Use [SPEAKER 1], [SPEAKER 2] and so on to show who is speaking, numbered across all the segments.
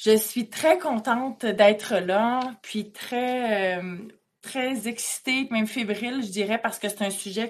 [SPEAKER 1] Je suis très contente d'être là, puis très excitée, même fébrile, je dirais, parce que c'est un sujet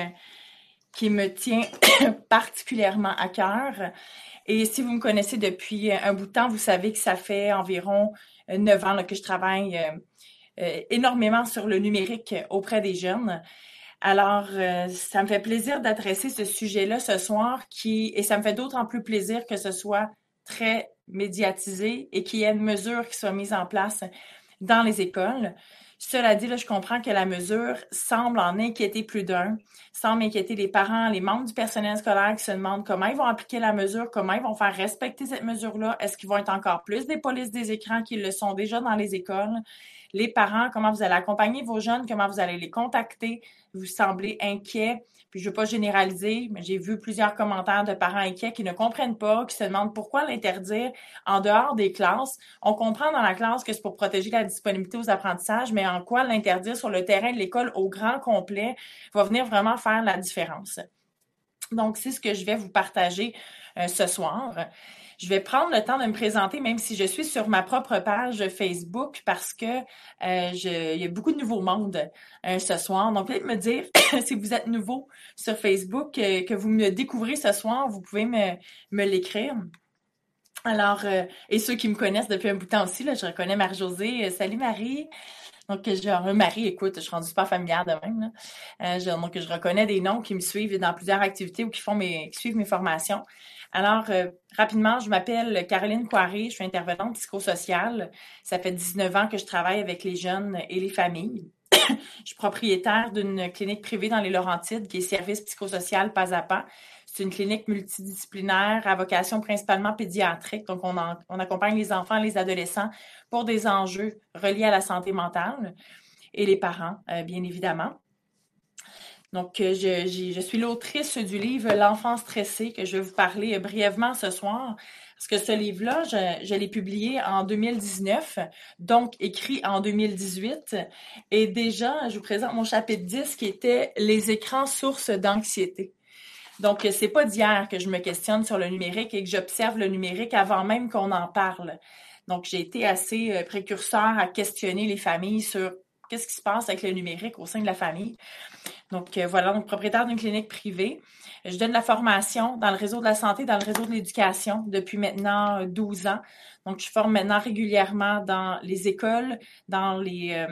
[SPEAKER 1] qui me tient particulièrement à cœur. Et si vous me connaissez depuis un bout de temps, vous savez que ça fait environ 9 ans là, que je travaille énormément sur le numérique auprès des jeunes. Alors, ça me fait plaisir d'adresser ce sujet-là ce soir et ça me fait d'autant plus plaisir que ce soit très médiatisé et qu'il y ait une mesure qui soit mise en place dans les écoles. Cela dit, là, je comprends que la mesure semble en inquiéter plus d'un, semble inquiéter les parents, les membres du personnel scolaire qui se demandent comment ils vont appliquer la mesure, comment ils vont faire respecter cette mesure-là. Est-ce qu'ils vont être encore plus des polices des écrans qu'ils le sont déjà dans les écoles? Les parents, comment vous allez accompagner vos jeunes, comment vous allez les contacter? Vous semblez inquiets. Puis je ne veux pas généraliser, mais j'ai vu plusieurs commentaires de parents inquiets qui ne comprennent pas, qui se demandent pourquoi l'interdire en dehors des classes. On comprend dans la classe que c'est pour protéger la disponibilité aux apprentissages, mais en quoi l'interdire sur le terrain de l'école au grand complet va venir vraiment faire la différence. Donc, c'est ce que je vais vous partager ce soir. Je vais prendre le temps de me présenter, même si je suis sur ma propre page Facebook, parce que il y a beaucoup de nouveaux mondes ce soir. Donc, peut-être me dire, si vous êtes nouveau sur Facebook, que vous me découvrez ce soir, vous pouvez me l'écrire. Alors, et ceux qui me connaissent depuis un bout de temps aussi, là, je reconnais Marie-Josée. Salut Marie! Donc, Marie, écoute, je suis rendue super familière de même, là. Donc, je reconnais des noms qui me suivent dans plusieurs activités ou qui suivent mes formations. Alors, rapidement, je m'appelle Caroline Coiré, je suis intervenante psychosociale. Ça fait 19 ans que je travaille avec les jeunes et les familles. Je suis propriétaire d'une clinique privée dans les Laurentides qui est Service psychosocial pas à pas. C'est une clinique multidisciplinaire à vocation principalement pédiatrique. Donc, on accompagne les enfants et les adolescents pour des enjeux reliés à la santé mentale et les parents, bien évidemment. Donc, je suis l'autrice du livre L'enfant stressé que je vais vous parler brièvement ce soir. Parce que ce livre-là, je l'ai publié en 2019, donc écrit en 2018. Et déjà, je vous présente mon chapitre 10 qui était Les écrans sources d'anxiété. Donc, c'est pas d'hier que je me questionne sur le numérique et que j'observe le numérique avant même qu'on en parle. Donc, j'ai été assez précurseur à questionner les familles sur qu'est-ce qui se passe avec le numérique au sein de la famille. Donc, voilà, donc propriétaire d'une clinique privée. Je donne la formation dans le réseau de la santé, dans le réseau de l'éducation depuis maintenant 12 ans. Donc, je forme maintenant régulièrement dans les écoles, dans les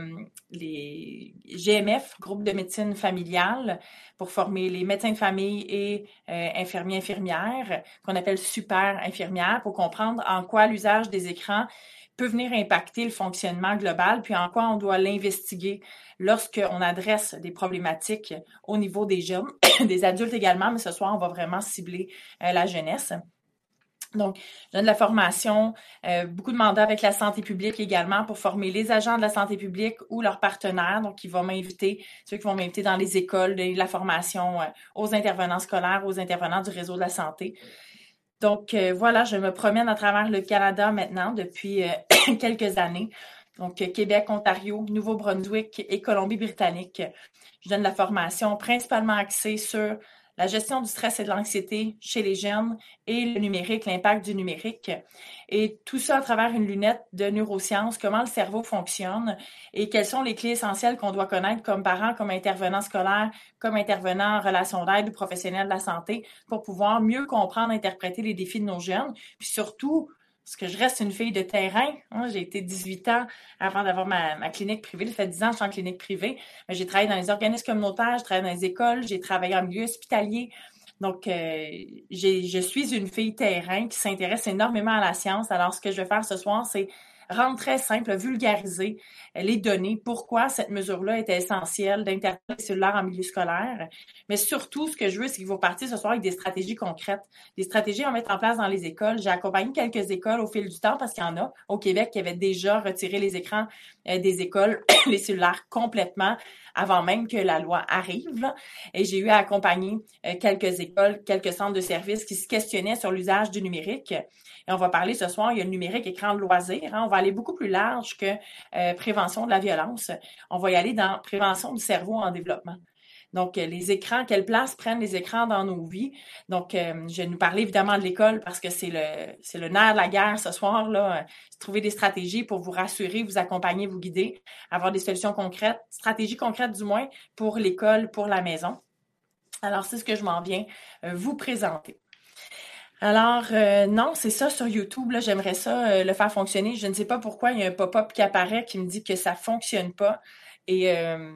[SPEAKER 1] GMF, groupes de médecine familiale, pour former les médecins de famille et infirmiers, infirmières, qu'on appelle super infirmières, pour comprendre en quoi l'usage des écrans peut venir impacter le fonctionnement global, puis en quoi on doit l'investiguer lorsqu'on adresse des problématiques au niveau des jeunes, des adultes également, mais ce soir, on va vraiment cibler la jeunesse. Donc, je donne de la formation, beaucoup de mandats avec la santé publique également pour former les agents de la santé publique ou leurs partenaires. Donc, ils vont m'inviter, ceux qui vont m'inviter dans les écoles, de la formation aux intervenants scolaires, aux intervenants du réseau de la santé. Donc, voilà, je me promène à travers le Canada maintenant depuis quelques années. Donc, Québec, Ontario, Nouveau-Brunswick et Colombie-Britannique. Je donne la formation principalement axée sur la gestion du stress et de l'anxiété chez les jeunes et le numérique, l'impact du numérique. Et tout ça à travers une lunette de neurosciences, comment le cerveau fonctionne et quelles sont les clés essentielles qu'on doit connaître comme parents, comme intervenants scolaires, comme intervenants en relation d'aide ou professionnels de la santé pour pouvoir mieux comprendre, interpréter les défis de nos jeunes. Puis surtout, parce que je reste une fille de terrain. Hein, j'ai été 18 ans avant d'avoir ma clinique privée. Ça fait 10 ans que je suis en clinique privée. Mais j'ai travaillé dans les organismes communautaires, j'ai travaillé dans les écoles, j'ai travaillé en milieu hospitalier. Donc, je suis une fille terrain qui s'intéresse énormément à la science. Alors, ce que je vais faire ce soir, c'est rendre très simple, vulgariser les données, pourquoi cette mesure-là était essentielle d'interdire les cellulaires en milieu scolaire. Mais surtout, ce que je veux, c'est que vous partiez ce soir avec des stratégies concrètes, des stratégies à mettre en place dans les écoles. J'ai accompagné quelques écoles au fil du temps parce qu'il y en a au Québec qui avaient déjà retiré les écrans des écoles, les cellulaires complètement avant même que la loi arrive. Là. Et j'ai eu à accompagner quelques écoles, quelques centres de services qui se questionnaient sur l'usage du numérique. Et on va parler ce soir, il y a le numérique écran de loisirs. Hein, on va aller beaucoup plus large que prévention de la violence. On va y aller dans prévention du cerveau en développement. Donc, les écrans, quelle place prennent les écrans dans nos vies? Donc, je vais nous parler évidemment de l'école parce que c'est le nerf de la guerre ce soir, là. Trouver des stratégies pour vous rassurer, vous accompagner, vous guider, avoir des solutions concrètes, stratégies concrètes du moins pour l'école, pour la maison. Alors, c'est ce que je m'en viens vous présenter. Alors, non, c'est ça sur YouTube, là, j'aimerais ça le faire fonctionner. Je ne sais pas pourquoi il y a un pop-up qui apparaît qui me dit que ça fonctionne pas. Et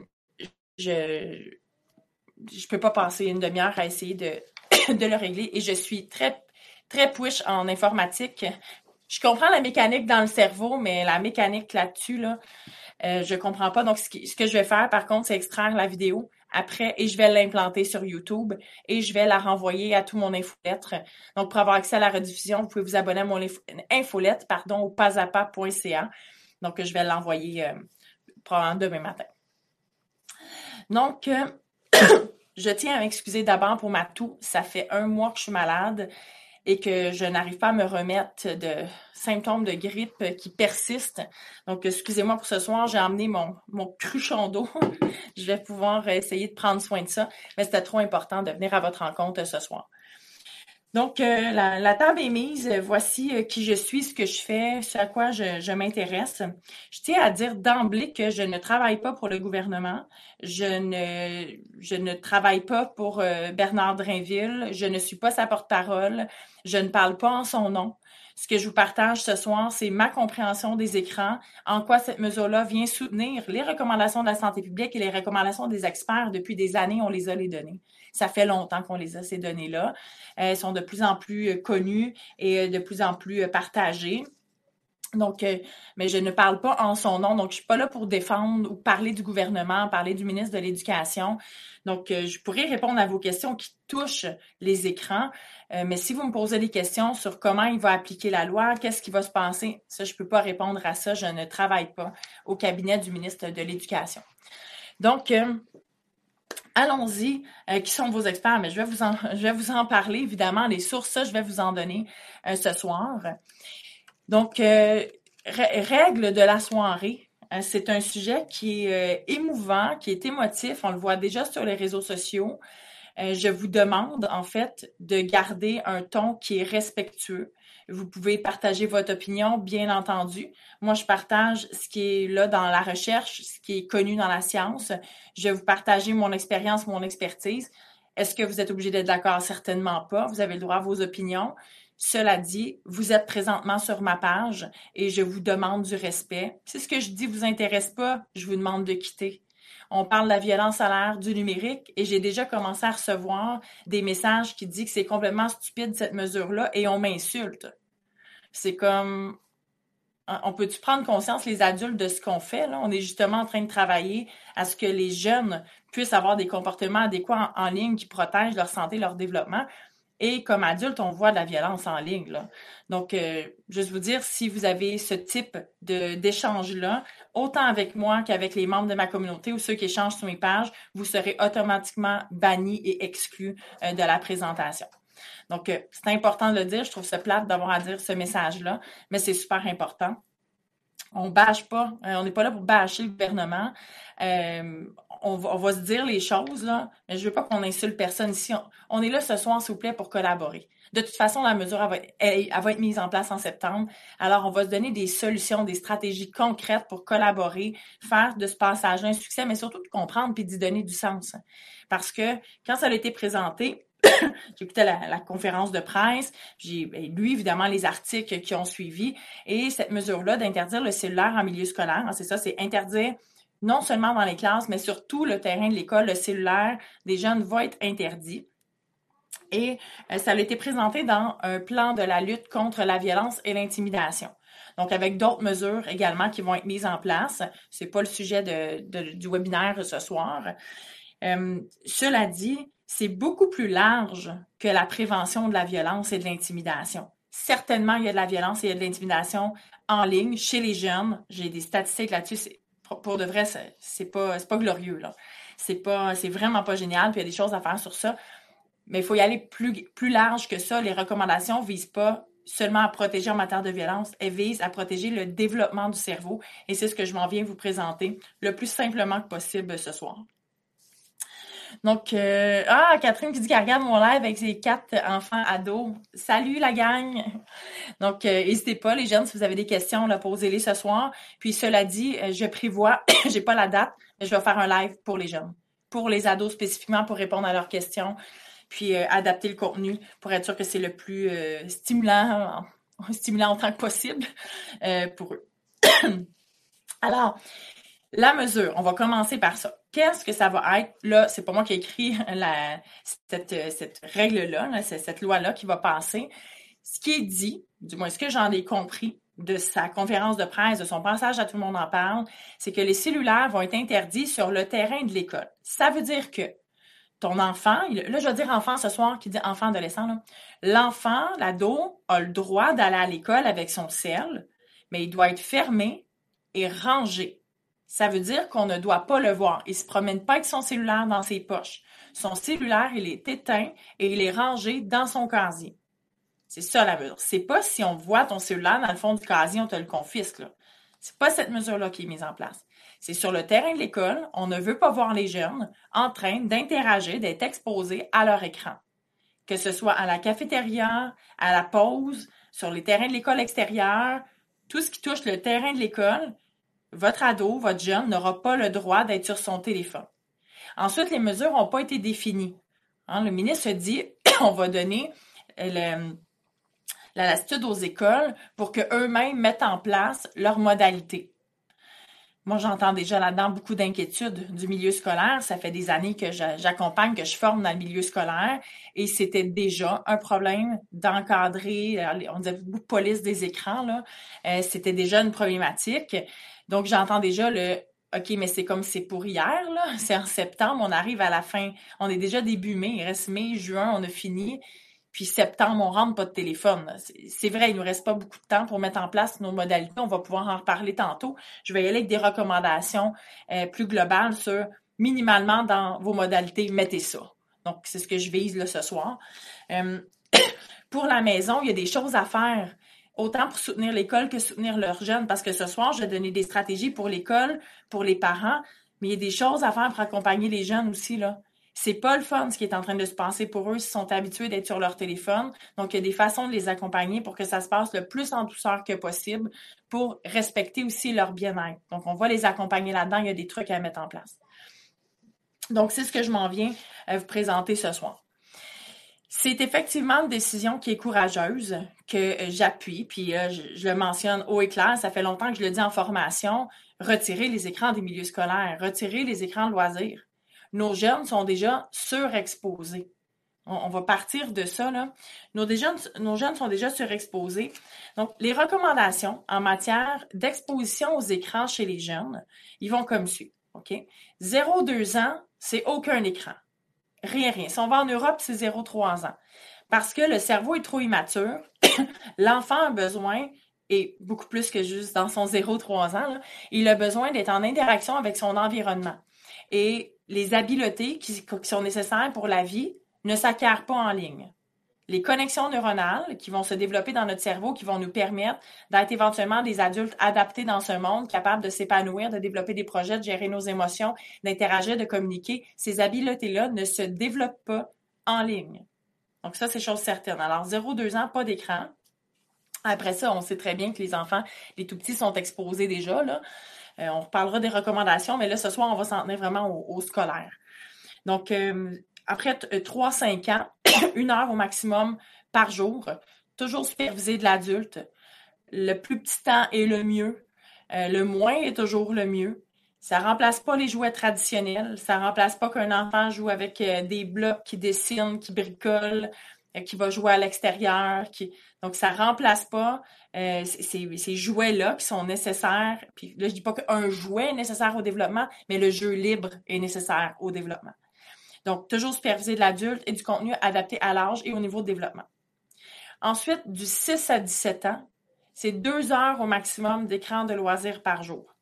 [SPEAKER 1] je je peux pas passer une demi-heure à essayer de, de le régler. Et je suis très, très push en informatique. Je comprends la mécanique dans le cerveau, mais la mécanique là-dessus, là, je comprends pas. Donc, ce que je vais faire, par contre, c'est extraire la vidéo après et je vais l'implanter sur YouTube et je vais la renvoyer à tout mon infolettre. Donc, pour avoir accès à la rediffusion, vous pouvez vous abonner à mon infolettre, au pasapa.ca. Donc, je vais l'envoyer probablement demain matin. Donc, je tiens à m'excuser d'abord pour ma toux. Ça fait 1 mois que je suis malade et que je n'arrive pas à me remettre de symptômes de grippe qui persistent. Donc, excusez-moi pour ce soir, j'ai emmené mon cruchon d'eau. Je vais pouvoir essayer de prendre soin de ça, mais c'était trop important de venir à votre rencontre ce soir. Donc, la table est mise. Voici qui je suis, ce que je fais, ce à quoi je m'intéresse. Je tiens à dire d'emblée que je ne travaille pas pour le gouvernement. Je ne travaille pas pour Bernard Drinville. Je ne suis pas sa porte-parole. Je ne parle pas en son nom. Ce que je vous partage ce soir, c'est ma compréhension des écrans, en quoi cette mesure-là vient soutenir les recommandations de la santé publique et les recommandations des experts. Depuis des années, on les a les données. Ça fait longtemps qu'on les a, ces données-là. Elles sont de plus en plus connues et de plus en plus partagées. Donc, mais je ne parle pas en son nom. Donc, je suis pas là pour défendre ou parler du gouvernement, parler du ministre de l'Éducation. Donc, je pourrais répondre à vos questions qui touchent les écrans. Mais si vous me posez des questions sur comment il va appliquer la loi, qu'est-ce qui va se passer, ça, je peux pas répondre à ça. Je ne travaille pas au cabinet du ministre de l'Éducation. Donc, allons-y. Qui sont vos experts? Mais je vais vous en parler, évidemment. Les sources, ça, je vais vous en donner ce soir. Donc, règle de la soirée, c'est un sujet qui est émouvant, qui est émotif. On le voit déjà sur les réseaux sociaux. Je vous demande, en fait, de garder un ton qui est respectueux. Vous pouvez partager votre opinion, bien entendu. Moi, je partage ce qui est là dans la recherche, ce qui est connu dans la science. Je vais vous partager mon expérience, mon expertise. Est-ce que vous êtes obligé d'être d'accord? Certainement pas. Vous avez le droit à vos opinions. Cela dit, vous êtes présentement sur ma page et je vous demande du respect. Si ce que je dis vous intéresse pas, je vous demande de quitter. On parle de la violence à l'ère du numérique et j'ai déjà commencé à recevoir des messages qui disent que c'est complètement stupide cette mesure-là et on m'insulte. C'est comme, on peut-tu prendre conscience, les adultes, de ce qu'on fait, là? On est justement en train de travailler à ce que les jeunes puissent avoir des comportements adéquats en ligne qui protègent leur santé, leur développement. Et comme adulte, on voit de la violence en ligne, là. Donc, juste vous dire, si vous avez ce type d'échange-là, autant avec moi qu'avec les membres de ma communauté ou ceux qui échangent sur mes pages, vous serez automatiquement bannis et exclus de la présentation. Donc, c'est important de le dire. Je trouve ça plate d'avoir à dire ce message-là, mais c'est super important. On bâche pas, on n'est pas là pour bâcher le gouvernement. On va se dire les choses, là, mais je veux pas qu'on insulte personne ici. On est là ce soir, s'il vous plaît, pour collaborer. De toute façon, la mesure elle va être mise en place en septembre. Alors, on va se donner des solutions, des stratégies concrètes pour collaborer, faire de ce passage un succès, mais surtout de comprendre puis d'y donner du sens. Parce que quand ça a été présenté, j'écoutais la conférence de presse, j'ai lu évidemment les articles qui ont suivi, et cette mesure-là d'interdire le cellulaire en milieu scolaire, c'est ça, c'est interdire non seulement dans les classes, mais sur tout le terrain de l'école, le cellulaire des jeunes va être interdit. Et ça a été présenté dans un plan de la lutte contre la violence et l'intimidation. Donc, avec d'autres mesures également qui vont être mises en place. C'est pas le sujet du webinaire ce soir. Cela dit, c'est beaucoup plus large que la prévention de la violence et de l'intimidation. Certainement, il y a de la violence et il y a de l'intimidation en ligne chez les jeunes. J'ai des statistiques là-dessus. Pour de vrai, c'est pas glorieux, là. C'est vraiment pas génial, puis il y a des choses à faire sur ça. Mais il faut y aller plus large que ça. Les recommandations ne visent pas seulement à protéger en matière de violence, elles visent à protéger le développement du cerveau. Et c'est ce que je m'en viens vous présenter le plus simplement que possible ce soir. Donc, Catherine qui dit qu'elle regarde mon live avec ses 4 enfants ados. Salut la gang! Donc, n'hésitez pas, les jeunes, si vous avez des questions, là, posez-les ce soir. Puis, cela dit, je prévois, j'ai pas la date, mais je vais faire un live pour les jeunes, pour les ados spécifiquement, pour répondre à leurs questions, puis adapter le contenu pour être sûr que c'est le plus stimulant autant que possible pour eux. Alors, la mesure, on va commencer par ça. Qu'est-ce que ça va être? Là, c'est pas moi qui ai écrit cette règle-là, là, cette loi-là qui va passer. Ce qui est dit, du moins ce que j'en ai compris de sa conférence de presse, de son passage à Tout le monde en parle, c'est que les cellulaires vont être interdits sur le terrain de l'école. Ça veut dire que ton enfant, là je vais dire enfant ce soir, qui dit enfant adolescent, là. L'enfant, l'ado, a le droit d'aller à l'école avec son cell, mais il doit être fermé et rangé. Ça veut dire qu'on ne doit pas le voir. Il ne se promène pas avec son cellulaire dans ses poches. Son cellulaire, il est éteint et il est rangé dans son casier. C'est ça la mesure. C'est pas si on voit ton cellulaire dans le fond du casier, on te le confisque, là. C'est pas cette mesure-là qui est mise en place. C'est sur le terrain de l'école, on ne veut pas voir les jeunes en train d'interagir, d'être exposés à leur écran. Que ce soit à la cafétéria, à la pause, sur les terrains de l'école extérieure, tout ce qui touche le terrain de l'école, votre ado, votre jeune n'aura pas le droit d'être sur son téléphone. Ensuite, les mesures n'ont pas été définies. Le ministre dit on va donner la latitude aux écoles pour qu'eux-mêmes mettent en place leurs modalités. Moi, j'entends déjà là-dedans beaucoup d'inquiétudes du milieu scolaire. Ça fait des années que j'accompagne, que je forme dans le milieu scolaire et c'était déjà un problème d'encadrer, on disait beaucoup de police des écrans, là. C'était déjà une problématique. Donc, j'entends déjà OK, mais c'est comme c'est pour hier, là. C'est en septembre, on arrive à la fin. On est déjà début mai, il reste mai, juin, on a fini. Puis septembre, on rentre pas de téléphone. C'est vrai, il nous reste pas beaucoup de temps pour mettre en place nos modalités. On va pouvoir en reparler tantôt. Je vais y aller avec des recommandations plus globales sur minimalement dans vos modalités, mettez ça. Donc, c'est ce que je vise là ce soir. Pour la maison, il y a des choses à faire, autant pour soutenir l'école que soutenir leurs jeunes, parce que ce soir, je vais donner des stratégies pour l'école, pour les parents, mais il y a des choses à faire pour accompagner les jeunes aussi, là. C'est pas le fun ce qui est en train de se passer pour eux s'ils sont habitués d'être sur leur téléphone. Donc, il y a des façons de les accompagner pour que ça se passe le plus en douceur que possible pour respecter aussi leur bien-être. Donc, on va les accompagner là-dedans. Il y a des trucs à mettre en place. Donc, c'est ce que je m'en viens vous présenter ce soir. C'est effectivement une décision qui est courageuse, que j'appuie, puis je le mentionne haut et clair, ça fait longtemps que je le dis en formation, retirer les écrans des milieux scolaires, retirer les écrans de loisirs. Nos jeunes sont déjà surexposés. On va partir de ça, là. Nos jeunes sont déjà surexposés. Donc, les recommandations en matière d'exposition aux écrans chez les jeunes, ils vont comme suit. OK? 0-2 ans, c'est aucun écran. Rien. Si on va en Europe, c'est 0-3 ans. Parce que le cerveau est trop immature. L'enfant a besoin, et beaucoup plus que juste dans son 0-3 ans, là, il a besoin d'être en interaction avec son environnement. Et les habiletés qui sont nécessaires pour la vie ne s'acquièrent pas en ligne. Les connexions neuronales qui vont se développer dans notre cerveau, qui vont nous permettre d'être éventuellement des adultes adaptés dans ce monde, capables de s'épanouir, de développer des projets, de gérer nos émotions, d'interagir, de communiquer, ces habiletés-là ne se développent pas en ligne. Donc ça, c'est chose certaine. Alors, 0-2 ans, pas d'écran. Après ça, on sait très bien que les enfants, les tout-petits sont exposés déjà, là. On reparlera des recommandations, mais là, ce soir, on va s'en tenir vraiment au scolaire. Donc, après 3-5 ans, 1 heure au maximum par jour, toujours supervisé de l'adulte. Le plus petit temps est le mieux. Le moins est toujours le mieux. Ça remplace pas les jouets traditionnels. Ça remplace pas qu'un enfant joue avec des blocs qui dessinent, qui bricolent, qui va jouer à l'extérieur. Donc, ça remplace pas ces jouets-là qui sont nécessaires. Puis là, je dis pas qu'un jouet est nécessaire au développement, mais le jeu libre est nécessaire au développement. Donc, toujours supervisé de l'adulte et du contenu adapté à l'âge et au niveau de développement. Ensuite, du 6 à 17 ans, c'est 2 heures au maximum d'écran de loisirs par jour.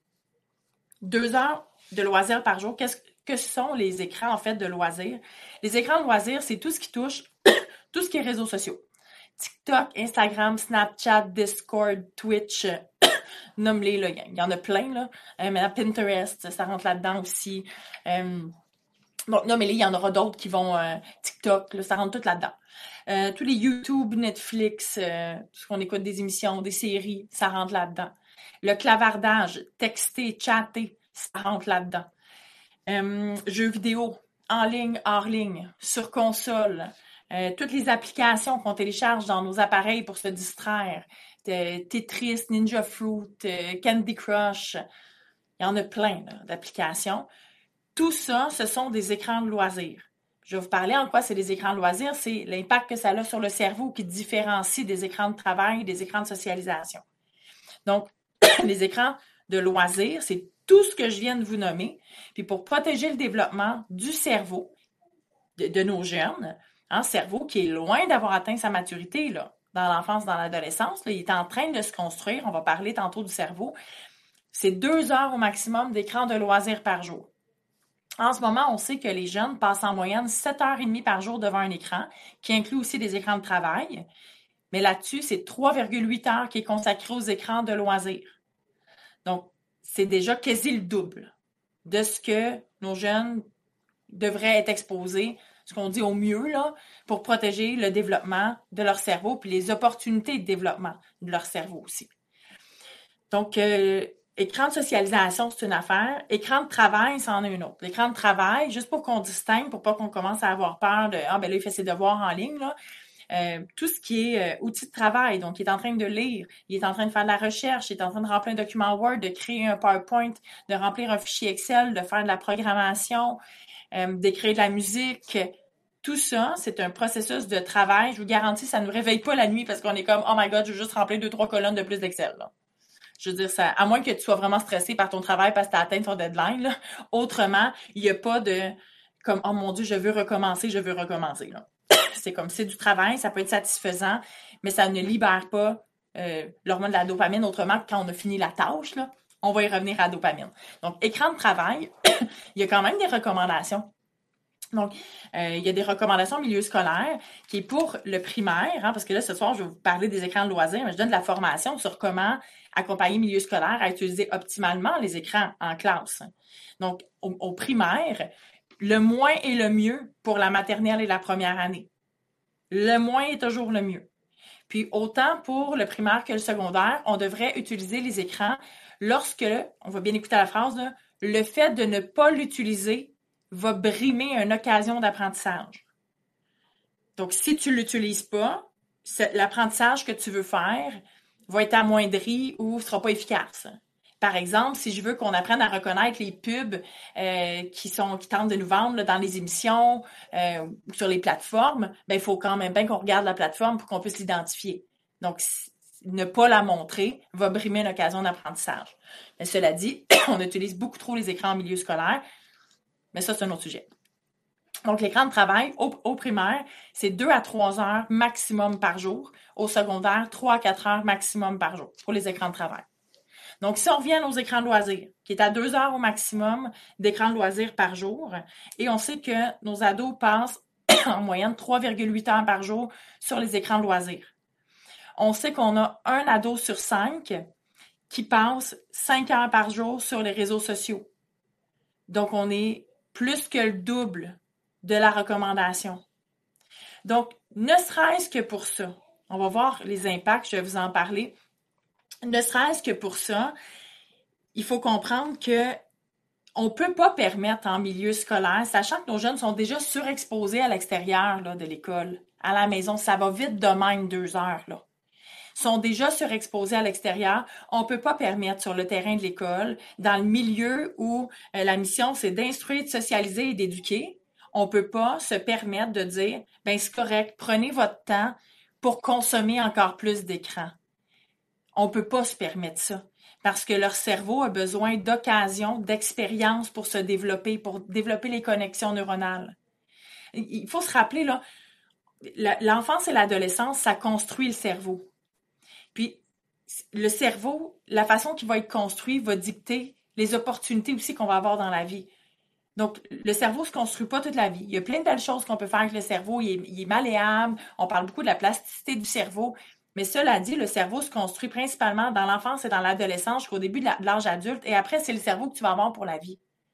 [SPEAKER 1] 2 heures de loisirs par jour. Qu'est-ce que sont les écrans, en fait, de loisirs? Les écrans de loisirs, c'est tout ce qui touche, tout ce qui est réseaux sociaux. TikTok, Instagram, Snapchat, Discord, Twitch, nomme-les, là. Il y en a plein, là. Maintenant, Pinterest, ça rentre là-dedans aussi. Donc, non, mais là, il y en aura d'autres qui vont TikTok, là, ça rentre tout là-dedans. Tous les YouTube, Netflix, tout ce qu'on écoute des émissions, des séries, ça rentre là-dedans. Le clavardage, texter, chatter, ça rentre là-dedans. Jeux vidéo, en ligne, hors ligne, sur console, toutes les applications qu'on télécharge dans nos appareils pour se distraire, Tetris, Ninja Fruit, Candy Crush, il y en a plein d'applications. Tout ça, ce sont des écrans de loisirs. Je vais vous parler en quoi c'est des écrans de loisirs, c'est l'impact que ça a sur le cerveau qui différencie des écrans de travail et des écrans de socialisation. Donc, les écrans de loisirs, c'est tout ce que je viens de vous nommer. Puis pour protéger le développement du cerveau de nos jeunes, cerveau qui est loin d'avoir atteint sa maturité là, dans l'enfance, dans l'adolescence, là, il est en train de se construire. On va parler tantôt du cerveau. C'est 2 heures au maximum d'écran de loisirs par jour. En ce moment, on sait que les jeunes passent en moyenne 7h30 par jour devant un écran, qui inclut aussi des écrans de travail. Mais là-dessus, c'est 3,8 heures qui est consacré aux écrans de loisirs. Donc, c'est déjà quasi le double de ce que nos jeunes devraient être exposés, ce qu'on dit au mieux, là, pour protéger le développement de leur cerveau puis les opportunités de développement de leur cerveau aussi. Donc, écran de socialisation, c'est une affaire. Écran de travail, c'en est une autre. L'écran de travail, juste pour qu'on distingue, pour pas qu'on commence à avoir peur de « Ah, ben là, il fait ses devoirs en ligne, là ». Tout ce qui est outils de travail, donc il est en train de lire, il est en train de faire de la recherche, il est en train de remplir un document Word, de créer un PowerPoint, de remplir un fichier Excel, de faire de la programmation, d'écrire de la musique. Tout ça, c'est un processus de travail. Je vous garantis, ça ne nous réveille pas la nuit parce qu'on est comme « Oh my God, je veux juste remplir 2-3 colonnes de plus d'Excel. » Je veux dire, ça, à moins que tu sois vraiment stressé par ton travail parce que tu as atteint ton deadline. Là. Autrement, il n'y a pas de comme « Oh mon Dieu, je veux recommencer, je veux recommencer. » là. C'est comme, c'est du travail, ça peut être satisfaisant, mais ça ne libère pas l'hormone de la dopamine. Autrement, quand on a fini la tâche, là, on va y revenir à la dopamine. Donc, écran de travail, il y a quand même des recommandations. Donc, il y a des recommandations au milieu scolaire qui est pour le primaire, parce que là, ce soir, je vais vous parler des écrans de loisirs, mais je donne de la formation sur comment accompagner le milieu scolaire à utiliser optimalement les écrans en classe. Donc, au primaire, le moins est le mieux pour la maternelle et la première année. Le moins est toujours le mieux. Puis autant pour le primaire que le secondaire, on devrait utiliser les écrans lorsque, on va bien écouter la phrase, là, le fait de ne pas l'utiliser va brimer une occasion d'apprentissage. Donc, si tu ne l'utilises pas, l'apprentissage que tu veux faire va être amoindri ou ne sera pas efficace. Par exemple, si je veux qu'on apprenne à reconnaître les pubs qui tentent de nous vendre là, dans les émissions ou sur les plateformes, ben il faut quand même bien qu'on regarde la plateforme pour qu'on puisse l'identifier. Donc, ne pas la montrer va brimer une occasion d'apprentissage. Mais cela dit, on utilise beaucoup trop les écrans en milieu scolaire, mais ça, c'est un autre sujet. Donc, l'écran de travail au primaire, c'est 2 à 3 heures maximum par jour. Au secondaire, 3 à 4 heures maximum par jour pour les écrans de travail. Donc, si on revient à nos écrans de loisirs, qui est à 2 heures au maximum d'écrans de loisirs par jour, et on sait que nos ados passent en moyenne 3,8 heures par jour sur les écrans de loisirs. On sait qu'on a un ado sur 5 qui passe 5 heures par jour sur les réseaux sociaux. Donc, on est plus que le double de la recommandation. Donc, ne serait-ce que pour ça, on va voir les impacts, je vais vous en parler. Ne serait-ce que pour ça, il faut comprendre que on ne peut pas permettre en milieu scolaire, sachant que nos jeunes sont déjà surexposés à l'extérieur là, de l'école, à la maison, ça va vite de même 2 heures. Là. Ils sont déjà surexposés à l'extérieur. On ne peut pas permettre sur le terrain de l'école, dans le milieu où la mission, c'est d'instruire, de socialiser et d'éduquer, on ne peut pas se permettre de dire « ben c'est correct, prenez votre temps pour consommer encore plus d'écran ». On ne peut pas se permettre ça parce que leur cerveau a besoin d'occasions, d'expériences pour se développer, pour développer les connexions neuronales. Il faut se rappeler, là, l'enfance et l'adolescence, ça construit le cerveau. Puis, le cerveau, la façon qu'il va être construit va dicter les opportunités aussi qu'on va avoir dans la vie. Donc, le cerveau ne se construit pas toute la vie. Il y a plein de belles choses qu'on peut faire avec le cerveau. Il est malléable. On parle beaucoup de la plasticité du cerveau. Mais cela dit, le cerveau se construit principalement dans l'enfance et dans l'adolescence jusqu'au début de l'âge adulte. Et après, c'est le cerveau que tu vas avoir pour la vie.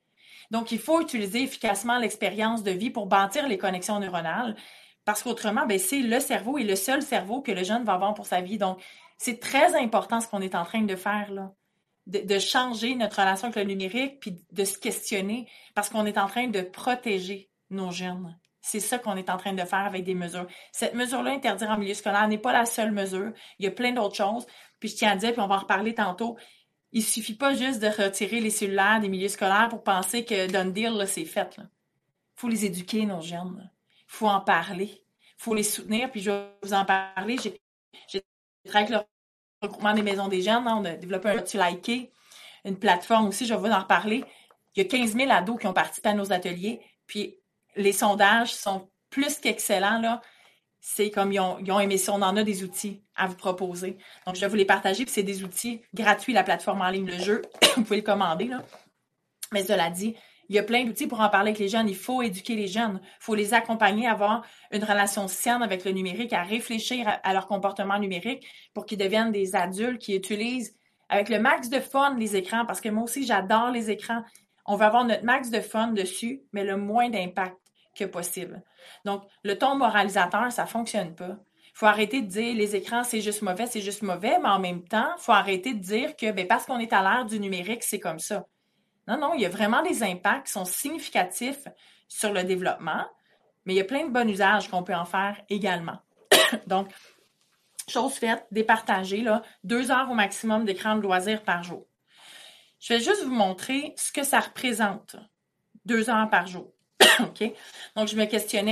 [SPEAKER 1] Donc, il faut utiliser efficacement l'expérience de vie pour bâtir les connexions neuronales, parce qu'autrement, ben, c'est le cerveau et le seul cerveau que le jeune va avoir pour sa vie. Donc, c'est très important ce qu'on est en train de faire, là. De changer notre relation avec le numérique, puis de se questionner, parce qu'on est en train de protéger nos jeunes. C'est ça qu'on est en train de faire avec des mesures. Cette mesure-là, interdire en milieu scolaire, n'est pas la seule mesure. Il y a plein d'autres choses. Puis je tiens à dire, puis on va en reparler tantôt, il suffit pas juste de retirer les cellulaires des milieux scolaires pour penser que done deal, là, c'est fait. Il faut les éduquer, nos jeunes. Il faut en parler. Il faut les soutenir. Puis je vais vous en parler. J'ai travaillé avec le regroupement des maisons des jeunes. On a développé un Tu liké, une plateforme aussi, je vais vous en reparler. Il y a 15 000 ados qui ont participé à nos ateliers. Puis les sondages sont plus qu'excellents, là. C'est comme ils ont aimé ça. On en a des outils à vous proposer. Donc, je vais vous les partager. Puis c'est des outils gratuits, la plateforme en ligne, le jeu. Vous pouvez le commander, là. Mais cela dit, il y a plein d'outils pour en parler avec les jeunes. Il faut éduquer les jeunes. Il faut les accompagner à avoir une relation saine avec le numérique, à réfléchir à leur comportement numérique pour qu'ils deviennent des adultes qui utilisent avec le max de fun les écrans. Parce que moi aussi, j'adore les écrans. On veut avoir notre max de fun dessus, mais le moins d'impact que possible. Donc, le ton moralisateur, ça fonctionne pas. Il faut arrêter de dire les écrans, c'est juste mauvais, mais en même temps, il faut arrêter de dire que ben, parce qu'on est à l'ère du numérique, c'est comme ça. Non, non, il y a vraiment des impacts qui sont significatifs sur le développement, mais il y a plein de bons usages qu'on peut en faire également. Donc, chose faite, départager, là, 2 heures au maximum d'écran de loisirs par jour. Je vais juste vous montrer ce que ça représente, 2 heures par jour. OK? Donc, je me questionnais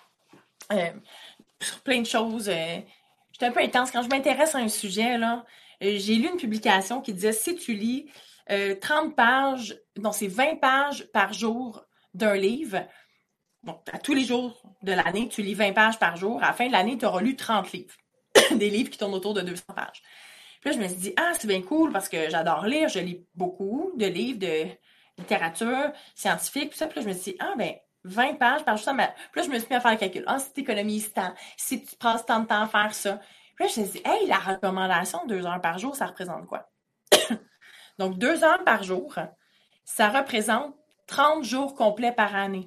[SPEAKER 1] sur plein de choses. J'étais un peu intense. Quand je m'intéresse à un sujet, là, j'ai lu une publication qui disait si tu lis 30 pages, non, c'est 20 pages par jour d'un livre, donc à tous les jours de l'année, tu lis 20 pages par jour. À la fin de l'année, tu auras lu 30 livres. Des livres qui tournent autour de 200 pages. Puis là, je me suis dit, ah, c'est bien cool parce que j'adore lire. Je lis beaucoup de livres de littérature scientifique, tout ça. Puis là, je me suis dit, ah, ben, 20 pages par jour. Puis là, je me suis mis à faire le calcul. Ah, si tu économises tant, si tu passes tant de temps à faire ça. Puis là, je me suis dit, hey, la recommandation de 2 heures par jour, ça représente quoi? Donc, 2 heures par jour, ça représente 30 jours complets par année.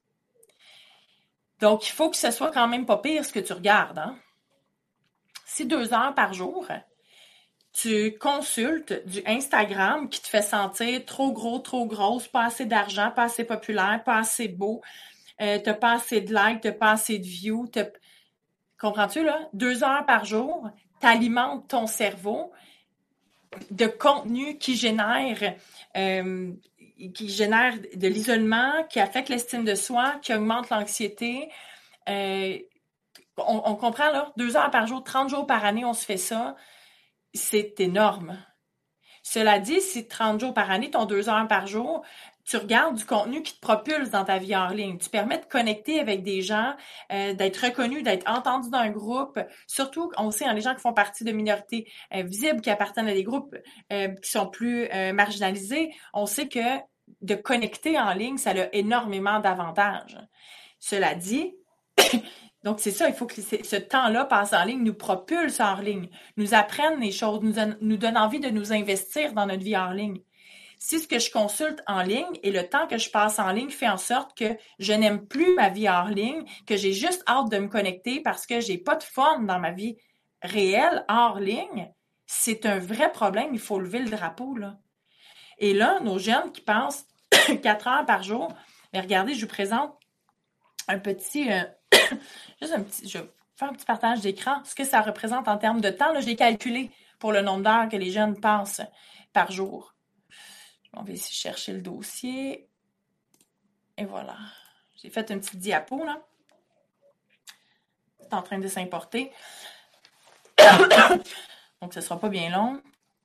[SPEAKER 1] Donc, il faut que ce soit quand même pas pire ce que tu regardes. Hein? Si 2 heures par jour, tu consultes du Instagram qui te fait sentir trop gros, trop grosse, pas assez d'argent, pas assez populaire, pas assez beau, t'as pas assez de likes, t'as pas assez de views, comprends-tu là? 2 heures par jour, t'alimentes ton cerveau de contenu qui génère de l'isolement, qui affecte l'estime de soi, qui augmente l'anxiété. On comprend là, 2 heures par jour, 30 jours par année, on se fait ça. C'est énorme. Cela dit, si 30 jours par année, ton 2 heures par jour, tu regardes du contenu qui te propulse dans ta vie en ligne. Tu permets de connecter avec des gens, d'être reconnu, d'être entendu dans un groupe. Surtout, on sait, les gens qui font partie de minorités visibles, qui appartiennent à des groupes qui sont plus marginalisés, on sait que de connecter en ligne, ça a énormément d'avantages. Cela dit, donc, c'est ça, il faut que ce temps-là passé en ligne nous propulse hors ligne, nous apprenne les choses, nous donne envie de nous investir dans notre vie hors ligne. Si ce que je consulte en ligne et le temps que je passe en ligne fait en sorte que je n'aime plus ma vie hors ligne, que j'ai juste hâte de me connecter parce que j'ai pas de fun dans ma vie réelle hors ligne, c'est un vrai problème, il faut lever le drapeau, là. Et là, nos jeunes qui passent 4 heures par jour, mais regardez, je vous présente un petit... juste je vais faire un petit partage d'écran. Ce que ça représente en termes de temps, là, j'ai calculé pour le nombre d'heures que les jeunes passent par jour. On va essayer de chercher le dossier. Et voilà. J'ai fait une petite diapo, là. C'est en train de s'importer. Donc, ce ne sera pas bien long.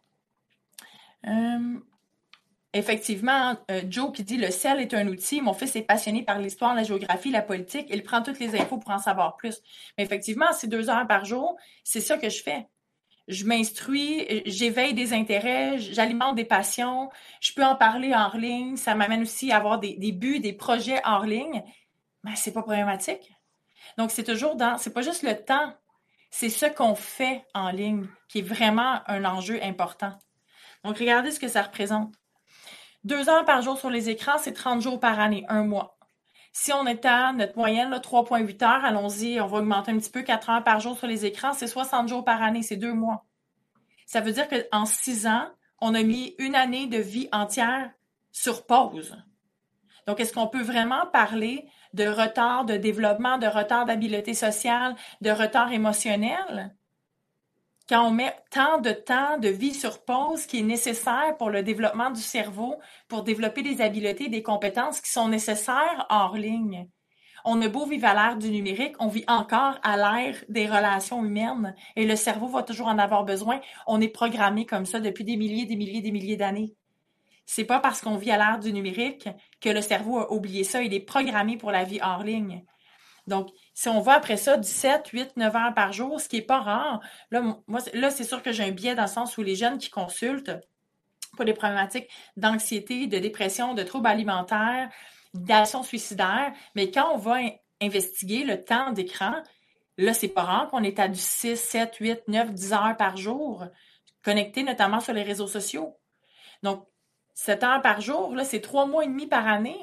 [SPEAKER 1] Effectivement, Joe qui dit « Le ciel est un outil. Mon fils est passionné par l'histoire, la géographie, la politique. Il prend toutes les infos pour en savoir plus. » Mais effectivement, c'est 2 heures par jour. C'est ça que je fais. Je m'instruis, j'éveille des intérêts, j'alimente des passions. Je peux en parler hors ligne. Ça m'amène aussi à avoir des buts, des projets hors ligne. Mais c'est pas problématique. Donc, c'est pas juste le temps. C'est ce qu'on fait en ligne qui est vraiment un enjeu important. Donc, regardez ce que ça représente. 2 heures par jour sur les écrans, c'est 30 jours par année, un mois. Si on est à notre moyenne, là, 3,8 heures, allons-y, on va augmenter un petit peu, 4 heures par jour sur les écrans, c'est 60 jours par année, c'est 2 mois. Ça veut dire qu'en 6 ans, on a mis une année de vie entière sur pause. Donc, est-ce qu'on peut vraiment parler de retard de développement, de retard d'habileté sociale, de retard émotionnel? Quand on met tant de temps de vie sur pause qui est nécessaire pour le développement du cerveau, pour développer des habiletés, des compétences qui sont nécessaires hors ligne. On a beau vivre à l'ère du numérique, on vit encore à l'ère des relations humaines et le cerveau va toujours en avoir besoin. On est programmé comme ça depuis des milliers d'années. C'est pas parce qu'on vit à l'ère du numérique que le cerveau a oublié ça. Il est programmé pour la vie hors ligne. Donc, si on va après ça du 7, 8, 9 heures par jour, ce qui est pas rare, là, moi, là, c'est sûr que j'ai un biais dans le sens où les jeunes qui consultent pour des problématiques d'anxiété, de dépression, de troubles alimentaires, d'idéation suicidaire, mais quand on va investiguer le temps d'écran, là, c'est pas rare qu'on est à du 6, 7, 8, 9, 10 heures par jour, connecté notamment sur les réseaux sociaux. Donc, 7 heures par jour, là, c'est 3 mois et demi par année.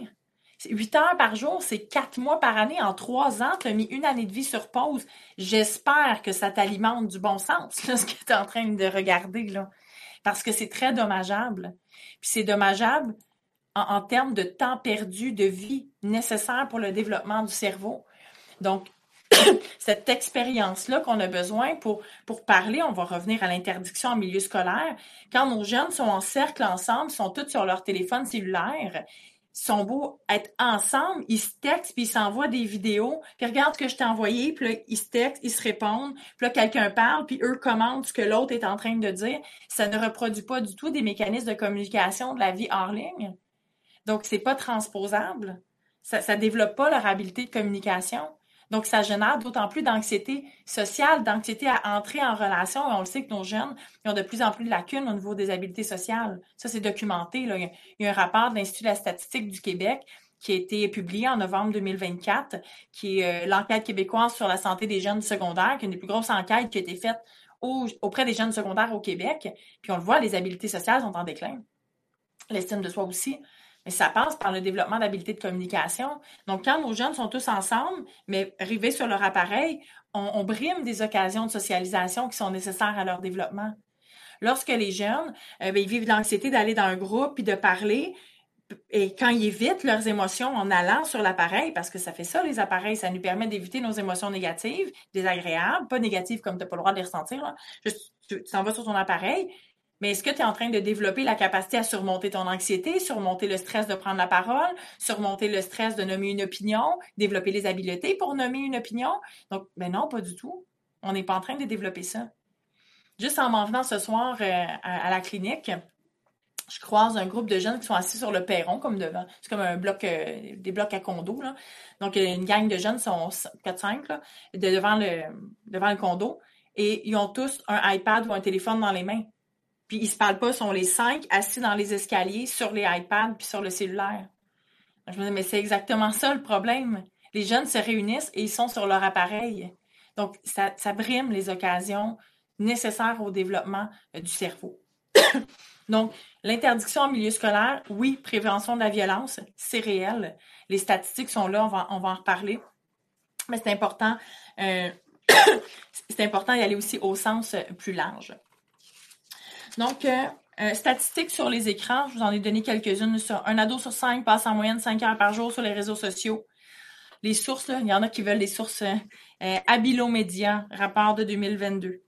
[SPEAKER 1] 8 heures par jour, c'est 4 mois par année. En 3 ans, tu as mis une année de vie sur pause. J'espère que ça t'alimente du bon sens, là, ce que tu es en train de regarder, là. Parce que c'est très dommageable. Puis c'est dommageable en termes de temps perdu, de vie nécessaire pour le développement du cerveau. Donc, cette expérience-là qu'on a besoin pour parler, on va revenir à l'interdiction en milieu scolaire. Quand nos jeunes sont en cercle ensemble, sont tous sur leur téléphone cellulaire, ils sont beaux être ensemble, ils se textent, puis ils s'envoient des vidéos, puis regarde ce que je t'ai envoyé, puis là, ils se textent, ils se répondent, puis là, quelqu'un parle, puis eux commentent ce que l'autre est en train de dire. Ça ne reproduit pas du tout des mécanismes de communication de la vie hors ligne. Donc, c'est pas transposable. Ça développe pas leur habileté de communication. Donc, ça génère d'autant plus d'anxiété sociale, d'anxiété à entrer en relation. Et on le sait que nos jeunes, ils ont de plus en plus de lacunes au niveau des habiletés sociales. Ça, c'est documenté, là. Il y a un rapport de l'Institut de la statistique du Québec qui a été publié en novembre 2024, qui est l'enquête québécoise sur la santé des jeunes secondaires, qui est une des plus grosses enquêtes qui a été faite auprès des jeunes secondaires au Québec. Puis on le voit, les habiletés sociales sont en déclin. L'estime de soi aussi. Mais ça passe par le développement d'habiletés de communication. Donc, quand nos jeunes sont tous ensemble, mais rivés sur leur appareil, on brime des occasions de socialisation qui sont nécessaires à leur développement. Lorsque les jeunes, ils vivent l'anxiété d'aller dans un groupe puis de parler, et quand ils évitent leurs émotions en allant sur l'appareil, parce que ça fait ça, les appareils, ça nous permet d'éviter nos émotions négatives, désagréables, pas négatives comme tu n'as pas le droit de les ressentir, là. Juste, tu t'en vas sur ton appareil, mais est-ce que tu es en train de développer la capacité à surmonter ton anxiété, surmonter le stress de prendre la parole, surmonter le stress de nommer une opinion, développer les habiletés pour nommer une opinion? Donc, ben non, pas du tout. On n'est pas en train de développer ça. Juste en m'en venant ce soir à la clinique, je croise un groupe de jeunes qui sont assis sur le perron, comme devant. C'est comme un bloc, des blocs à condos, là. Donc, une gang de jeunes sont 4-5, là, devant le condo. Et ils ont tous un iPad ou un téléphone dans les mains. Puis ils se parlent pas, sont les 5 assis dans les escaliers sur les iPads puis sur le cellulaire. Je me dis, mais c'est exactement ça le problème. Les jeunes se réunissent et ils sont sur leur appareil. Donc, ça brime les occasions nécessaires au développement du cerveau. Donc, l'interdiction en milieu scolaire, oui, prévention de la violence, c'est réel. Les statistiques sont là, on va en reparler. Mais c'est important, c'est important d'y aller aussi au sens plus large. Donc, statistiques sur les écrans, je vous en ai donné quelques-unes. Un ado sur 5 passe en moyenne 5 heures par jour sur les réseaux sociaux. Les sources, là, il y en a qui veulent les sources Abilomédia, rapport de 2022.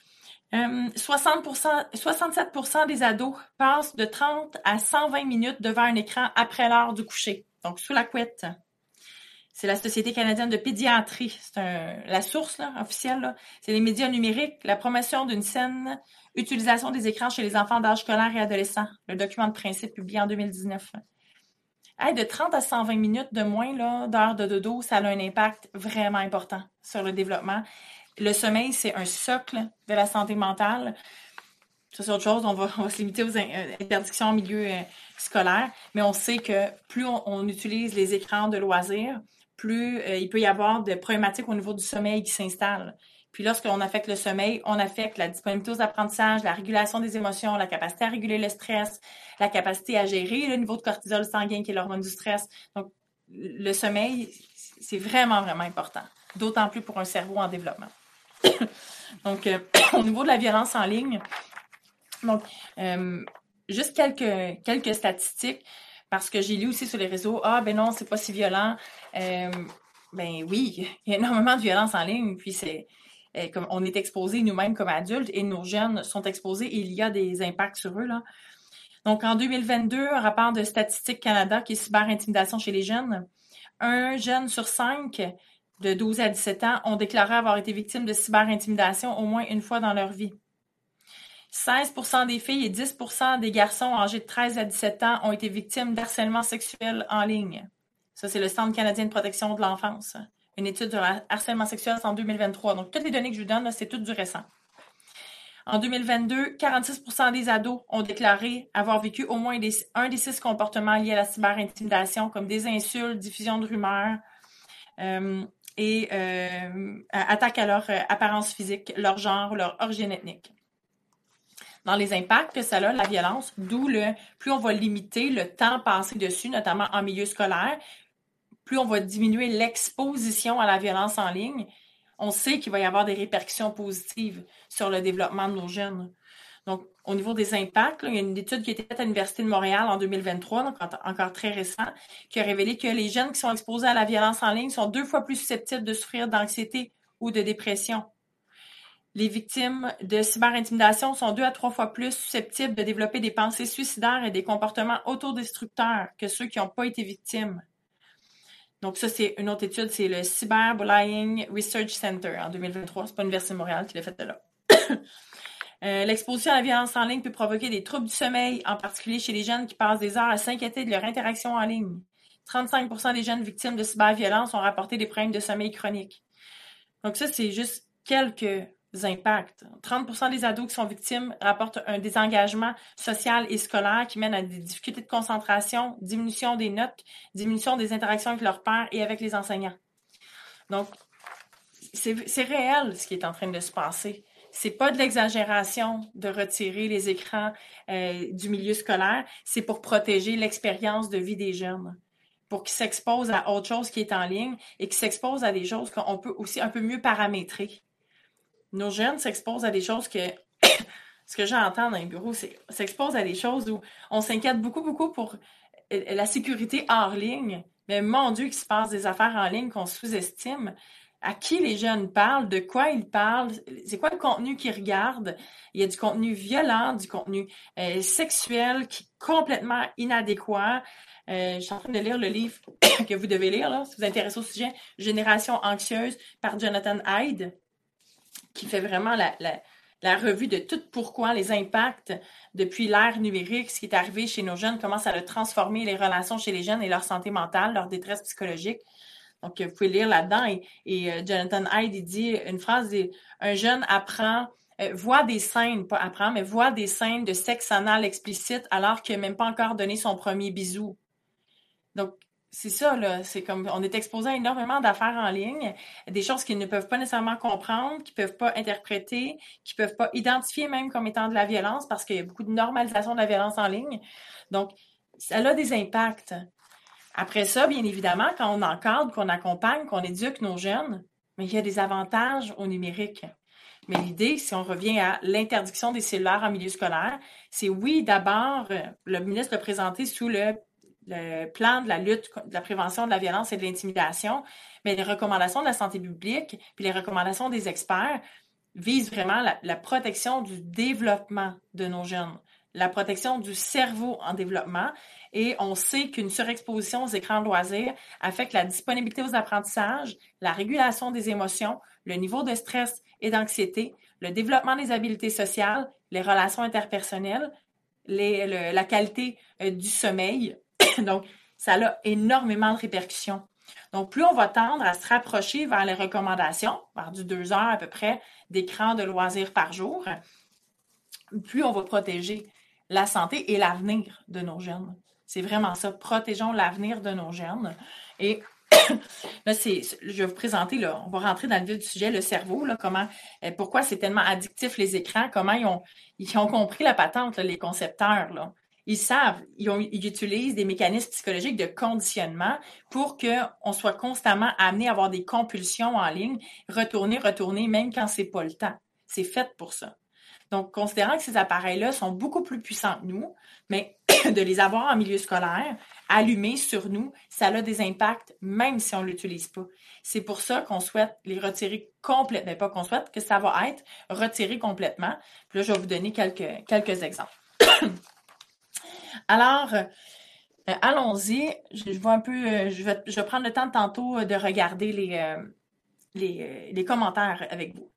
[SPEAKER 1] 67% des ados passent de 30 à 120 minutes devant un écran après l'heure du coucher, donc sous la couette. C'est la Société canadienne de pédiatrie. C'est la source là, officielle. Là. C'est les médias numériques, la promotion d'une saine utilisation des écrans chez les enfants d'âge scolaire et adolescents. Le document de principe publié en 2019. Hey, de 30 à 120 minutes de moins là, d'heures de dodo, ça a un impact vraiment important sur le développement. Le sommeil, c'est un socle de la santé mentale. Ça, c'est autre chose. On va se limiter aux interdictions en milieu scolaire. Mais on sait que plus on utilise les écrans de loisirs, plus il peut y avoir de problématiques au niveau du sommeil qui s'installent. Puis lorsqu'on affecte le sommeil, on affecte la disponibilité aux apprentissages, la régulation des émotions, la capacité à réguler le stress, la capacité à gérer le niveau de cortisol sanguin qui est l'hormone du stress. Donc, le sommeil, c'est vraiment, vraiment important. D'autant plus pour un cerveau en développement. Donc, au niveau de la violence en ligne, donc, juste quelques statistiques, parce que j'ai lu aussi sur les réseaux, ben non, c'est pas si violent. Ben oui, il y a énormément de violence en ligne, puis c'est comme on est exposés nous-mêmes comme adultes et nos jeunes sont exposés et il y a des impacts sur eux, là. Donc, en 2022, un rapport de Statistique Canada qui est cyber-intimidation chez les jeunes, un jeune sur 5 de 12 à 17 ans ont déclaré avoir été victimes de cyber-intimidation au moins une fois dans leur vie. 16% des filles et 10% des garçons âgés de 13 à 17 ans ont été victimes d'harcèlement sexuel en ligne. Ça, c'est le Centre canadien de protection de l'enfance. Une étude sur le harcèlement sexuel, c'est en 2023. Donc, toutes les données que je vous donne, là, c'est toutes du récent. En 2022, 46% des ados ont déclaré avoir vécu au moins un des 6 comportements liés à la cyber-intimidation, comme des insultes, diffusion de rumeurs et attaques à leur apparence physique, leur genre, leur origine ethnique. Dans les impacts que ça a, la violence, d'où plus on va limiter le temps passé dessus, notamment en milieu scolaire, plus on va diminuer l'exposition à la violence en ligne, on sait qu'il va y avoir des répercussions positives sur le développement de nos jeunes. Donc, au niveau des impacts, là, il y a une étude qui a été faite à l'Université de Montréal en 2023, donc encore très récent, qui a révélé que les jeunes qui sont exposés à la violence en ligne sont 2 fois plus susceptibles de souffrir d'anxiété ou de dépression. Les victimes de cyberintimidation sont 2 à 3 fois plus susceptibles de développer des pensées suicidaires et des comportements autodestructeurs que ceux qui n'ont pas été victimes. Donc ça, c'est une autre étude, c'est le Cyberbullying Research Center en 2023. C'est pas l'Université de Montréal qui l'a fait de là. L'exposition à la violence en ligne peut provoquer des troubles du sommeil, en particulier chez les jeunes qui passent des heures à s'inquiéter de leur interaction en ligne. 35% des jeunes victimes de cyberviolence ont rapporté des problèmes de sommeil chroniques. Donc ça, c'est juste quelques impacts. 30% des ados qui sont victimes rapportent un désengagement social et scolaire qui mène à des difficultés de concentration, diminution des notes, diminution des interactions avec leurs pairs et avec les enseignants. Donc, c'est réel ce qui est en train de se passer. C'est pas de l'exagération de retirer les écrans du milieu scolaire, c'est pour protéger l'expérience de vie des jeunes, pour qu'ils s'exposent à autre chose qui est en ligne et qu'ils s'exposent à des choses qu'on peut aussi un peu mieux paramétrer. Nos jeunes s'exposent à des choses que, ce que j'entends dans les bureaux, c'est s'exposent à des choses où on s'inquiète beaucoup pour la sécurité hors ligne. Mais mon Dieu, qu'il se passe des affaires en ligne qu'on sous-estime. À qui les jeunes parlent, de quoi ils parlent, c'est quoi le contenu qu'ils regardent. Il y a du contenu violent, du contenu sexuel qui est complètement inadéquat. Je suis en train de lire le livre que vous devez lire, là, si vous vous intéressez au sujet, Génération anxieuse par Jonathan Haidt, qui fait vraiment la revue de tout pourquoi les impacts depuis l'ère numérique, ce qui est arrivé chez nos jeunes, comment ça a transformé les relations chez les jeunes et leur santé mentale, leur détresse psychologique. Donc, vous pouvez lire là-dedans. Et Jonathan Haidt, il dit une phrase, un jeune apprend, voit des scènes, pas apprend, mais voit des scènes de sexe anal explicite alors qu'il n'a même pas encore donné son premier bisou. Donc, c'est ça, là. C'est comme, on est exposé à énormément d'affaires en ligne, des choses qu'ils ne peuvent pas nécessairement comprendre, qu'ils ne peuvent pas interpréter, qu'ils ne peuvent pas identifier même comme étant de la violence parce qu'il y a beaucoup de normalisation de la violence en ligne. Donc, ça a des impacts. Après ça, bien évidemment, quand on encadre, qu'on accompagne, qu'on éduque nos jeunes, mais il y a des avantages au numérique. Mais l'idée, si on revient à l'interdiction des cellulaires en milieu scolaire, c'est oui, d'abord, le ministre l'a présenté sous le plan de la lutte, de la prévention de la violence et de l'intimidation, mais les recommandations de la santé publique puis les recommandations des experts visent vraiment la protection du développement de nos jeunes, la protection du cerveau en développement. Et on sait qu'une surexposition aux écrans de loisirs affecte la disponibilité aux apprentissages, la régulation des émotions, le niveau de stress et d'anxiété, le développement des habiletés sociales, les relations interpersonnelles, la qualité du sommeil. Donc, ça a énormément de répercussions. Donc, plus on va tendre à se rapprocher vers les recommandations, vers du 2 heures à peu près d'écran de loisirs par jour, plus on va protéger la santé et l'avenir de nos jeunes. C'est vraiment ça. Protégeons l'avenir de nos jeunes. Et Là, je vais vous présenter, là, on va rentrer dans le vif du sujet, le cerveau, là, pourquoi c'est tellement addictif les écrans, comment ils ont compris la patente, là, les concepteurs, là. Ils savent, ils utilisent des mécanismes psychologiques de conditionnement pour qu'on soit constamment amené à avoir des compulsions en ligne, retourner, même quand c'est pas le temps. C'est fait pour ça. Donc, considérant que ces appareils-là sont beaucoup plus puissants que nous, mais de les avoir en milieu scolaire, allumés sur nous, ça a des impacts même si on ne l'utilise pas. C'est pour ça qu'on souhaite les retirer complètement, mais pas qu'on souhaite, que ça va être retiré complètement. Puis là, je vais vous donner quelques exemples. Alors, allons-y. Je vois un peu, je vais prendre le temps tantôt de regarder les commentaires avec vous.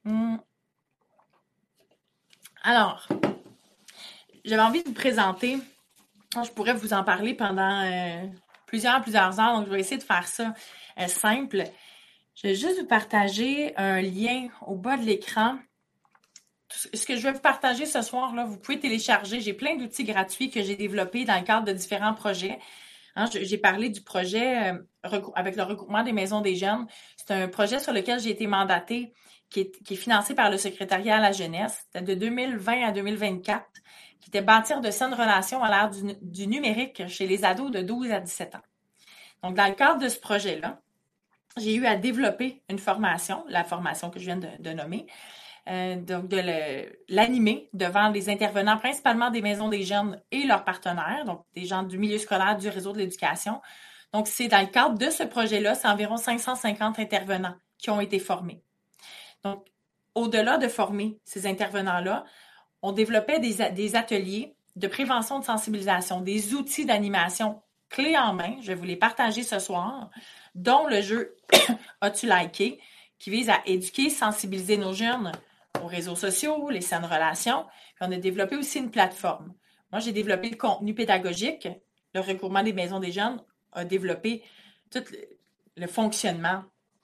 [SPEAKER 1] Alors, j'avais envie de vous présenter. Je pourrais vous en parler pendant plusieurs heures, donc je vais essayer de faire ça simple. Je vais juste vous partager un lien au bas de l'écran. Ce que je vais vous partager ce soir, là, vous pouvez télécharger. J'ai plein d'outils gratuits que j'ai développés dans le cadre de différents projets. J'ai parlé du projet avec le regroupement des maisons des jeunes. C'est un projet sur lequel j'ai été mandatée, qui est financé par le secrétariat à la jeunesse. C'était de 2020 à 2024, qui était bâtir de saines relations à l'ère du numérique chez les ados de 12 à 17 ans. Donc, dans le cadre de ce projet-là, j'ai eu à développer une formation, la formation que je viens de nommer, donc de l'animer devant les intervenants, principalement des maisons des jeunes et leurs partenaires, donc des gens du milieu scolaire, du réseau de l'éducation. Donc, c'est dans le cadre de ce projet-là, c'est environ 550 intervenants qui ont été formés. Donc, au-delà de former ces intervenants-là, on développait des ateliers de prévention de sensibilisation, des outils d'animation clés en main, je vais vous les partager ce soir, dont le jeu As-tu liké, qui vise à éduquer, sensibiliser nos jeunes aux réseaux sociaux, les saines relations. Puis on a développé aussi une plateforme. Moi, j'ai développé le contenu pédagogique. Le regroupement des maisons des jeunes a développé tout le fonctionnement,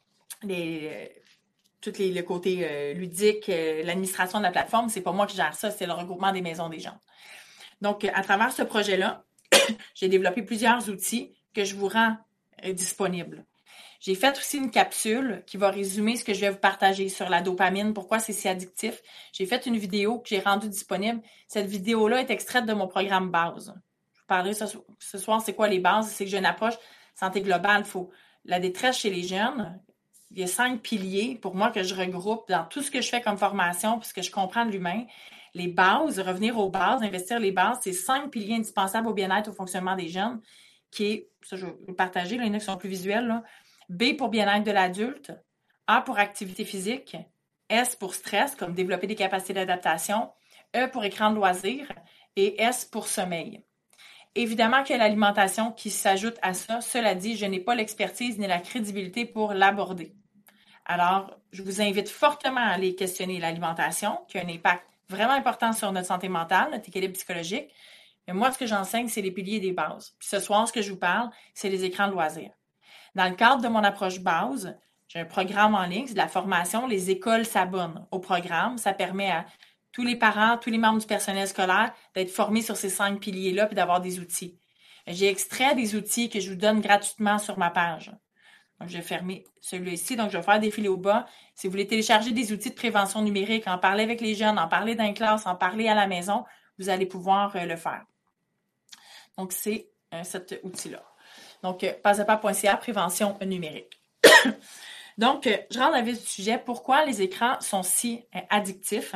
[SPEAKER 1] le côté ludique, l'administration de la plateforme. C'est pas moi qui gère ça, c'est le regroupement des maisons des jeunes. Donc, à travers ce projet-là, j'ai développé plusieurs outils que je vous rends disponibles. J'ai fait aussi une capsule qui va résumer ce que je vais vous partager sur la dopamine, pourquoi c'est si addictif. J'ai fait une vidéo que j'ai rendue disponible. Cette vidéo-là est extraite de mon programme base. Je vous parlerai ce soir, c'est quoi les bases? C'est que j'ai une approche santé globale. La détresse chez les jeunes, il y a 5 piliers pour moi que je regroupe dans tout ce que je fais comme formation, puisque je comprends de l'humain. Les bases, revenir aux bases, investir les bases, c'est 5 piliers indispensables au bien-être, au fonctionnement des jeunes, qui est, ça je vais vous partager, là, il y en a qui sont plus visuels, là. B pour bien-être de l'adulte, A pour activité physique, S pour stress, comme développer des capacités d'adaptation, E pour écran de loisirs et S pour sommeil. Évidemment qu'il y a l'alimentation qui s'ajoute à ça. Cela dit, je n'ai pas l'expertise ni la crédibilité pour l'aborder. Alors, je vous invite fortement à aller questionner l'alimentation, qui a un impact vraiment important sur notre santé mentale, notre équilibre psychologique. Mais moi, ce que j'enseigne, c'est les piliers des bases. Puis ce soir, ce que je vous parle, c'est les écrans de loisirs. Dans le cadre de mon approche base, j'ai un programme en ligne, c'est de la formation. Les écoles s'abonnent au programme. Ça permet à tous les parents, tous les membres du personnel scolaire d'être formés sur ces 5 piliers-là puis d'avoir des outils. J'ai extrait des outils que je vous donne gratuitement sur ma page. Donc, je vais fermer celui-ci. Donc, je vais faire défiler au bas. Si vous voulez télécharger des outils de prévention numérique, en parler avec les jeunes, en parler dans les classes, en parler à la maison, vous allez pouvoir le faire. Donc, c'est cet outil-là. Donc, pasapa.ca, prévention numérique. Donc, je rentre dans le vif du sujet. Pourquoi les écrans sont si addictifs?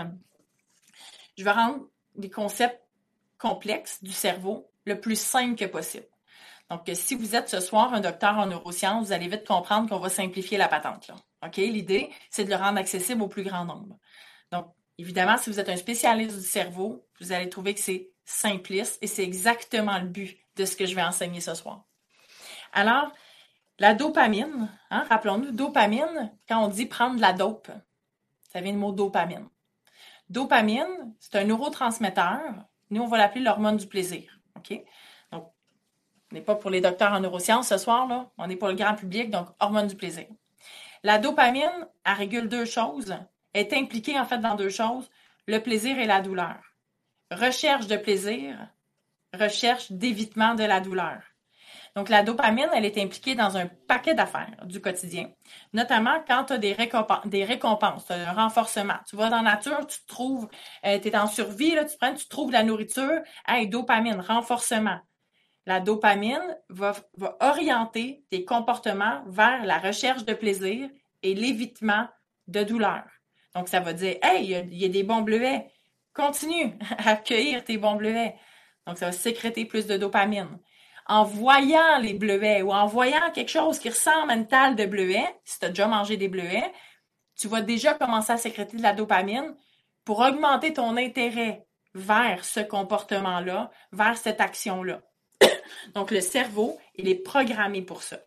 [SPEAKER 1] Je vais rendre des concepts complexes du cerveau le plus simple que possible. Donc, si vous êtes ce soir un docteur en neurosciences, vous allez vite comprendre qu'on va simplifier la patente, là. OK? L'idée, c'est de le rendre accessible au plus grand nombre. Donc, évidemment, si vous êtes un spécialiste du cerveau, vous allez trouver que c'est simpliste et c'est exactement le but de ce que je vais enseigner ce soir. Alors, la dopamine, rappelons-nous, dopamine, quand on dit prendre de la dope, ça vient du mot dopamine. Dopamine, c'est un neurotransmetteur. Nous, on va l'appeler l'hormone du plaisir. OK? Donc, on n'est pas pour les docteurs en neurosciences ce soir, là. On est pour le grand public, donc hormone du plaisir. La dopamine, elle régule 2 choses. Elle est impliquée, en fait, dans 2 choses, le plaisir et la douleur. Recherche de plaisir, recherche d'évitement de la douleur. Donc, la dopamine, elle est impliquée dans un paquet d'affaires du quotidien, notamment quand tu as des récompenses, tu as un renforcement. Tu vas dans la nature, tu te trouves, tu es en survie, là, tu trouves de la nourriture, hey, dopamine, renforcement. La dopamine va orienter tes comportements vers la recherche de plaisir et l'évitement de douleur. Donc, ça va dire, hey, il y a des bons bleuets. Continue à accueillir tes bons bleuets. Donc, ça va sécréter plus de dopamine. En voyant les bleuets ou en voyant quelque chose qui ressemble à une talle de bleuets, si tu as déjà mangé des bleuets, tu vas déjà commencer à sécréter de la dopamine pour augmenter ton intérêt vers ce comportement-là, vers cette action-là. Donc, le cerveau, il est programmé pour ça.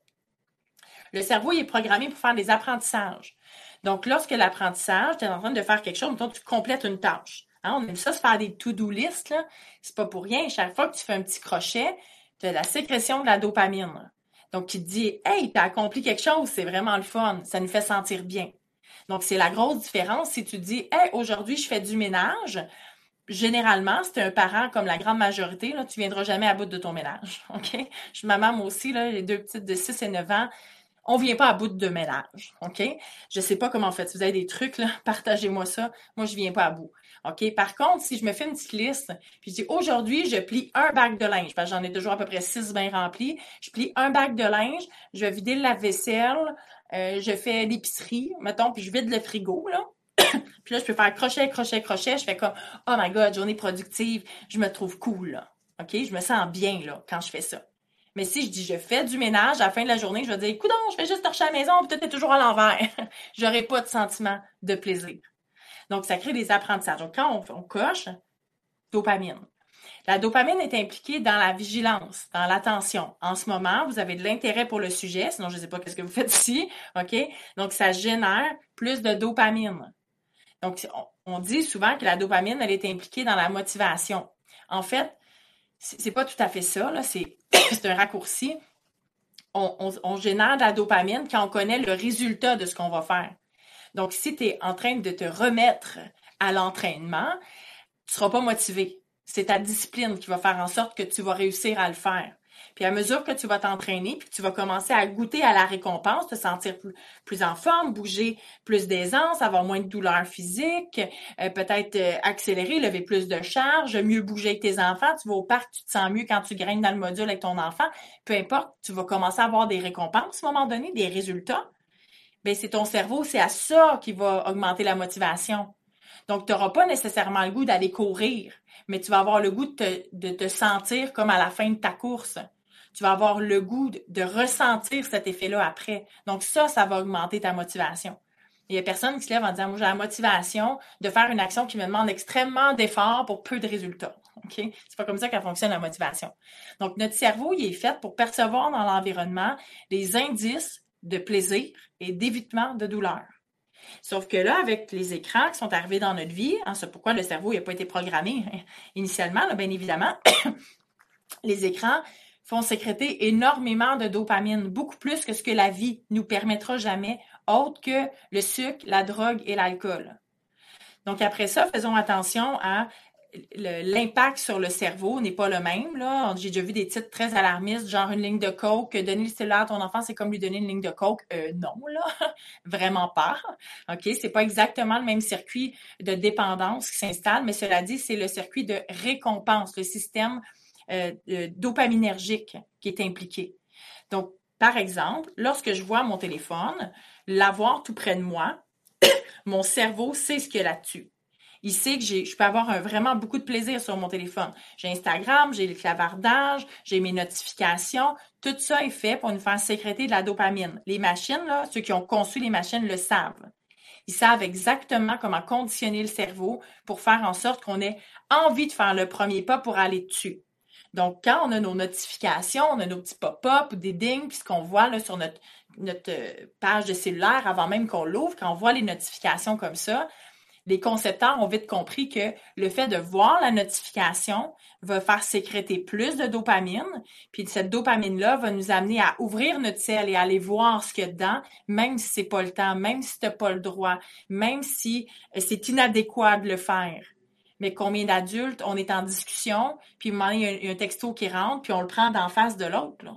[SPEAKER 1] Le cerveau, il est programmé pour faire des apprentissages. Donc, lorsque l'apprentissage, tu es en train de faire quelque chose, mettons, tu complètes une tâche. Hein, on aime ça se faire des to-do list, là. C'est pas pour rien. Chaque fois que tu fais un petit crochet, tu as la sécrétion de la dopamine. Donc, qui te dit, hey, tu as accompli quelque chose, c'est vraiment le fun, ça nous fait sentir bien. Donc, c'est la grosse différence si tu dis, hey, aujourd'hui, je fais du ménage. Généralement, si tu es un parent comme la grande majorité, là, tu viendras jamais à bout de ton ménage. OK? Je suis maman, moi aussi, là, les deux petites de 6 et 9 ans. On vient pas à bout de ménage. OK? Je sais pas comment vous faites. Si vous avez des trucs, là, partagez-moi ça. Moi, je viens pas à bout. OK? Par contre, si je me fais une petite liste, puis je dis aujourd'hui, je plie un bac de linge, parce que j'en ai toujours à peu près 6 bien remplis. Je plie un bac de linge, je vais vider le lave-vaisselle, je fais l'épicerie, mettons, puis je vide le frigo, là. Puis là, je peux faire crochet, crochet, crochet. Je fais comme, oh my God, journée productive. Je me trouve cool, là. OK? Je me sens bien, là, quand je fais ça. Mais si je dis, je fais du ménage, à la fin de la journée, je vais dire, coudonc, je fais juste torcher à la maison, puis tout est toujours à l'envers. J'aurai pas de sentiment de plaisir. Donc, ça crée des apprentissages. Donc, quand on coche, dopamine. La dopamine est impliquée dans la vigilance, dans l'attention. En ce moment, vous avez de l'intérêt pour le sujet, sinon je ne sais pas qu'est-ce que vous faites ici, OK? Donc, ça génère plus de dopamine. Donc, on dit souvent que la dopamine, elle est impliquée dans la motivation. En fait, c'est pas tout à fait ça, là. C'est un raccourci. On génère de la dopamine quand on connaît le résultat de ce qu'on va faire. Donc, si tu es en train de te remettre à l'entraînement, tu seras pas motivé. C'est ta discipline qui va faire en sorte que tu vas réussir à le faire. Puis à mesure que tu vas t'entraîner, puis que tu vas commencer à goûter à la récompense, te sentir plus en forme, bouger plus d'aisance, avoir moins de douleurs physiques, peut-être accélérer, lever plus de charge, mieux bouger avec tes enfants. Tu vas au parc, tu te sens mieux quand tu graines dans le module avec ton enfant. Peu importe, tu vas commencer à avoir des récompenses à un moment donné, des résultats. Bien, c'est ton cerveau, c'est à ça qui va augmenter la motivation. Donc, tu n'auras pas nécessairement le goût d'aller courir, mais tu vas avoir le goût de te sentir comme à la fin de ta course. Tu vas avoir le goût de ressentir cet effet-là après. Donc, ça va augmenter ta motivation. Il y a personne qui se lève en disant, moi, j'ai la motivation de faire une action qui me demande extrêmement d'efforts pour peu de résultats. OK? C'est pas comme ça qu'elle fonctionne, la motivation. Donc, notre cerveau, il est fait pour percevoir dans l'environnement les indices de plaisir et d'évitement de douleur. Sauf que là, avec les écrans qui sont arrivés dans notre vie, hein, c'est pourquoi le cerveau n'a pas été programmé initialement, là, bien évidemment, les écrans font sécréter énormément de dopamine, beaucoup plus que ce que la vie nous permettra jamais, autre que le sucre, la drogue et l'alcool. Donc après ça, faisons attention à l'impact sur le cerveau n'est pas le même. Là. J'ai déjà vu des titres très alarmistes, genre une ligne de coke, donner le cellulaire à ton enfant, c'est comme lui donner une ligne de coke. Non, là, vraiment pas. OK, c'est pas exactement le même circuit de dépendance qui s'installe, mais cela dit, c'est le circuit de récompense, le système dopaminergique qui est impliqué. Donc, par exemple, lorsque je vois mon téléphone, l'avoir tout près de moi, mon cerveau sait ce qu'il y a là-dessus. Il sait que je peux avoir vraiment beaucoup de plaisir sur mon téléphone. J'ai Instagram, j'ai le clavardage, j'ai mes notifications. Tout ça est fait pour nous faire sécréter de la dopamine. Les machines, là, ceux qui ont conçu les machines le savent. Ils savent exactement comment conditionner le cerveau pour faire en sorte qu'on ait envie de faire le premier pas pour aller dessus. Donc, quand on a nos notifications, on a nos petits pop-up ou des dings, puis ce qu'on voit là, sur notre page de cellulaire avant même qu'on l'ouvre, quand on voit les notifications comme ça, les concepteurs ont vite compris que le fait de voir la notification va faire sécréter plus de dopamine, puis cette dopamine-là va nous amener à ouvrir notre ciel et à aller voir ce qu'il y a dedans, même si c'est pas le temps, même si t'as pas le droit, même si c'est inadéquat de le faire. Mais combien d'adultes, on est en discussion, puis à un moment donné, il y a un texto qui rentre, puis on le prend d'en face de l'autre, là.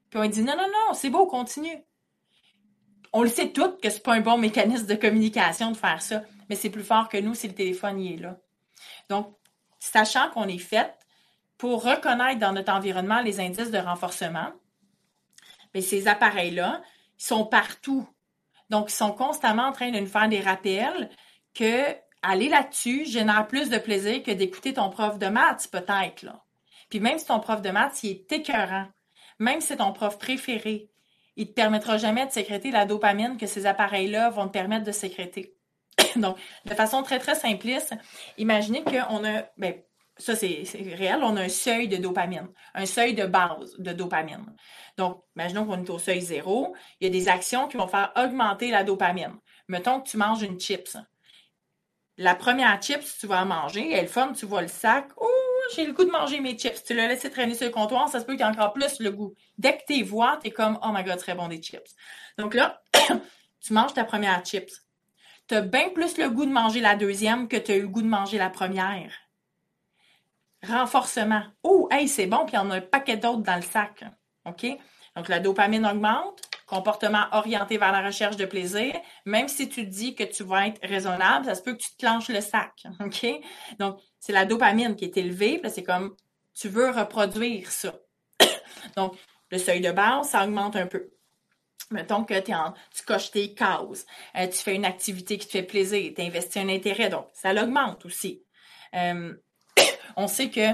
[SPEAKER 1] Puis on dit non, non, non, c'est beau, continue. On le sait toutes que c'est pas un bon mécanisme de communication de faire ça, mais c'est plus fort que nous si le téléphone y est là. Donc, sachant qu'on est fait pour reconnaître dans notre environnement les indices de renforcement, bien, ces appareils-là, ils sont partout. Donc, ils sont constamment en train de nous faire des rappels que aller là-dessus génère plus de plaisir que d'écouter ton prof de maths, peut-être, là. Puis même si ton prof de maths, il est écœurant, même si c'est ton prof préféré, il ne te permettra jamais de sécréter la dopamine que ces appareils-là vont te permettre de sécréter. Donc, de façon très, très simpliste, imaginez qu'on a, ben, ça c'est réel, on a un seuil de dopamine, un seuil de base de dopamine. Donc, imaginons qu'on est au seuil 0, il y a des actions qui vont faire augmenter la dopamine. Mettons que tu manges une chips. La première chips, tu vas en manger, elle est fun, tu vois le sac, oh, j'ai le goût de manger mes chips. Tu l'as laissé traîner sur le comptoir, ça se peut qu'il y ait encore plus le goût. Dès que tu les vois, tu es comme, oh my god, très bon des chips. Donc là, tu manges ta première chips. Tu as bien plus le goût de manger la deuxième que tu as eu le goût de manger la première. Renforcement. Oh, hey, c'est bon, puis il y en a un paquet d'autres dans le sac. OK? Donc, la dopamine augmente, comportement orienté vers la recherche de plaisir. Même si tu dis que tu vas être raisonnable, ça se peut que tu te clenches le sac. OK? Donc, c'est la dopamine qui est élevée, puis c'est comme, tu veux reproduire ça. Donc, le seuil de base, ça augmente un peu. Mettons que tu coches tes cases, tu fais une activité qui te fait plaisir, tu investis un intérêt, donc ça l'augmente aussi. On sait que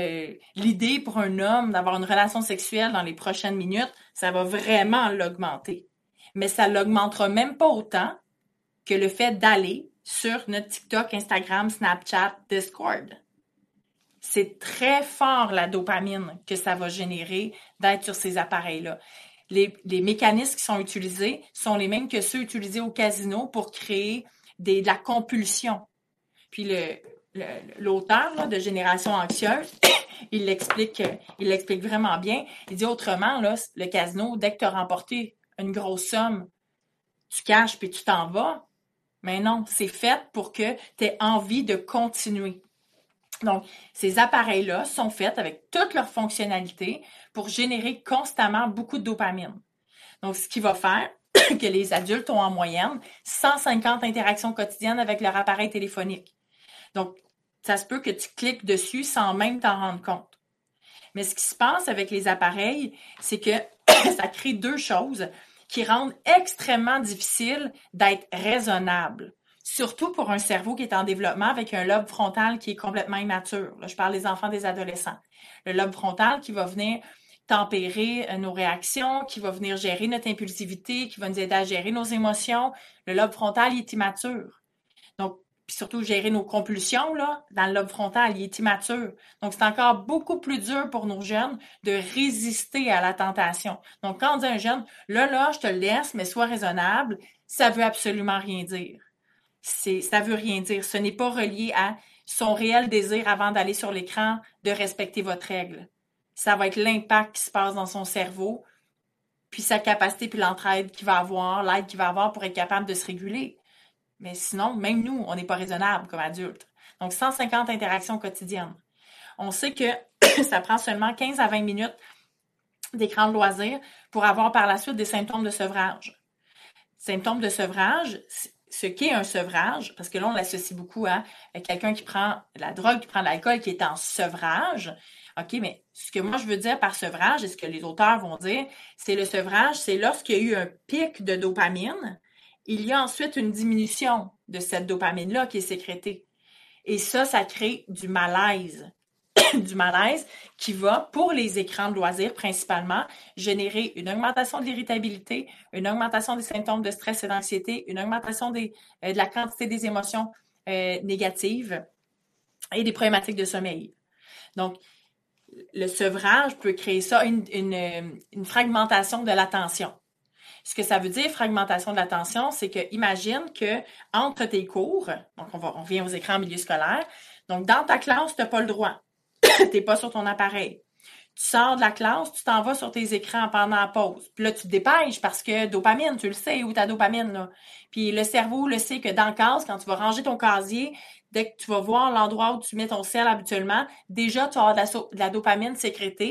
[SPEAKER 1] l'idée pour un homme d'avoir une relation sexuelle dans les prochaines minutes, ça va vraiment l'augmenter. Mais ça l'augmentera même pas autant que le fait d'aller sur notre TikTok, Instagram, Snapchat, Discord. C'est très fort la dopamine que ça va générer d'être sur ces appareils-là. Les mécanismes qui sont utilisés sont les mêmes que ceux utilisés au casino pour créer de la compulsion. Puis l'auteur là, de Génération anxieuse, il l'explique vraiment bien. Il dit autrement, là, le casino, dès que tu as remporté une grosse somme, tu caches puis tu t'en vas. Mais non, c'est fait pour que tu aies envie de continuer. Donc, ces appareils-là sont faits avec toutes leurs fonctionnalités pour générer constamment beaucoup de dopamine. Donc, ce qui va faire que les adultes ont en moyenne 150 interactions quotidiennes avec leur appareil téléphonique. Donc, ça se peut que tu cliques dessus sans même t'en rendre compte. Mais ce qui se passe avec les appareils, c'est que ça crée deux choses qui rendent extrêmement difficile d'être raisonnable. Surtout pour un cerveau qui est en développement avec un lobe frontal qui est complètement immature. Là, je parle des enfants, des adolescents. Le lobe frontal qui va venir tempérer nos réactions, qui va venir gérer notre impulsivité, qui va nous aider à gérer nos émotions. Le lobe frontal, il est immature. Donc, puis surtout gérer nos compulsions, là, dans le lobe frontal, il est immature. Donc, c'est encore beaucoup plus dur pour nos jeunes de résister à la tentation. Donc, quand on dit à un jeune, là, je te le laisse, mais sois raisonnable, ça veut absolument rien dire. Ça veut rien dire. Ce n'est pas relié à son réel désir avant d'aller sur l'écran de respecter votre règle. Ça va être l'impact qui se passe dans son cerveau, puis sa capacité, puis l'entraide qu'il va avoir, l'aide qu'il va avoir pour être capable de se réguler. Mais sinon, même nous, on n'est pas raisonnable comme adultes. Donc, 150 interactions quotidiennes. On sait que ça prend seulement 15 à 20 minutes d'écran de loisir pour avoir par la suite des symptômes de sevrage. Symptômes de sevrage, ce qu'est un sevrage, parce que là, on l'associe beaucoup à quelqu'un qui prend de la drogue, qui prend de l'alcool, qui est en sevrage. OK, mais ce que moi, je veux dire par sevrage, et ce que les auteurs vont dire, c'est le sevrage, c'est lorsqu'il y a eu un pic de dopamine, il y a ensuite une diminution de cette dopamine-là qui est sécrétée. Et ça crée du malaise. Du malaise qui va, pour les écrans de loisirs principalement, générer une augmentation de l'irritabilité, une augmentation des symptômes de stress et d'anxiété, une augmentation de la quantité des émotions négatives et des problématiques de sommeil. Donc, le sevrage peut créer ça, une fragmentation de l'attention. Ce que ça veut dire, fragmentation de l'attention, c'est que imagine que entre tes cours, donc on vient aux écrans en milieu scolaire, donc dans ta classe, tu n'as pas le droit. Tu n'es pas sur ton appareil. Tu sors de la classe, tu t'en vas sur tes écrans pendant la pause. Puis là, tu te dépêches parce que dopamine, tu le sais, où ta dopamine, là. Puis le cerveau le sait que dans le case, quand tu vas ranger ton casier, dès que tu vas voir l'endroit où tu mets ton sel habituellement, déjà, tu vas avoir de la dopamine sécrétée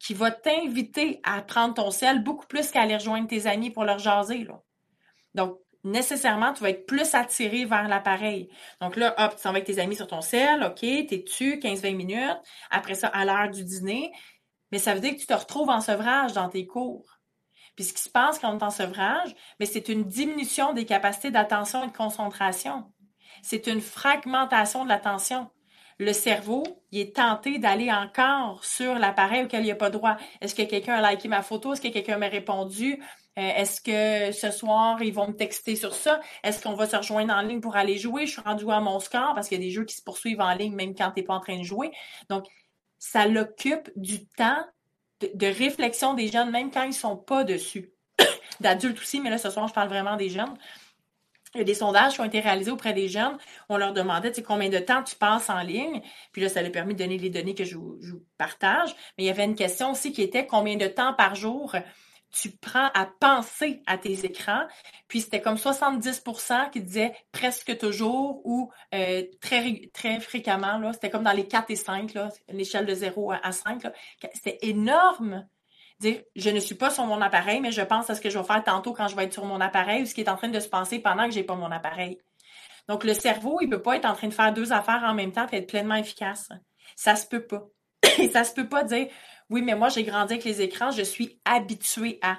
[SPEAKER 1] qui va t'inviter à prendre ton sel beaucoup plus qu'à aller rejoindre tes amis pour leur jaser, là. Donc, nécessairement, tu vas être plus attiré vers l'appareil. Donc là, hop, tu s'en vas avec tes amis sur ton sel, OK, t'es dessus 15-20 minutes. Après ça, à l'heure du dîner. Mais ça veut dire que tu te retrouves en sevrage dans tes cours. Puis ce qui se passe quand on est en sevrage, mais c'est une diminution des capacités d'attention et de concentration. C'est une fragmentation de l'attention. Le cerveau, il est tenté d'aller encore sur l'appareil auquel il n'a pas droit. Est-ce que quelqu'un a liké ma photo? Est-ce que quelqu'un m'a répondu? Est-ce que ce soir, ils vont me texter sur ça? Est-ce qu'on va se rejoindre en ligne pour aller jouer? Je suis rendu à mon score parce qu'il y a des jeux qui se poursuivent en ligne même quand tu n'es pas en train de jouer. Donc, ça l'occupe du temps de réflexion des jeunes, même quand ils ne sont pas dessus. D'adultes aussi, mais là, ce soir, je parle vraiment des jeunes. Il y a des sondages qui ont été réalisés auprès des jeunes. On leur demandait, tu sais, combien de temps tu passes en ligne. Puis là, ça leur a permis de donner les données que je vous partage. Mais il y avait une question aussi qui était combien de temps par jour tu prends à penser à tes écrans. Puis c'était comme 70% qui disaient presque toujours ou très, très fréquemment. Là. C'était comme dans les 4 et 5, là, l'échelle de 0 à 5. Là. C'était énorme. Dire, je ne suis pas sur mon appareil, mais je pense à ce que je vais faire tantôt quand je vais être sur mon appareil ou ce qui est en train de se passer pendant que j'ai pas mon appareil. Donc, le cerveau, il peut pas être en train de faire 2 affaires en même temps et être pleinement efficace. Ça se peut pas. Et ça se peut pas dire, oui, mais moi, j'ai grandi avec les écrans, je suis habituée à.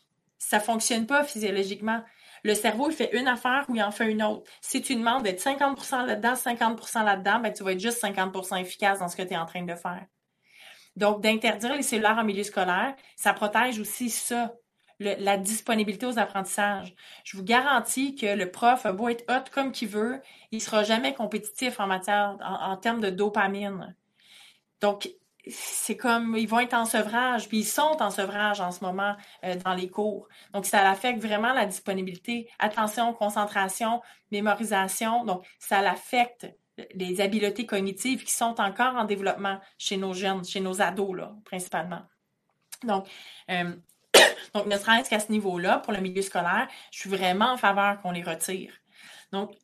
[SPEAKER 1] Ça fonctionne pas physiologiquement. Le cerveau, il fait une affaire ou il en fait une autre. Si tu demandes d'être 50% là-dedans, 50% là-dedans, ben, tu vas être juste 50% efficace dans ce que tu es en train de faire. Donc, d'interdire les cellulaires en milieu scolaire, ça protège aussi ça, la disponibilité aux apprentissages. Je vous garantis que le prof a beau être hot comme qu'il veut, il ne sera jamais compétitif en termes de dopamine. Donc, c'est comme, ils vont être en sevrage, puis ils sont en sevrage en ce moment dans les cours. Donc, ça affecte vraiment la disponibilité, attention, concentration, mémorisation. Donc, ça l'affecte les habiletés cognitives qui sont encore en développement chez nos jeunes, chez nos ados, là, principalement. Donc, euh, donc ne serait-ce qu'à ce niveau-là, pour le milieu scolaire, je suis vraiment en faveur qu'on les retire. Donc,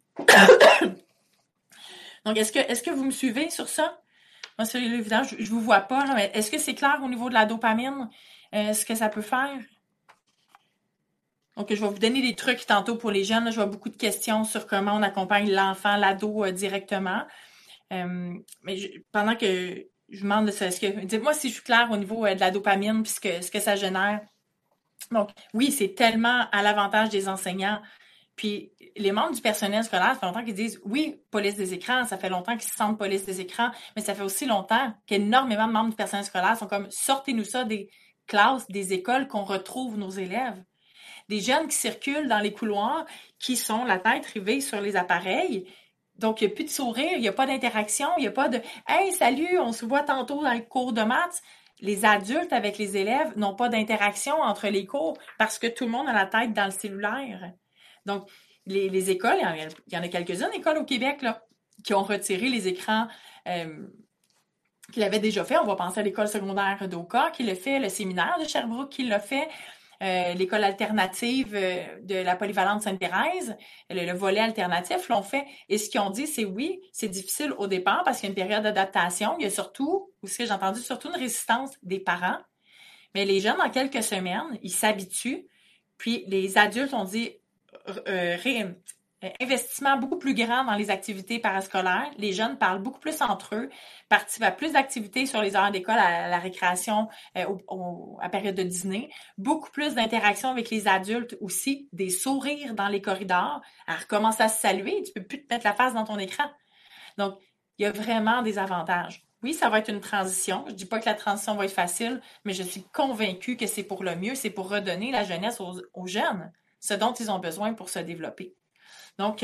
[SPEAKER 1] est-ce que vous me suivez sur ça? Moi, sur l'évident, je ne vous vois pas, là, mais est-ce que c'est clair au niveau de la dopamine, ce que ça peut faire? Donc, je vais vous donner des trucs tantôt pour les jeunes. Là, je vois beaucoup de questions sur comment on accompagne l'enfant, l'ado directement. Mais pendant que je vous demande de ça, dites-moi si je suis claire au niveau de la dopamine puis ce que ça génère. Donc, oui, c'est tellement à l'avantage des enseignants. Puis, les membres du personnel scolaire, ça fait longtemps qu'ils disent oui, police des écrans, ça fait longtemps qu'ils se sentent police des écrans, mais ça fait aussi longtemps qu'énormément de membres du personnel scolaire sont comme sortez-nous ça des classes, des écoles, qu'on retrouve nos élèves. Des jeunes qui circulent dans les couloirs, qui sont la tête rivée sur les appareils. Donc, il n'y a plus de sourire, il n'y a pas d'interaction, il n'y a pas de « Hey, salut, on se voit tantôt dans le cours de maths ». Les adultes avec les élèves n'ont pas d'interaction entre les cours parce que tout le monde a la tête dans le cellulaire. Donc, les écoles, il y en a quelques-unes écoles au Québec là, qui ont retiré les écrans qu'ils avaient déjà fait. On va penser à l'école secondaire d'Oka qui l'a fait, le séminaire de Sherbrooke qui l'a fait, l'école alternative de la polyvalente Sainte-Thérèse, le volet alternatif l'ont fait. Et ce qu'ils ont dit, c'est oui, c'est difficile au départ parce qu'il y a une période d'adaptation. Il y a surtout, ou ce que j'ai entendu, surtout une résistance des parents. Mais les jeunes, en quelques semaines, ils s'habituent. Puis les adultes ont dit investissement beaucoup plus grand dans les activités parascolaires. Les jeunes parlent beaucoup plus entre eux, participent à plus d'activités sur les heures d'école, à la récréation, à période de dîner. Beaucoup plus d'interactions avec les adultes aussi, des sourires dans les corridors. Elle recommence à se saluer, tu peux plus te mettre la face dans ton écran. Donc, il y a vraiment des avantages. Oui, ça va être une transition. Je ne dis pas que la transition va être facile, mais je suis convaincue que c'est pour le mieux, c'est pour redonner la jeunesse aux jeunes, ce dont ils ont besoin pour se développer. Donc,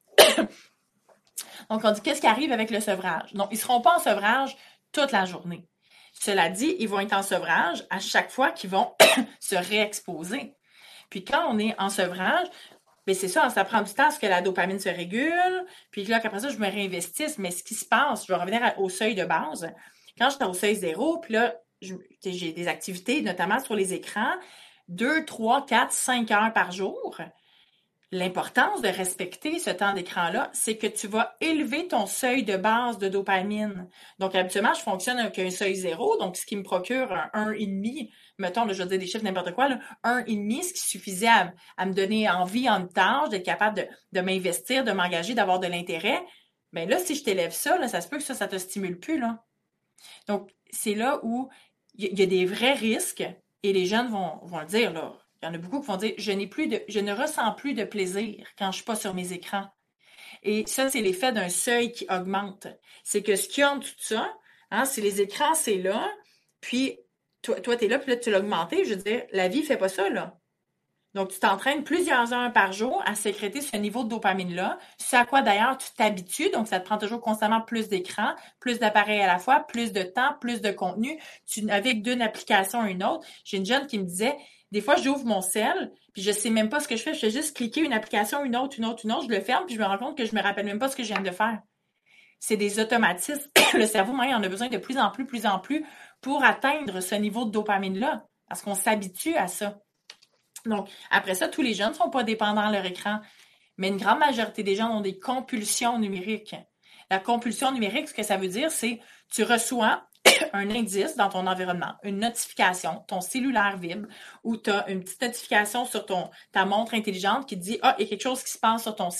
[SPEAKER 1] on dit qu'est-ce qui arrive avec le sevrage? Donc, ils ne seront pas en sevrage toute la journée. Cela dit, ils vont être en sevrage à chaque fois qu'ils vont se réexposer. Puis quand on est en sevrage, bien c'est ça prend du temps à ce que la dopamine se régule, puis là, qu'après ça, je me réinvestisse. Mais ce qui se passe, je vais revenir au seuil de base. Quand j'étais au seuil 0, puis là, j'ai des activités, notamment sur les écrans, 2, 3, 4, 5 heures par jour. L'importance de respecter ce temps d'écran-là, c'est que tu vas élever ton seuil de base de dopamine. Donc, habituellement, je fonctionne avec un seuil zéro, donc ce qui me procure un 1,5, mettons, là, je vais dire des chiffres n'importe quoi, là, 1,5, ce qui suffisait à me donner envie en tâche, d'être capable de m'investir, de m'engager, d'avoir de l'intérêt. Mais là, si je t'élève ça, là, ça se peut que ça te stimule plus, là. Donc, c'est là où il y a des vrais risques et les jeunes vont le dire, là. Il y en a beaucoup qui vont dire, je ne ressens plus de plaisir quand je suis pas sur mes écrans. Et ça, c'est l'effet d'un seuil qui augmente. C'est que ce qu'il y a en tout ça, hein, c'est les écrans, c'est là, puis toi, t'es là, puis là, tu l'as augmenté. Je veux dire, la vie fait pas ça, là. Donc, tu t'entraînes plusieurs heures par jour à sécréter ce niveau de dopamine-là, ce à quoi d'ailleurs tu t'habitues, donc ça te prend toujours constamment plus d'écran, plus d'appareils à la fois, plus de temps, plus de contenu. Tu navigues d'une application à une autre. J'ai une jeune qui me disait, des fois, j'ouvre mon cell, puis je sais même pas ce que je fais juste cliquer une application, une autre, une autre, une autre, je le ferme, puis je me rends compte que je me rappelle même pas ce que je viens de faire. C'est des automatismes. Le cerveau, il en a besoin de plus en plus pour atteindre ce niveau de dopamine-là, parce qu'on s'habitue à ça. Donc, après ça, tous les jeunes ne sont pas dépendants de leur écran, mais une grande majorité des gens ont des compulsions numériques. La compulsion numérique, ce que ça veut dire, c'est tu reçois un indice dans ton environnement, une notification, ton cellulaire vibre, ou tu as une petite notification sur ta montre intelligente qui te dit « Ah, il y a quelque chose qui se passe sur ton cell ».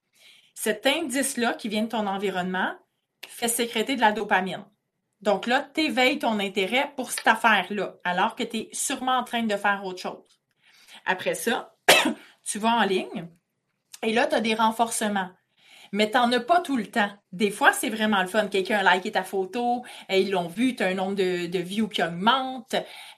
[SPEAKER 1] Cet indice-là qui vient de ton environnement fait sécréter de la dopamine. Donc là, tu éveilles ton intérêt pour cette affaire-là, alors que tu es sûrement en train de faire autre chose. Après ça, tu vas en ligne et là, tu as des renforcements. Mais tu n'en as pas tout le temps. Des fois, c'est vraiment le fun. Quelqu'un a liké ta photo, ils l'ont vu, tu as un nombre de views qui augmente.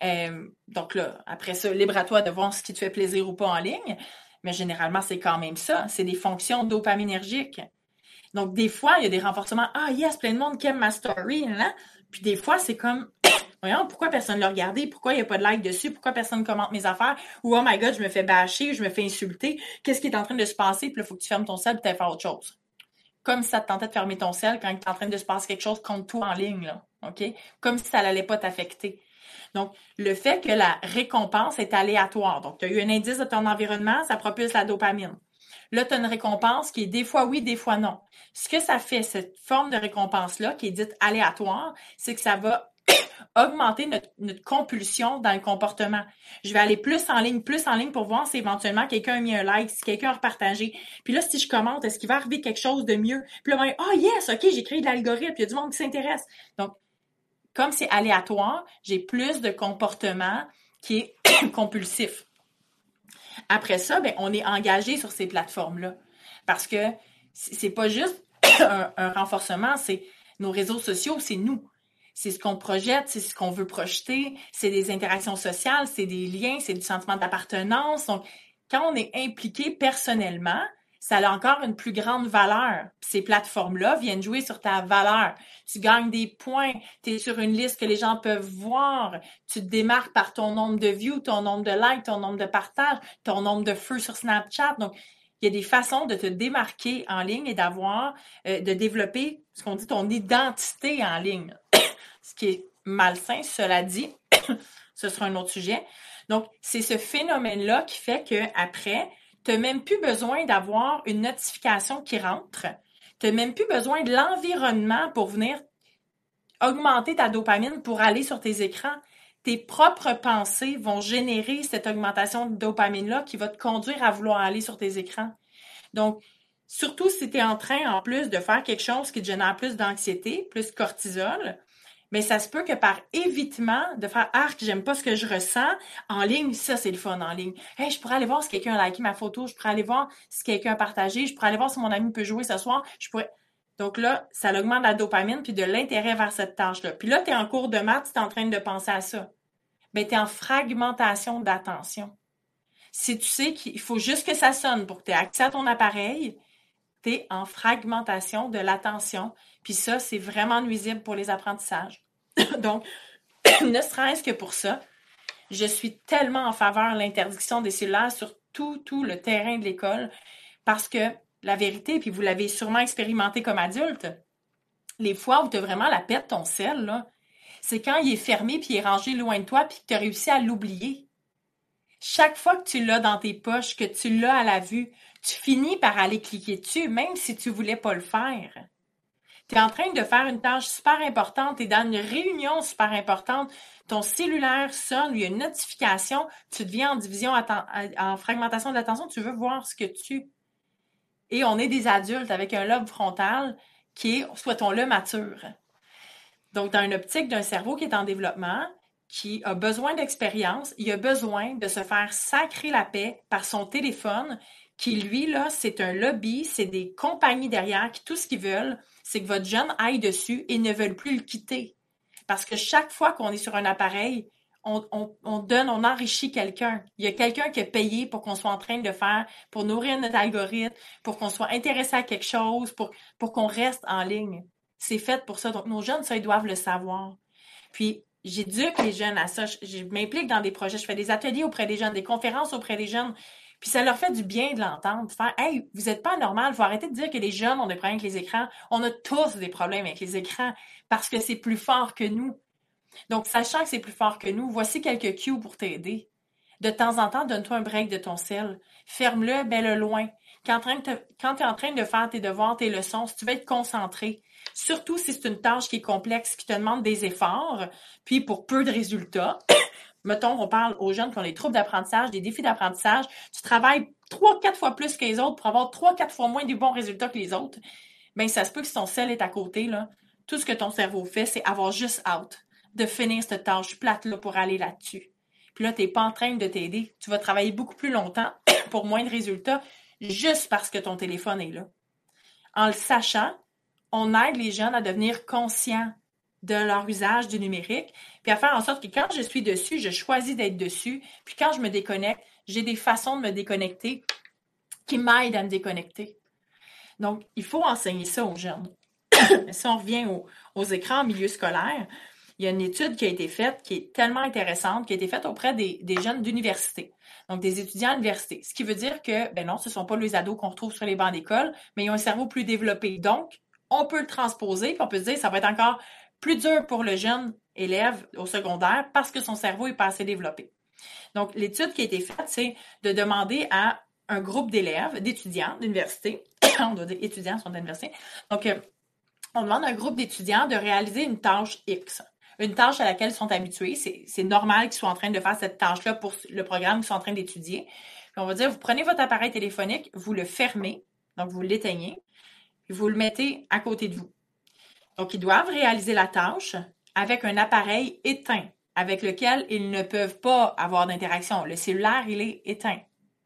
[SPEAKER 1] Donc là, après ça, libre à toi de voir ce qui te fait plaisir ou pas en ligne. Mais généralement, c'est quand même ça. C'est des fonctions dopaminergiques. Donc, des fois, il y a des renforcements. Ah, yes, plein de monde qui aime ma story. Hein? Puis des fois, c'est comme, voyons, pourquoi personne ne l'a regardé? Pourquoi il n'y a pas de like dessus? Pourquoi personne ne commente mes affaires? Ou, oh my God, je me fais bâcher, je me fais insulter. Qu'est-ce qui est en train de se passer? Puis là, il faut que tu fermes ton cell et tu ailles faire autre chose. Comme si ça te tentait de fermer ton cell quand il est en train de se passer quelque chose contre toi en ligne, là. OK? Comme si ça n'allait pas t'affecter. Donc, le fait que la récompense est aléatoire. Donc, tu as eu un indice de ton environnement, ça propulse la dopamine. Là, tu as une récompense qui est des fois oui, des fois non. Ce que ça fait, cette forme de récompense-là, qui est dite aléatoire, c'est que ça va augmenter notre compulsion dans le comportement. Je vais aller plus en ligne pour voir si éventuellement quelqu'un a mis un like, si quelqu'un a repartagé. Puis là, si je commente, est-ce qu'il va arriver quelque chose de mieux? Puis là, oh yes, OK, j'ai créé de l'algorithme, il y a du monde qui s'intéresse. Donc, comme c'est aléatoire, j'ai plus de comportement qui est compulsif. Après ça, ben, on est engagé sur ces plateformes-là. Parce que c'est pas juste un renforcement, c'est nos réseaux sociaux, c'est nous. C'est ce qu'on projette, c'est ce qu'on veut projeter, c'est des interactions sociales, c'est des liens, c'est du sentiment d'appartenance. Donc, quand on est impliqué personnellement, ça a encore une plus grande valeur. Ces plateformes-là viennent jouer sur ta valeur. Tu gagnes des points, tu es sur une liste que les gens peuvent voir, tu te démarques par ton nombre de views, ton nombre de likes, ton nombre de partages, ton nombre de feux sur Snapchat. Donc, il y a des façons de te démarquer en ligne et de développer ce qu'on dit ton identité en ligne. Ce qui est malsain, cela dit, ce sera un autre sujet. Donc, c'est ce phénomène-là qui fait qu'après, tu n'as même plus besoin d'avoir une notification qui rentre. Tu n'as même plus besoin de l'environnement pour venir augmenter ta dopamine pour aller sur tes écrans. Tes propres pensées vont générer cette augmentation de dopamine-là qui va te conduire à vouloir aller sur tes écrans. Donc, surtout si tu es en train, en plus, de faire quelque chose qui te génère plus d'anxiété, plus cortisol, mais ça se peut que par évitement de faire « Ah, j'aime pas ce que je ressens », en ligne, ça, c'est le fun en ligne. « Hey, je pourrais aller voir si quelqu'un a liké ma photo, je pourrais aller voir si quelqu'un a partagé, je pourrais aller voir si mon ami peut jouer ce soir, je pourrais... » Donc là, ça augmente la dopamine puis de l'intérêt vers cette tâche-là. Puis là, tu es en cours de maths, tu es en train de penser à ça. Bien, tu es en fragmentation d'attention. Si tu sais qu'il faut juste que ça sonne pour que tu aies accès à ton appareil, tu es en fragmentation de l'attention. Puis ça, c'est vraiment nuisible pour les apprentissages. Donc, ne serait-ce que pour ça, je suis tellement en faveur de l'interdiction des cellulaires sur tout le terrain de l'école parce que la vérité, puis vous l'avez sûrement expérimenté comme adulte, les fois où tu as vraiment la pète ton cell, là, c'est quand il est fermé puis il est rangé loin de toi puis que tu as réussi à l'oublier. Chaque fois que tu l'as dans tes poches, que tu l'as à la vue, tu finis par aller cliquer dessus, même si tu voulais pas le faire. Tu es en train de faire une tâche super importante, tu es dans une réunion super importante, ton cellulaire sonne, il y a une notification, tu deviens en division, en fragmentation de l'attention, tu veux voir ce que tu... Et on est des adultes avec un lobe frontal qui est, souhaitons-le, mature. Donc, dans une optique d'un cerveau qui est en développement, qui a besoin d'expérience, il a besoin de se faire sacrer la paix par son téléphone, qui lui, là, c'est un lobby, c'est des compagnies derrière qui tout ce qu'ils veulent, c'est que votre jeune aille dessus et ne veulent plus le quitter. Parce que chaque fois qu'on est sur un appareil, on enrichit quelqu'un. Il y a quelqu'un qui a payé pour qu'on soit en train de faire, pour nourrir notre algorithme, pour qu'on soit intéressé à quelque chose, pour qu'on reste en ligne. C'est fait pour ça. Donc, nos jeunes, ça, ils doivent le savoir. Puis, j'éduque les jeunes à ça. Je m'implique dans des projets. Je fais des ateliers auprès des jeunes, des conférences auprès des jeunes. Puis, ça leur fait du bien de l'entendre. De faire, hey, vous n'êtes pas normal. Il faut arrêter de dire que les jeunes ont des problèmes avec les écrans. On a tous des problèmes avec les écrans parce que c'est plus fort que nous. Donc, sachant que c'est plus fort que nous, voici quelques cues pour t'aider. De temps en temps, donne-toi un break de ton sel. Ferme-le, mets-le loin. Quand tu es en train de faire tes devoirs, tes leçons, si tu veux être concentré, surtout si c'est une tâche qui est complexe, qui te demande des efforts, puis pour peu de résultats, mettons, on parle aux jeunes qui ont des troubles d'apprentissage, des défis d'apprentissage, tu travailles 3-4 fois plus que les autres pour avoir 3-4 fois moins de bons résultats que les autres, bien, ça se peut que si ton sel est à côté, là, tout ce que ton cerveau fait, c'est avoir juste hâte de finir cette tâche plate-là pour aller là-dessus. Puis là, tu n'es pas en train de t'aider. Tu vas travailler beaucoup plus longtemps pour moins de résultats juste parce que ton téléphone est là. En le sachant, on aide les jeunes à devenir conscients de leur usage du numérique, puis à faire en sorte que quand je suis dessus, je choisis d'être dessus, puis quand je me déconnecte, j'ai des façons de me déconnecter qui m'aident à me déconnecter. Donc, il faut enseigner ça aux jeunes. Si on revient aux écrans en milieu scolaire, il y a une étude qui a été faite qui est tellement intéressante, qui a été faite auprès des jeunes d'université, donc des étudiants à l'université. Ce qui veut dire que, ben non, ce ne sont pas les ados qu'on retrouve sur les bancs d'école, mais ils ont un cerveau plus développé. Donc, on peut le transposer, puis on peut se dire que ça va être encore plus dur pour le jeune élève au secondaire parce que son cerveau n'est pas assez développé. Donc, l'étude qui a été faite, c'est de demander à un groupe d'élèves, d'étudiants d'université, on doit dire étudiants sont d'université, donc on demande à un groupe d'étudiants de réaliser une tâche X, une tâche à laquelle ils sont habitués. C'est normal qu'ils soient en train de faire cette tâche-là pour le programme qu'ils sont en train d'étudier. Puis on va dire, vous prenez votre appareil téléphonique, vous le fermez, donc vous l'éteignez, puis vous le mettez à côté de vous. Donc, ils doivent réaliser la tâche avec un appareil éteint, avec lequel ils ne peuvent pas avoir d'interaction. Le cellulaire, il est éteint.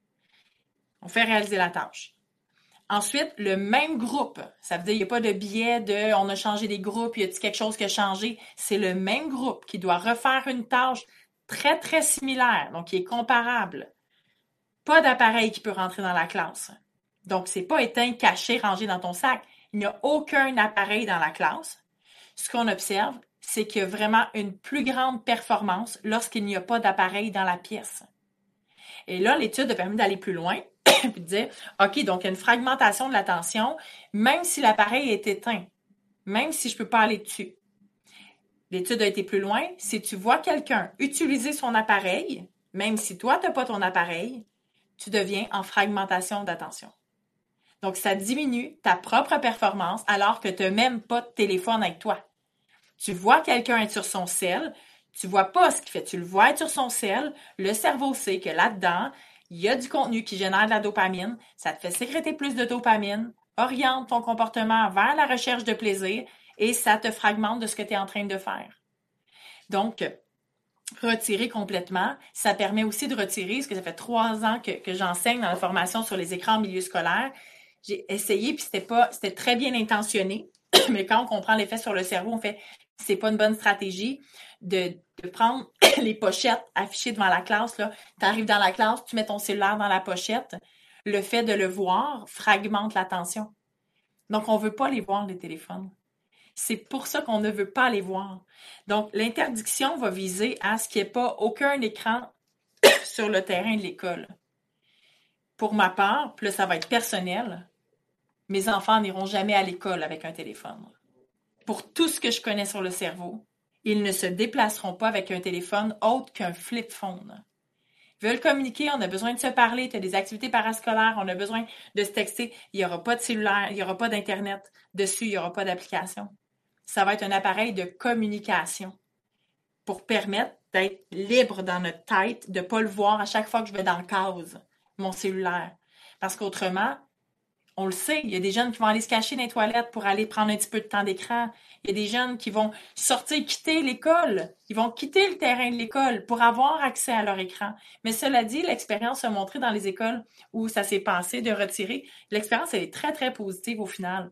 [SPEAKER 1] On fait réaliser la tâche. Ensuite, le même groupe, ça veut dire qu'il n'y a pas de biais de on a changé des groupes, y a-t-il quelque chose qui a changé? C'est le même groupe qui doit refaire une tâche très, très similaire, donc qui est comparable. Pas d'appareil qui peut rentrer dans la classe. Donc, c'est pas éteint, caché, rangé dans ton sac. Il n'y a aucun appareil dans la classe. Ce qu'on observe, c'est qu'il y a vraiment une plus grande performance lorsqu'il n'y a pas d'appareil dans la pièce. Et là, l'étude a permis d'aller plus loin puis de dire, OK, donc il y a une fragmentation de l'attention, même si l'appareil est éteint, même si je ne peux pas aller dessus. L'étude a été plus loin. Si tu vois quelqu'un utiliser son appareil, même si toi, tu n'as pas ton appareil, tu deviens en fragmentation d'attention. Donc, ça diminue ta propre performance alors que tu n'as même pas de téléphone avec toi. Tu vois quelqu'un être sur son cell, tu vois pas ce qu'il fait, tu le vois être sur son cell, le cerveau sait que là-dedans, il y a du contenu qui génère de la dopamine, ça te fait sécréter plus de dopamine, oriente ton comportement vers la recherche de plaisir et ça te fragmente de ce que tu es en train de faire. Donc, retirer complètement, ça permet aussi de retirer, parce que ça fait 3 ans que j'enseigne dans la formation sur les écrans en milieu scolaire. J'ai essayé, puis c'était très bien intentionné, mais quand on comprend l'effet sur le cerveau, on fait c'est pas une bonne stratégie de prendre les pochettes affichées devant la classe. Tu arrives dans la classe, tu mets ton cellulaire dans la pochette. Le fait de le voir fragmente l'attention. Donc, on veut pas les voir, les téléphones. C'est pour ça qu'on ne veut pas les voir. Donc, l'interdiction va viser à ce qu'il n'y ait pas aucun écran sur le terrain de l'école. Pour ma part, puis là, ça va être personnel, mes enfants n'iront jamais à l'école avec un téléphone. Pour tout ce que je connais sur le cerveau, ils ne se déplaceront pas avec un téléphone autre qu'un flip phone. veulent communiquer, on a besoin de se parler, tu as des activités parascolaires, on a besoin de se texter, il n'y aura pas de cellulaire, il n'y aura pas d'Internet dessus, il n'y aura pas d'application. Ça va être un appareil de communication pour permettre d'être libre dans notre tête, de ne pas le voir à chaque fois que je vais dans la case, mon cellulaire. Parce qu'autrement, on le sait, il y a des jeunes qui vont aller se cacher dans les toilettes pour aller prendre un petit peu de temps d'écran. Il y a des jeunes qui vont sortir, quitter l'école. Ils vont quitter le terrain de l'école pour avoir accès à leur écran. Mais cela dit, l'expérience a montré dans les écoles où ça s'est passé de retirer. L'expérience, elle est très, très positive au final.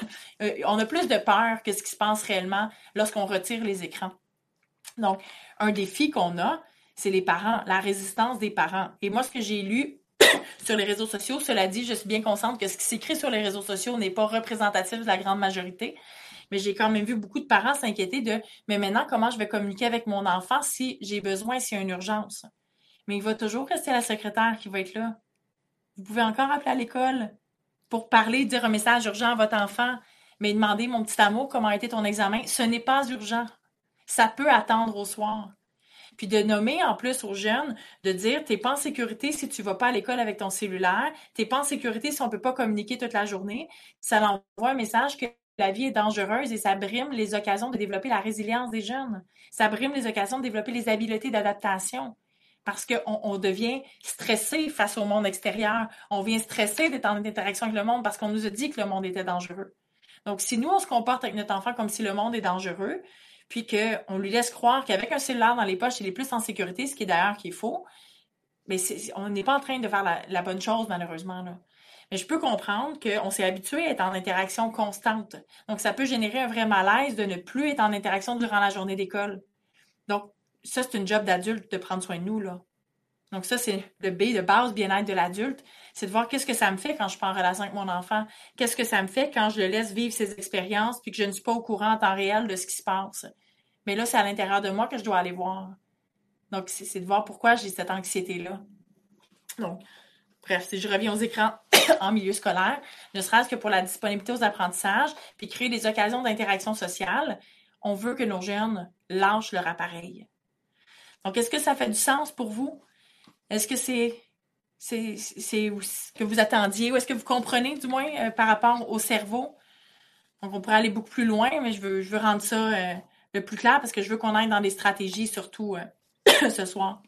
[SPEAKER 1] On a plus de peur que ce qui se passe réellement lorsqu'on retire les écrans. Donc, un défi qu'on a, c'est les parents, la résistance des parents. Et moi, ce que j'ai lu sur les réseaux sociaux, cela dit, je suis bien consciente que ce qui s'écrit sur les réseaux sociaux n'est pas représentatif de la grande majorité, mais j'ai quand même vu beaucoup de parents s'inquiéter de « mais maintenant, comment je vais communiquer avec mon enfant si j'ai besoin, s'il y a une urgence? » Mais il va toujours rester la secrétaire qui va être là. Vous pouvez encore appeler à l'école pour parler, dire un message urgent à votre enfant, mais demander « mon petit amour, comment a été ton examen? » Ce n'est pas urgent. Ça peut attendre au soir. Puis de nommer en plus aux jeunes, de dire t'es pas en sécurité si tu vas pas à l'école avec ton cellulaire, t'es pas en sécurité si on peut pas communiquer toute la journée. Ça envoie un message que la vie est dangereuse et ça brime les occasions de développer la résilience des jeunes. Ça brime les occasions de développer les habiletés d'adaptation. Parce qu'on devient stressé face au monde extérieur. On vient stressé d'être en interaction avec le monde parce qu'on nous a dit que le monde était dangereux. Donc, si nous, on se comporte avec notre enfant comme si le monde est dangereux, puis qu'on lui laisse croire qu'avec un cellulaire dans les poches, il est plus en sécurité, ce qui est d'ailleurs qui est faux, mais on n'est pas en train de faire la bonne chose, malheureusement, là. Mais je peux comprendre qu'on s'est habitué à être en interaction constante. Donc, ça peut générer un vrai malaise de ne plus être en interaction durant la journée d'école. Donc, ça, c'est une job d'adulte de prendre soin de nous, là. Donc ça, c'est le B de base, bien-être de l'adulte. C'est de voir qu'est-ce que ça me fait quand je suis pas en relation avec mon enfant. Qu'est-ce que ça me fait quand je le laisse vivre ses expériences puis que je ne suis pas au courant en temps réel de ce qui se passe. Mais là, c'est à l'intérieur de moi que je dois aller voir. Donc, c'est de voir pourquoi j'ai cette anxiété-là. Donc, bref, si je reviens aux écrans en milieu scolaire, ne serait-ce que pour la disponibilité aux apprentissages puis créer des occasions d'interaction sociale, on veut que nos jeunes lâchent leur appareil. Donc, est-ce que ça fait du sens pour vous? Est-ce que c'est ce que vous attendiez ou est-ce que vous comprenez du moins par rapport au cerveau? Donc, on pourrait aller beaucoup plus loin, mais je veux rendre ça le plus clair parce que je veux qu'on aille dans des stratégies surtout ce soir.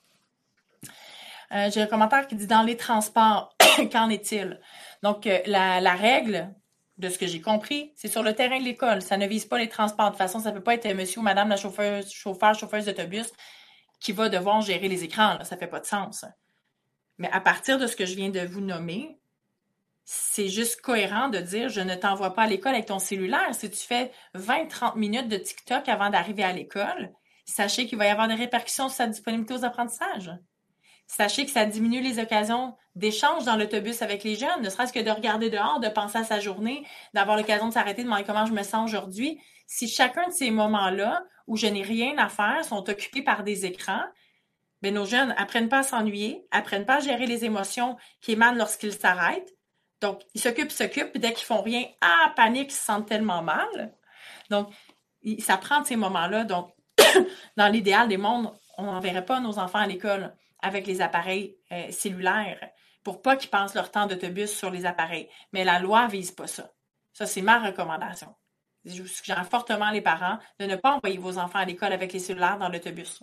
[SPEAKER 1] J'ai un commentaire qui dit « Dans les transports, qu'en est-il? » Donc, la règle, de ce que j'ai compris, c'est sur le terrain de l'école. Ça ne vise pas les transports. De toute façon, ça ne peut pas être monsieur ou madame la chauffeuse d'autobus qui va devoir gérer les écrans. Là. Ça ne fait pas de sens. Mais à partir de ce que je viens de vous nommer, c'est juste cohérent de dire je ne t'envoie pas à l'école avec ton cellulaire. Si tu fais 20-30 minutes de TikTok avant d'arriver à l'école, sachez qu'il va y avoir des répercussions sur sa disponibilité aux apprentissages. Sachez que ça diminue les occasions d'échange dans l'autobus avec les jeunes, ne serait-ce que de regarder dehors, de penser à sa journée, d'avoir l'occasion de s'arrêter, de demander comment je me sens aujourd'hui. Si chacun de ces moments-là, où je n'ai rien à faire, sont occupés par des écrans, bien, nos jeunes apprennent pas à s'ennuyer, apprennent pas à gérer les émotions qui émanent lorsqu'ils s'arrêtent. Donc, ils s'occupent, puis dès qu'ils font rien, panique, ils se sentent tellement mal. Donc, ça prend de ces moments-là. Donc, dans l'idéal des mondes, on n'enverrait pas nos enfants à l'école avec les appareils cellulaires pour pas qu'ils passent leur temps d'autobus sur les appareils. Mais la loi vise pas ça. Ça, c'est ma recommandation. Je vous suggère fortement les parents de ne pas envoyer vos enfants à l'école avec les cellulaires dans l'autobus.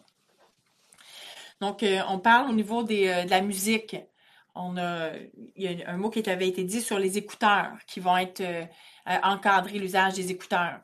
[SPEAKER 1] Donc, on parle au niveau de la musique. Il y a un mot qui avait été dit sur les écouteurs qui vont être encadrer l'usage des écouteurs.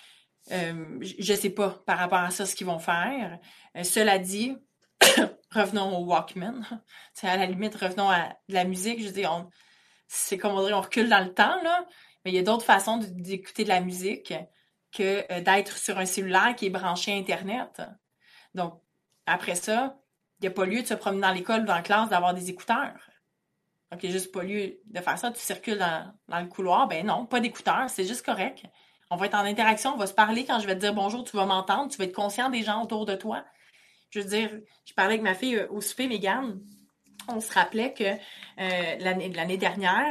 [SPEAKER 1] Je ne sais pas par rapport à ça ce qu'ils vont faire. Cela dit, revenons au Walkman. C'est à la limite, revenons à de la musique. Je dis, c'est comme on dirait, on recule dans le temps, là. Mais il y a d'autres façons d'écouter de la musique que d'être sur un cellulaire qui est branché à Internet. Donc, après ça, il n'y a pas lieu de se promener dans l'école ou dans la classe d'avoir des écouteurs. Donc, il n'y a juste pas lieu de faire ça. Tu circules dans le couloir. Ben non, pas d'écouteurs, c'est juste correct. On va être en interaction, on va se parler quand je vais te dire bonjour, tu vas m'entendre, tu vas être conscient des gens autour de toi. Je veux dire, je parlais avec ma fille au souper, Mégane. On se rappelait que l'année dernière,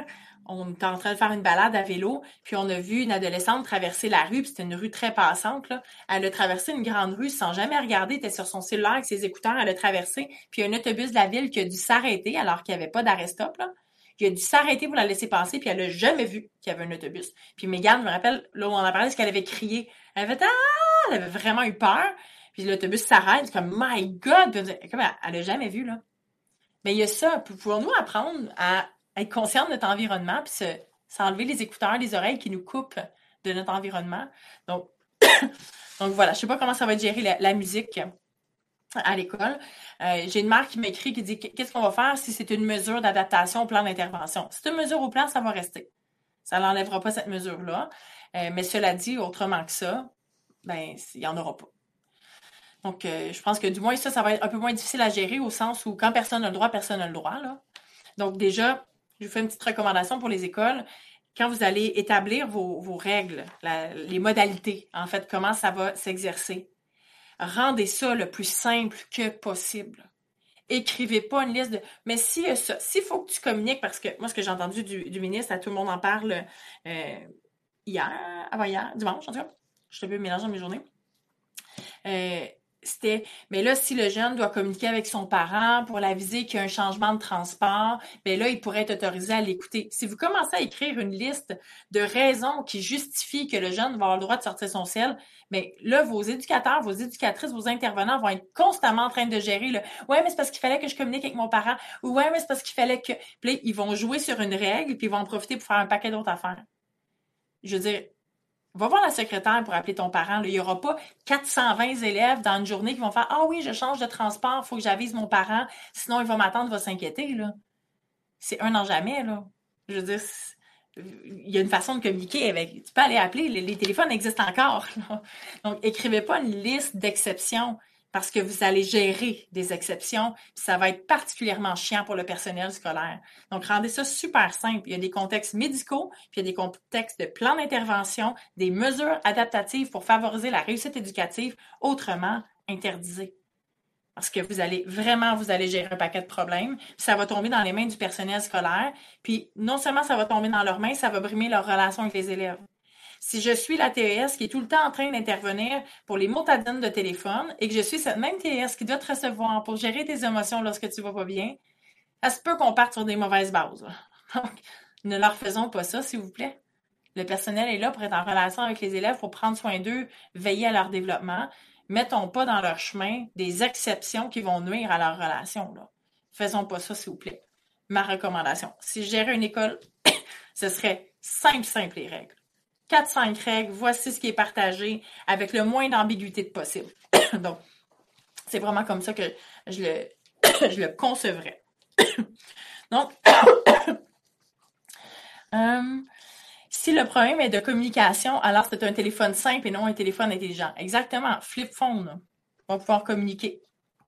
[SPEAKER 1] On était en train de faire une balade à vélo, puis on a vu une adolescente traverser la rue, puis c'était une rue très passante, là. Elle a traversé une grande rue sans jamais regarder, elle était sur son cellulaire avec ses écouteurs, elle a traversé, puis il y a un autobus de la ville qui a dû s'arrêter alors qu'il n'y avait pas d'arrêt-stop, là. Il a dû s'arrêter pour la laisser passer, puis elle a jamais vu qu'il y avait un autobus. Puis Mégane, je me rappelle, là où on a parlé, c'est qu'elle avait crié. Elle avait fait « Ah! » Elle avait vraiment eu peur. Puis l'autobus s'arrête, c'est comme « My God! » Puis comme elle a jamais vu, là. Mais il y a ça. Pouvons-nous apprendre à être conscient de notre environnement puis s'enlever les écouteurs, les oreilles qui nous coupent de notre environnement? Donc, donc voilà, je sais pas comment ça va être géré la musique à l'école. J'ai une mère qui m'écrit qui dit qu'est-ce qu'on va faire si c'est une mesure d'adaptation au plan d'intervention? Si c'est une mesure au plan, ça va rester. Ça n'enlèvera pas cette mesure-là. Mais cela dit, autrement que ça, ben, il n'y en aura pas. Donc, je pense que du moins, ça va être un peu moins difficile à gérer au sens où quand personne n'a le droit, personne n'a le droit, là. Donc, déjà, je vous fais une petite recommandation pour les écoles. Quand vous allez établir vos règles, les modalités, en fait, comment ça va s'exercer, rendez ça le plus simple que possible. Écrivez pas une liste de... Mais si ça, s'il faut que tu communiques, parce que moi, ce que j'ai entendu du ministre, à tout le monde en parle hier, avant-hier, dimanche, en tout cas, je suis un peu mélangée dans mes journées. C'était, mais là, si le jeune doit communiquer avec son parent pour l'aviser qu'il y a un changement de transport, ben là, il pourrait être autorisé à l'écouter. Si vous commencez à écrire une liste de raisons qui justifient que le jeune va avoir le droit de sortir son ciel, mais là, vos éducateurs, vos éducatrices, vos intervenants vont être constamment en train de gérer le « Ouais, mais c'est parce qu'il fallait que je communique avec mon parent. » ou « Ouais, mais c'est parce qu'il fallait que... » Puis là, ils vont jouer sur une règle, puis ils vont en profiter pour faire un paquet d'autres affaires. Je veux dire, va voir la secrétaire pour appeler ton parent. Là. Il n'y aura pas 420 élèves dans une journée qui vont faire « Ah oui, je change de transport, il faut que j'avise mon parent, sinon il va m'attendre, il va s'inquiéter. » là. C'est un an jamais. Là. Je veux dire, il y a une façon de communiquer avec. Tu peux aller appeler, les téléphones existent encore. Là. Donc, écrivez pas une liste d'exceptions parce que vous allez gérer des exceptions, puis ça va être particulièrement chiant pour le personnel scolaire. Donc, rendez ça super simple. Il y a des contextes médicaux, puis il y a des contextes de plan d'intervention, des mesures adaptatives pour favoriser la réussite éducative, autrement interdisées. Parce que vous allez gérer un paquet de problèmes, puis ça va tomber dans les mains du personnel scolaire, puis non seulement ça va tomber dans leurs mains, ça va brimer leur relation avec les élèves. Si je suis la TES qui est tout le temps en train d'intervenir pour les motadines de téléphone et que je suis cette même TES qui doit te recevoir pour gérer tes émotions lorsque tu vas pas bien, ça se peut qu'on parte sur des mauvaises bases. Donc, ne leur faisons pas ça, s'il vous plaît. Le personnel est là pour être en relation avec les élèves, pour prendre soin d'eux, veiller à leur développement. Mettons pas dans leur chemin des exceptions qui vont nuire à leur relation. Là. Faisons pas ça, s'il vous plaît. Ma recommandation. Si je gérais une école, ce serait simple les règles. 4-5 règles, voici ce qui est partagé avec le moins d'ambiguïté possible. Donc, c'est vraiment comme ça que je le concevrais. Donc, si le problème est de communication, alors c'est un téléphone simple et non un téléphone intelligent. Exactement, flip phone. On va pouvoir communiquer.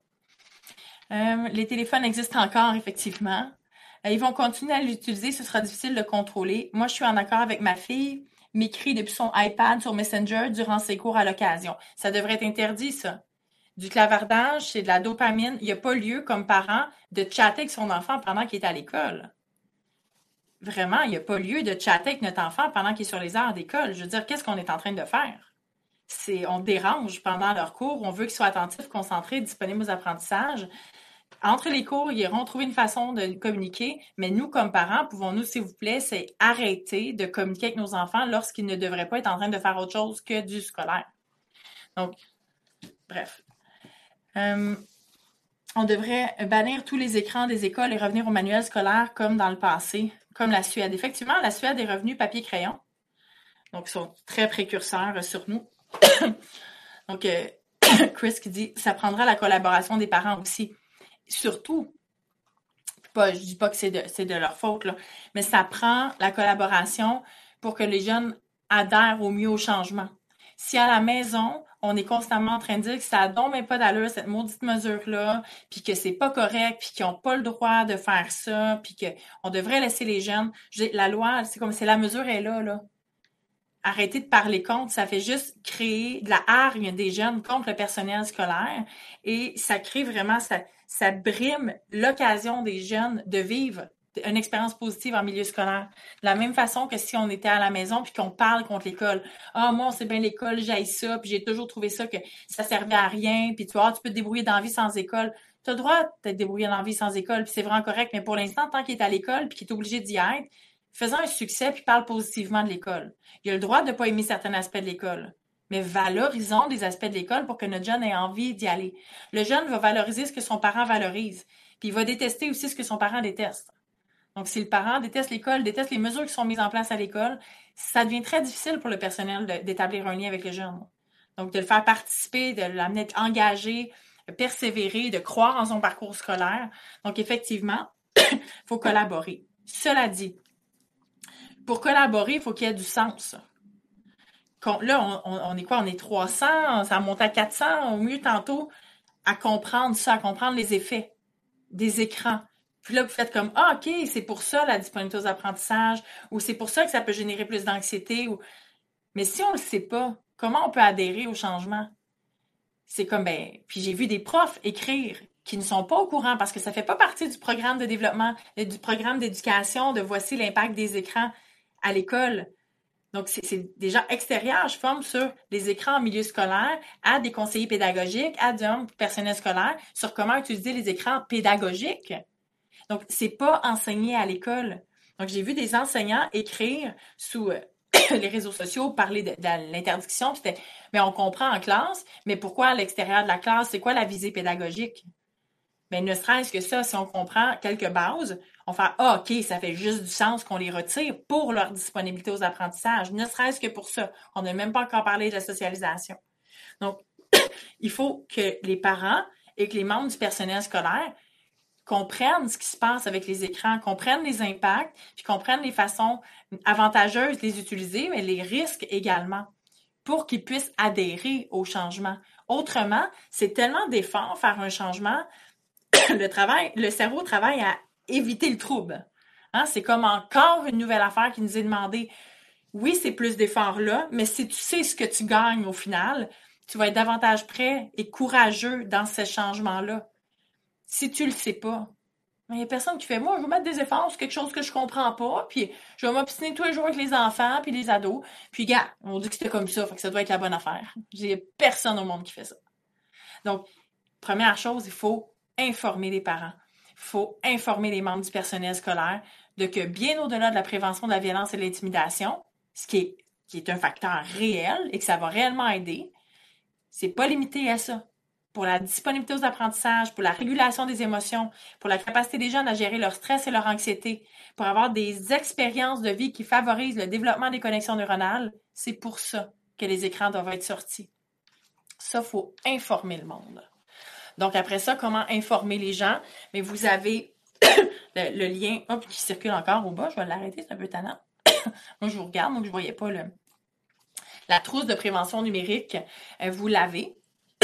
[SPEAKER 1] Les téléphones existent encore, effectivement. Ils vont continuer à l'utiliser, ce sera difficile de contrôler. Moi, je suis en accord avec ma fille, m'écrit depuis son iPad sur Messenger durant ses cours à l'occasion. Ça devrait être interdit, ça. Du clavardage, c'est de la dopamine. Il n'y a pas lieu, comme parent, de chatter avec son enfant pendant qu'il est à l'école. Vraiment, il n'y a pas lieu de chatter avec notre enfant pendant qu'il est sur les heures d'école. Je veux dire, qu'est-ce qu'on est en train de faire? On dérange pendant leur cours, on veut qu'ils soient attentifs, concentrés, disponibles aux apprentissages. Entre les cours, ils iront trouver une façon de communiquer, mais nous, comme parents, pouvons-nous, s'il vous plaît, c'est arrêter de communiquer avec nos enfants lorsqu'ils ne devraient pas être en train de faire autre chose que du scolaire. Donc, bref. On devrait bannir tous les écrans des écoles et revenir au manuel scolaire comme dans le passé, comme la Suède. Effectivement, la Suède est revenue papier-crayon. Donc, ils sont très précurseurs sur nous. Donc, Chris qui dit « ça prendra la collaboration des parents aussi ». Surtout, je dis pas que c'est de leur faute, là, mais ça prend la collaboration pour que les jeunes adhèrent au mieux au changement. Si à la maison, on est constamment en train de dire que ça n'a donc même pas d'allure, cette maudite mesure-là, puis que c'est pas correct, puis qu'ils n'ont pas le droit de faire ça, puis qu'on devrait laisser les jeunes. La loi, c'est comme si la mesure est là. Arrêtez de parler contre, ça fait juste créer de la hargne des jeunes contre le personnel scolaire et ça crée vraiment, ça brime l'occasion des jeunes de vivre une expérience positive en milieu scolaire. De la même façon que si on était à la maison puis qu'on parle contre l'école. Ah, moi, on sait bien l'école, j'haïs ça, puis j'ai toujours trouvé ça que ça servait à rien, puis tu vois, tu peux te débrouiller dans la vie sans école. Tu as le droit de te débrouiller dans la vie sans école, puis c'est vraiment correct, mais pour l'instant, tant qu'il est à l'école puis qu'il est obligé d'y être, faisant un succès puis parle positivement de l'école. Il a le droit de ne pas aimer certains aspects de l'école. Mais valorisons des aspects de l'école pour que notre jeune ait envie d'y aller. Le jeune va valoriser ce que son parent valorise. Puis il va détester aussi ce que son parent déteste. Donc, si le parent déteste l'école, déteste les mesures qui sont mises en place à l'école, ça devient très difficile pour le personnel d'établir un lien avec le jeune. Donc, de le faire participer, de l'amener engagé, de persévérer, de croire en son parcours scolaire. Donc, effectivement, il faut collaborer. Cela dit, pour collaborer, il faut qu'il y ait du sens. Là, on est quoi? On est 300, ça monte à 400, au mieux tantôt, à comprendre ça, à comprendre les effets des écrans. Puis là, vous faites comme, ah, OK, c'est pour ça la disponibilité aux apprentissages, ou c'est pour ça que ça peut générer plus d'anxiété. Mais si on ne le sait pas, comment on peut adhérer au changement? C'est comme, puis j'ai vu des profs écrire qui ne sont pas au courant parce que ça ne fait pas partie du programme de développement, du programme d'éducation de voici l'impact des écrans à l'école. Donc, c'est des gens extérieurs, je forme sur les écrans en milieu scolaire, à des conseillers pédagogiques, à du personnel scolaire, sur comment utiliser les écrans pédagogiques. Donc, c'est pas enseigné à l'école. Donc, j'ai vu des enseignants écrire sous les réseaux sociaux, parler de l'interdiction. Mais on comprend en classe, mais pourquoi à l'extérieur de la classe? C'est quoi la visée pédagogique? Mais ne serait-ce que ça, si on comprend quelques bases, on fait ah, OK, ça fait juste du sens qu'on les retire pour leur disponibilité aux apprentissages. Ne serait-ce que pour ça. On n'a même pas encore parlé de la socialisation. Donc, il faut que les parents et que les membres du personnel scolaire comprennent ce qui se passe avec les écrans, comprennent les impacts, puis comprennent les façons avantageuses de les utiliser, mais les risques également, pour qu'ils puissent adhérer au changement. Autrement, c'est tellement d'efforts faire un changement, le cerveau travaille à éviter le trouble. Hein? C'est comme encore une nouvelle affaire qui nous est demandée. Oui, c'est plus d'efforts là, mais si tu sais ce que tu gagnes au final, tu vas être davantage prêt et courageux dans ce changement-là. Si tu le sais pas, il n'y a personne qui fait, moi, je vais mettre des efforts sur quelque chose que je comprends pas, puis je vais m'obstiner tous les jours avec les enfants puis les ados, puis gars, on dit que c'était comme ça, fait que ça doit être la bonne affaire. J'ai personne au monde qui fait ça. Donc, première chose, il faut informer les parents. Il faut informer les membres du personnel scolaire de que bien au-delà de la prévention de la violence et de l'intimidation, ce qui est un facteur réel et que ça va réellement aider, c'est pas limité à ça. Pour la disponibilité aux apprentissages, pour la régulation des émotions, pour la capacité des jeunes à gérer leur stress et leur anxiété, pour avoir des expériences de vie qui favorisent le développement des connexions neuronales, c'est pour ça que les écrans doivent être sortis. Ça, il faut informer le monde. Donc, après ça, comment informer les gens? Mais vous avez le lien qui circule encore au bas. Je vais l'arrêter, c'est un peu tannant. Moi, je vous regarde, donc je ne voyais pas la trousse de prévention numérique. Vous l'avez.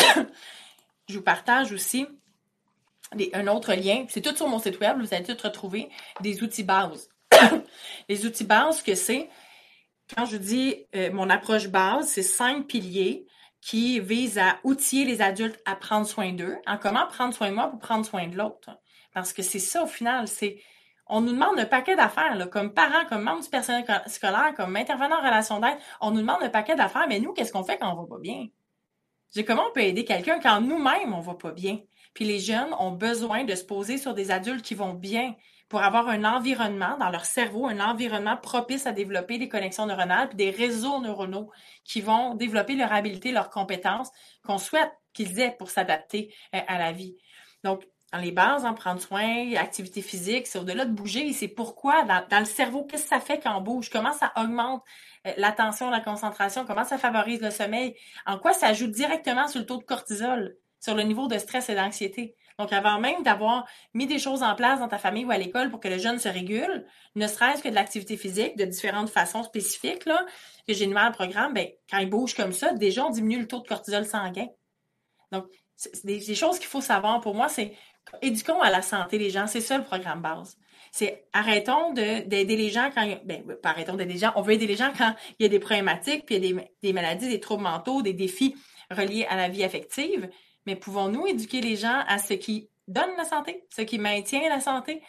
[SPEAKER 1] Je vous partage aussi un autre lien. C'est tout sur mon site web. Vous allez tout retrouver des outils bases. Les outils bases, ce que c'est, quand je dis mon approche base, c'est 5 piliers qui visent à outiller les adultes à prendre soin d'eux. En comment prendre soin de moi pour prendre soin de l'autre. Parce que c'est ça, au final, on nous demande un paquet d'affaires, là, comme parents, comme membres du personnel scolaire, comme intervenants en relation d'aide. On nous demande un paquet d'affaires, mais nous, qu'est-ce qu'on fait quand on va pas bien? Comment on peut aider quelqu'un quand nous-mêmes, on va pas bien? Puis les jeunes ont besoin de se poser sur des adultes qui vont bien pour avoir un environnement dans leur cerveau, un environnement propice à développer des connexions neuronales puis des réseaux neuronaux qui vont développer leur habilité, leurs compétences qu'on souhaite qu'ils aient pour s'adapter à la vie. Donc, dans les bases, prendre soin, activité physique, c'est au-delà de bouger. C'est pourquoi dans le cerveau, qu'est-ce que ça fait quand on bouge? Comment ça augmente l'attention, la concentration? Comment ça favorise le sommeil? En quoi ça ajoute directement sur le taux de cortisol, sur le niveau de stress et d'anxiété? Donc, avant même d'avoir mis des choses en place dans ta famille ou à l'école pour que le jeune se régule, ne serait-ce que de l'activité physique de différentes façons spécifiques là, que j'ai mis dans le programme, quand il bouge comme ça, déjà, on diminue le taux de cortisol sanguin. Donc, c'est des choses qu'il faut savoir. Pour moi, c'est éduquons à la santé les gens. C'est ça le programme base. C'est arrêtons d'aider les gens quand... pas arrêtons d'aider les gens. On veut aider les gens quand il y a des problématiques, puis il y a des maladies, des troubles mentaux, des défis reliés à la vie affective. Mais pouvons-nous éduquer les gens à ce qui donne la santé, ce qui maintient la santé,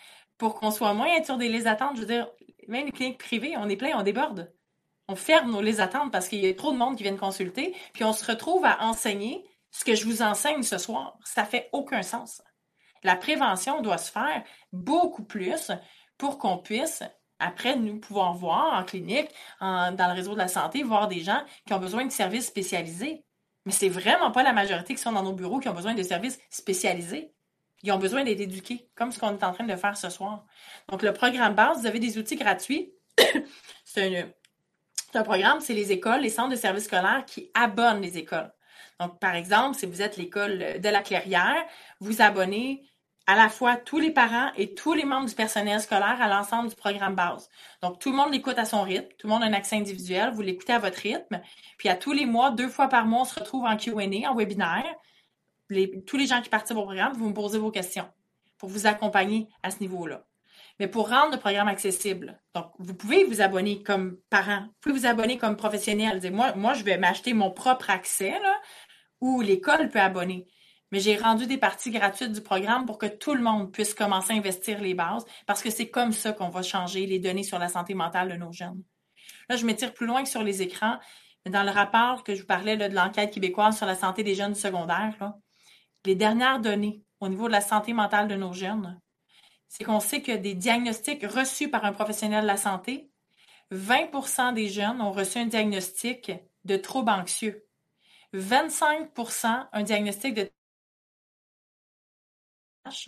[SPEAKER 1] pour qu'on soit moins être sur des listes d'attente. Je veux dire, même les cliniques privées, on est plein, on déborde. On ferme nos listes d'attente parce qu'il y a trop de monde qui viennent consulter, puis on se retrouve à enseigner ce que je vous enseigne ce soir. Ça fait aucun sens. La prévention doit se faire beaucoup plus pour qu'on puisse, après, nous pouvoir voir en clinique, dans le réseau de la santé, voir des gens qui ont besoin de services spécialisés. Mais c'est vraiment pas la majorité qui sont dans nos bureaux qui ont besoin de services spécialisés. Ils ont besoin d'être éduqués, comme ce qu'on est en train de faire ce soir. Donc, le programme base, vous avez des outils gratuits. C'est un programme, c'est les écoles, les centres de services scolaires qui abonnent les écoles. Donc, par exemple, si vous êtes l'école de la Clairière, vous abonnez à la fois tous les parents et tous les membres du personnel scolaire à l'ensemble du programme base. Donc, tout le monde l'écoute à son rythme, tout le monde a un accès individuel, vous l'écoutez à votre rythme, puis à tous les mois, 2 fois par mois, on se retrouve en Q&A, en webinaire. Tous les gens qui participent au programme, vous me posez vos questions pour vous accompagner à ce niveau-là. Mais pour rendre le programme accessible, donc vous pouvez vous abonner comme parent, vous pouvez vous abonner comme professionnel. Moi, je vais m'acheter mon propre accès, là, ou l'école peut abonner. Mais j'ai rendu des parties gratuites du programme pour que tout le monde puisse commencer à investir les bases, parce que c'est comme ça qu'on va changer les données sur la santé mentale de nos jeunes. Là, je m'étire plus loin que sur les écrans. Mais dans le rapport que je vous parlais là, de l'enquête québécoise sur la santé des jeunes du secondaire, là, les dernières données au niveau de la santé mentale de nos jeunes, c'est qu'on sait que des diagnostics reçus par un professionnel de la santé, 20% des jeunes ont reçu un diagnostic de trouble anxieux. 25% un diagnostic de TDAH,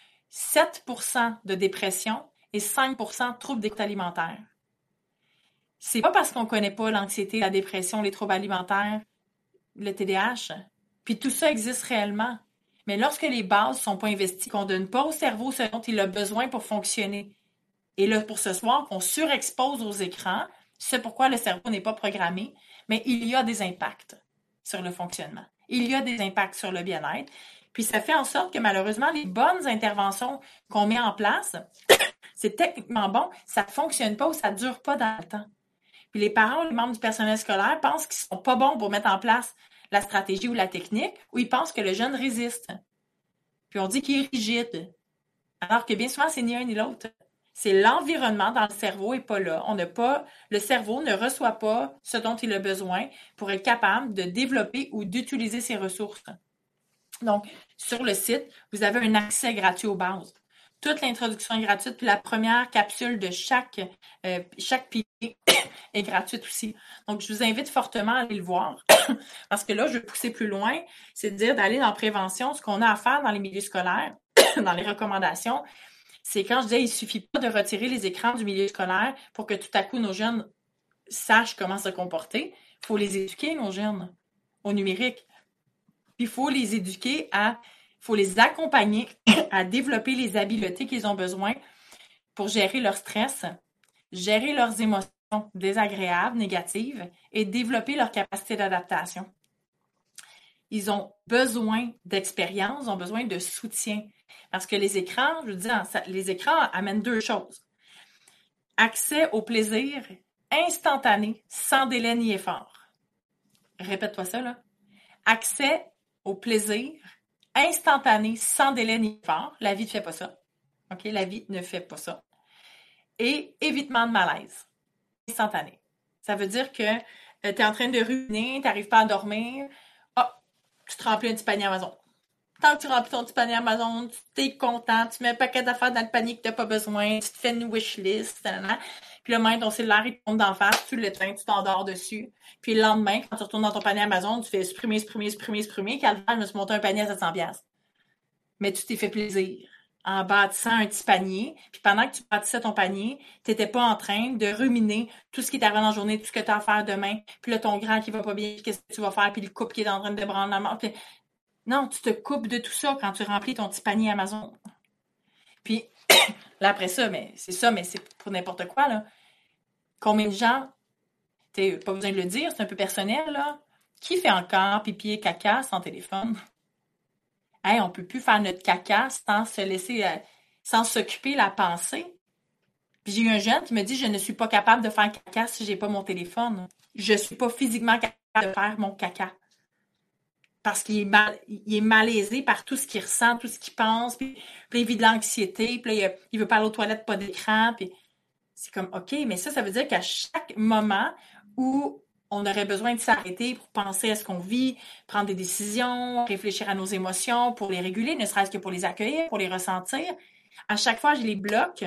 [SPEAKER 1] 7% de dépression et 5% de troubles d'écoute alimentaire. C'est pas parce qu'on connaît pas l'anxiété, la dépression, les troubles alimentaires, le TDAH, puis tout ça existe réellement. Mais lorsque les bases sont pas investies, qu'on donne pas au cerveau ce dont il a besoin pour fonctionner, et là, pour ce soir, qu'on surexpose aux écrans, c'est pourquoi le cerveau n'est pas programmé, mais il y a des impacts sur le fonctionnement. Il y a des impacts sur le bien-être. Puis ça fait en sorte que malheureusement, les bonnes interventions qu'on met en place, c'est techniquement bon, ça ne fonctionne pas ou ça ne dure pas dans le temps. Puis les parents ou les membres du personnel scolaire pensent qu'ils ne sont pas bons pour mettre en place la stratégie ou la technique, ou ils pensent que le jeune résiste. Puis on dit qu'il est rigide. Alors que bien souvent, c'est ni un ni l'autre. C'est l'environnement dans le cerveau n'est pas là. Le cerveau ne reçoit pas ce dont il a besoin pour être capable de développer ou d'utiliser ses ressources. Donc, sur le site, vous avez un accès gratuit aux bases. Toute l'introduction est gratuite, puis la première capsule de chaque pilier est gratuite aussi. Donc, je vous invite fortement à aller le voir. Parce que là, je vais pousser plus loin, c'est de dire d'aller dans la prévention, ce qu'on a à faire dans les milieux scolaires, dans les recommandations, c'est quand je disais, il ne suffit pas de retirer les écrans du milieu scolaire pour que tout à coup nos jeunes sachent comment se comporter. Il faut les éduquer, nos jeunes, au numérique. Puis il faut les éduquer il faut les accompagner à développer les habiletés qu'ils ont besoin pour gérer leur stress, gérer leurs émotions désagréables, négatives et développer leur capacité d'adaptation. Ils ont besoin d'expérience, ils ont besoin de soutien. Parce que les écrans, je veux dire, les écrans amènent 2 choses. Accès au plaisir instantané, sans délai ni effort. Répète-toi ça, là. Accès au plaisir instantané, sans délai ni effort. La vie ne fait pas ça. OK? La vie ne fait pas ça. Et évitement de malaise instantané. Ça veut dire que tu es en train de ruminer, tu n'arrives pas à dormir. Ah, tu te remplis un petit panier Amazon. Tant que tu remplis ton petit panier Amazon, tu es content, tu mets un paquet d'affaires dans le panier que tu n'as pas besoin, tu te fais une wishlist, puis le matin, ton cellulaire, il tombe d'en face, tu l'éteins, tu t'endors dessus. Puis le lendemain, quand tu retournes dans ton panier Amazon, tu fais supprimer. Calvaire, je me suis monté un panier à 700$. Mais tu t'es fait plaisir en bâtissant un petit panier. Puis pendant que tu bâtissais ton panier, tu n'étais pas en train de ruminer tout ce qui t'arrive dans la journée, tout ce que tu as à faire demain. Puis là, ton grand qui va pas bien, qu'est-ce que tu vas faire? Puis le couple qui est en train de prendre la mort. Puis non, tu te coupes de tout ça quand tu remplis ton petit panier Amazon. Puis là, après ça, mais c'est pour n'importe quoi, là. Combien de gens, pas besoin de le dire, c'est un peu personnel, là. Qui fait encore pipi et caca sans téléphone? Hey, on peut plus faire notre caca sans se laisser, sans s'occuper la pensée. Puis j'ai eu un jeune qui me dit, je ne suis pas capable de faire caca si j'ai pas mon téléphone. Je suis pas physiquement capable de faire mon caca. parce il est malaisé par tout ce qu'il ressent, tout ce qu'il pense, puis il vit de l'anxiété, puis là, il veut pas aller aux toilettes, pas d'écran, puis c'est comme, OK, mais ça veut dire qu'à chaque moment où on aurait besoin de s'arrêter pour penser à ce qu'on vit, prendre des décisions, réfléchir à nos émotions pour les réguler, ne serait-ce que pour les accueillir, pour les ressentir, à chaque fois, je les bloque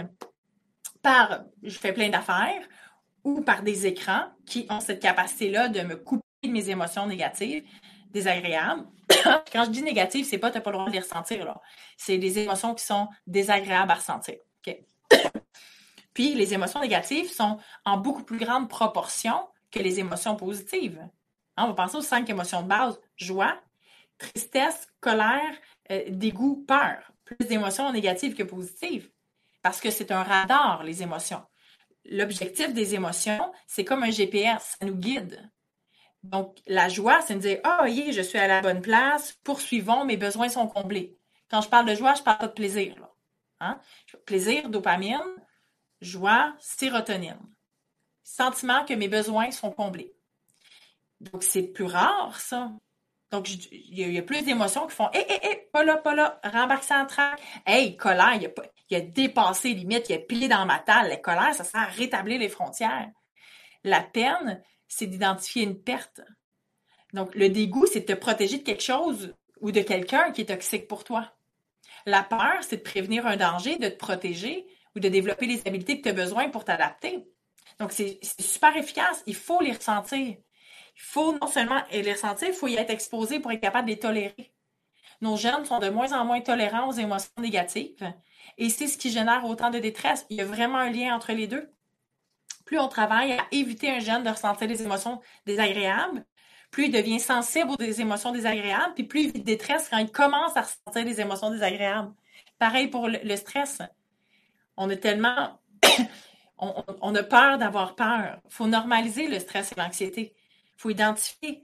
[SPEAKER 1] je fais plein d'affaires ou par des écrans qui ont cette capacité-là de me couper de mes émotions négatives, désagréables. Quand je dis négatives, c'est pas t'as pas le droit de les ressentir, là. C'est des émotions qui sont désagréables à ressentir. OK? Puis les émotions négatives sont en beaucoup plus grande proportion que les émotions positives. On va penser aux 5 émotions de base: joie, tristesse, colère, dégoût, peur. Plus d'émotions négatives que positives. Parce que c'est un radar, les émotions. L'objectif des émotions, c'est comme un GPS, ça nous guide. Donc, la joie, c'est de dire, ah, oui, je suis à la bonne place, poursuivons, mes besoins sont comblés. Quand je parle de joie, je parle pas de plaisir, là. Hein? Plaisir, dopamine, joie, sérotonine. Sentiment que mes besoins sont comblés. Donc, c'est plus rare, ça. Donc, il y a plus d'émotions qui font, pas là, rembarque ça en trac. Hey, colère, il a dépassé les limites, il a pilé dans ma table. La colère, ça sert à rétablir les frontières. La peine, c'est d'identifier une perte. Donc, le dégoût, c'est de te protéger de quelque chose ou de quelqu'un qui est toxique pour toi. La peur, c'est de prévenir un danger, de te protéger ou de développer les habiletés que tu as besoin pour t'adapter. Donc, c'est super efficace. Il faut les ressentir. Il faut non seulement les ressentir, il faut y être exposé pour être capable de les tolérer. Nos jeunes sont de moins en moins tolérants aux émotions négatives et c'est ce qui génère autant de détresse. Il y a vraiment un lien entre les deux. Plus on travaille à éviter un jeune de ressentir des émotions désagréables, plus il devient sensible aux émotions désagréables, puis plus il vit de détresse quand il commence à ressentir des émotions désagréables. Pareil pour le stress. On a tellement... on a peur d'avoir peur. Il faut normaliser le stress et l'anxiété. Il faut identifier.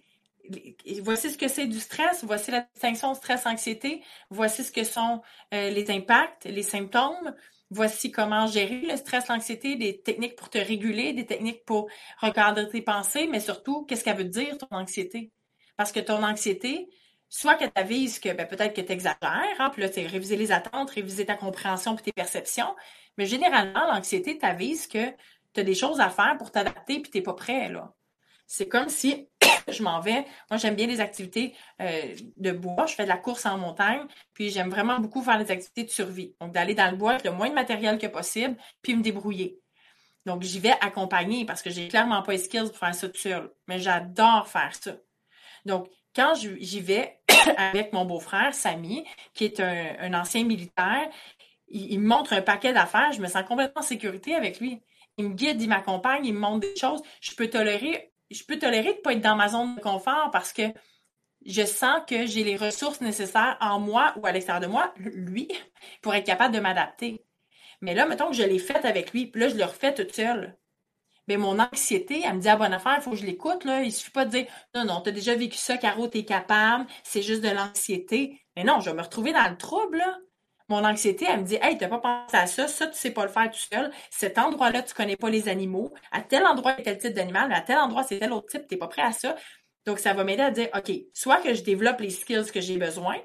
[SPEAKER 1] Voici ce que c'est du stress, voici la distinction stress-anxiété, voici ce que sont les impacts, les symptômes, voici comment gérer le stress, l'anxiété, des techniques pour te réguler, des techniques pour recadrer tes pensées, mais surtout, qu'est-ce qu'elle veut dire, ton anxiété? Parce que ton anxiété, soit que tu avises que peut-être que tu exagères, hein, puis là, tu as révisé les attentes, révisé ta compréhension et tes perceptions, mais généralement, l'anxiété t'avise que tu as des choses à faire pour t'adapter puis tu n'es pas prêt, là. C'est comme si je m'en vais. Moi, j'aime bien les activités de bois. Je fais de la course en montagne. Puis, j'aime vraiment beaucoup faire des activités de survie. Donc, d'aller dans le bois avec le moins de matériel que possible, puis me débrouiller. Donc, j'y vais accompagner parce que j'ai clairement pas les skills pour faire ça tout seul. Mais j'adore faire ça. Donc, quand j'y vais avec mon beau-frère, Samy, qui est un ancien militaire, il me montre un paquet d'affaires. Je me sens complètement en sécurité avec lui. Il me guide, il m'accompagne, il me montre des choses. Je peux tolérer de ne pas être dans ma zone de confort parce que je sens que j'ai les ressources nécessaires en moi ou à l'extérieur de moi, lui, pour être capable de m'adapter. Mais là, mettons que je l'ai faite avec lui, puis là, je le refais toute seule. Mais mon anxiété, elle me dit, ah, bonne affaire, il faut que je l'écoute, là. Il suffit pas de dire, non, t'as déjà vécu ça, Caro, t'es capable, c'est juste de l'anxiété. Mais non, je vais me retrouver dans le trouble, là. Mon anxiété, elle me dit, hey, t'as pas pensé à ça, tu sais pas le faire tout seul. Cet endroit-là, tu connais pas les animaux. À tel endroit, il y a tel type d'animal, mais à tel endroit, c'est tel autre type, t'es pas prêt à ça. Donc, ça va m'aider à dire, OK, soit que je développe les skills que j'ai besoin,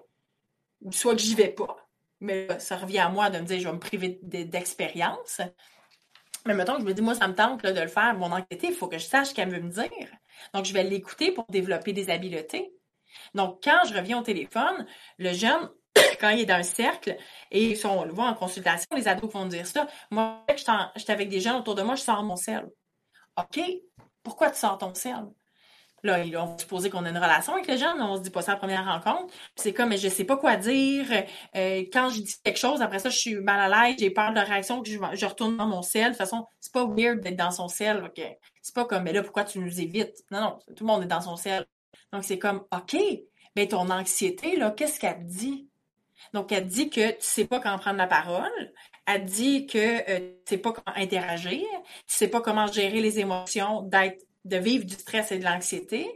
[SPEAKER 1] ou soit que j'y vais pas. Mais là, ça revient à moi de me dire, je vais me priver d'expérience. Mais mettons que je me dis, moi, ça me tente là, de le faire. Mon anxiété, il faut que je sache ce qu'elle veut me dire. Donc, je vais l'écouter pour développer des habiletés. Donc, quand je reviens au téléphone, le jeune, quand il est dans un cercle, et si on le voit en consultation, les ados vont dire ça. Moi, j'étais avec des jeunes autour de moi, je sors mon sel. OK, pourquoi tu sors ton sel? Là, on va supposer qu'on a une relation avec le jeune, on se dit pas ça à la première rencontre. Puis c'est comme, mais je sais pas quoi dire. Quand je dis quelque chose, après ça, je suis mal à l'aise, j'ai peur de la réaction, que je retourne dans mon sel. De toute façon, c'est pas weird d'être dans son sel. Okay? C'est pas comme, mais là, pourquoi tu nous évites? Non, tout le monde est dans son sel. Donc, c'est comme, OK, ben ton anxiété, là, qu'est-ce qu'elle te dit? Donc, elle dit que tu sais pas comment prendre la parole. Elle dit que tu sais pas comment interagir. Tu sais pas comment gérer les émotions, de vivre du stress et de l'anxiété.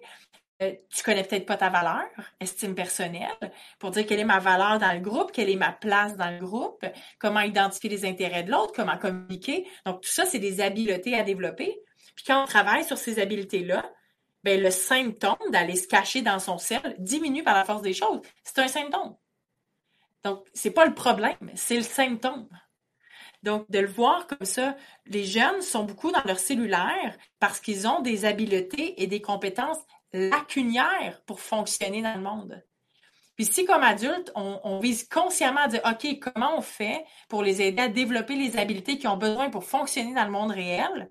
[SPEAKER 1] Tu connais peut-être pas ta valeur, estime personnelle, pour dire quelle est ma valeur dans le groupe, quelle est ma place dans le groupe, comment identifier les intérêts de l'autre, comment communiquer. Donc, tout ça, c'est des habiletés à développer. Puis quand on travaille sur ces habiletés-là, ben le symptôme d'aller se cacher dans son sel diminue par la force des choses. C'est un symptôme. Donc, c'est pas le problème, c'est le symptôme. Donc, de le voir comme ça, les jeunes sont beaucoup dans leur cellulaire parce qu'ils ont des habiletés et des compétences lacunières pour fonctionner dans le monde. Puis si, comme adulte, on vise consciemment à dire, OK, comment on fait pour les aider à développer les habiletés qu'ils ont besoin pour fonctionner dans le monde réel,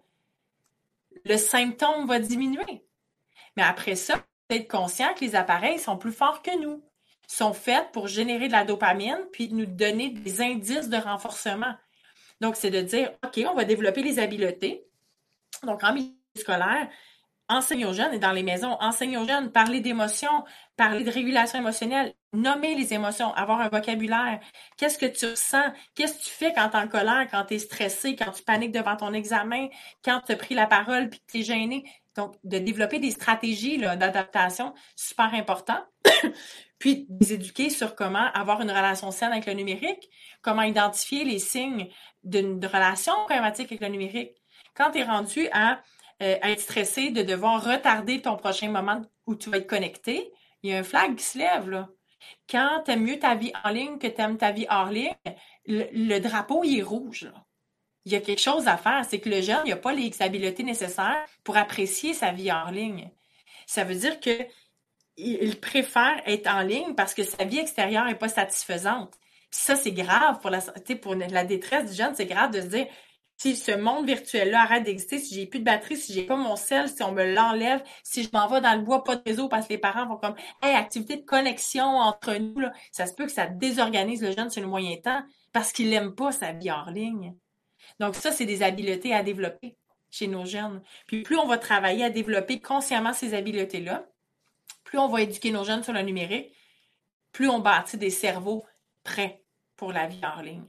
[SPEAKER 1] le symptôme va diminuer. Mais après ça, être conscient que les appareils sont plus forts que nous, sont faits pour générer de la dopamine puis nous donner des indices de renforcement. Donc, c'est de dire, OK, on va développer les habiletés. Donc, en milieu scolaire, enseigne aux jeunes et dans les maisons, enseigne aux jeunes, parler d'émotions, parler de régulation émotionnelle, nommer les émotions, avoir un vocabulaire. Qu'est-ce que tu ressens? Qu'est-ce que tu fais quand tu es en colère, quand tu es stressé, quand tu paniques devant ton examen, quand tu as pris la parole puis que tu es gêné? Donc, de développer des stratégies là, d'adaptation, super important. Puis, les éduquer sur comment avoir une relation saine avec le numérique, comment identifier les signes d'une relation problématique avec le numérique. Quand tu es rendu à être stressé de devoir retarder ton prochain moment où tu vas être connecté, il y a un flag qui se lève, là. Quand tu aimes mieux ta vie en ligne que tu aimes ta vie hors ligne, le drapeau, il est rouge, là. Il y a quelque chose à faire, c'est que le jeune, il n'a pas les habiletés nécessaires pour apprécier sa vie hors ligne. Ça veut dire que il préfère être en ligne parce que sa vie extérieure n'est pas satisfaisante. Puis ça, c'est grave pour la détresse du jeune, c'est grave de se dire, si ce monde virtuel-là arrête d'exister, si j'ai plus de batterie, si j'ai pas mon cell, si on me l'enlève, si je m'en vais dans le bois, pas de réseau parce que les parents vont comme, hey, activité de connexion entre nous, là, ça se peut que ça désorganise le jeune sur le moyen temps parce qu'il n'aime pas sa vie hors ligne. Donc ça, c'est des habiletés à développer chez nos jeunes. Puis plus on va travailler à développer consciemment ces habiletés-là, plus on va éduquer nos jeunes sur le numérique, plus on bâtit des cerveaux prêts pour la vie hors ligne.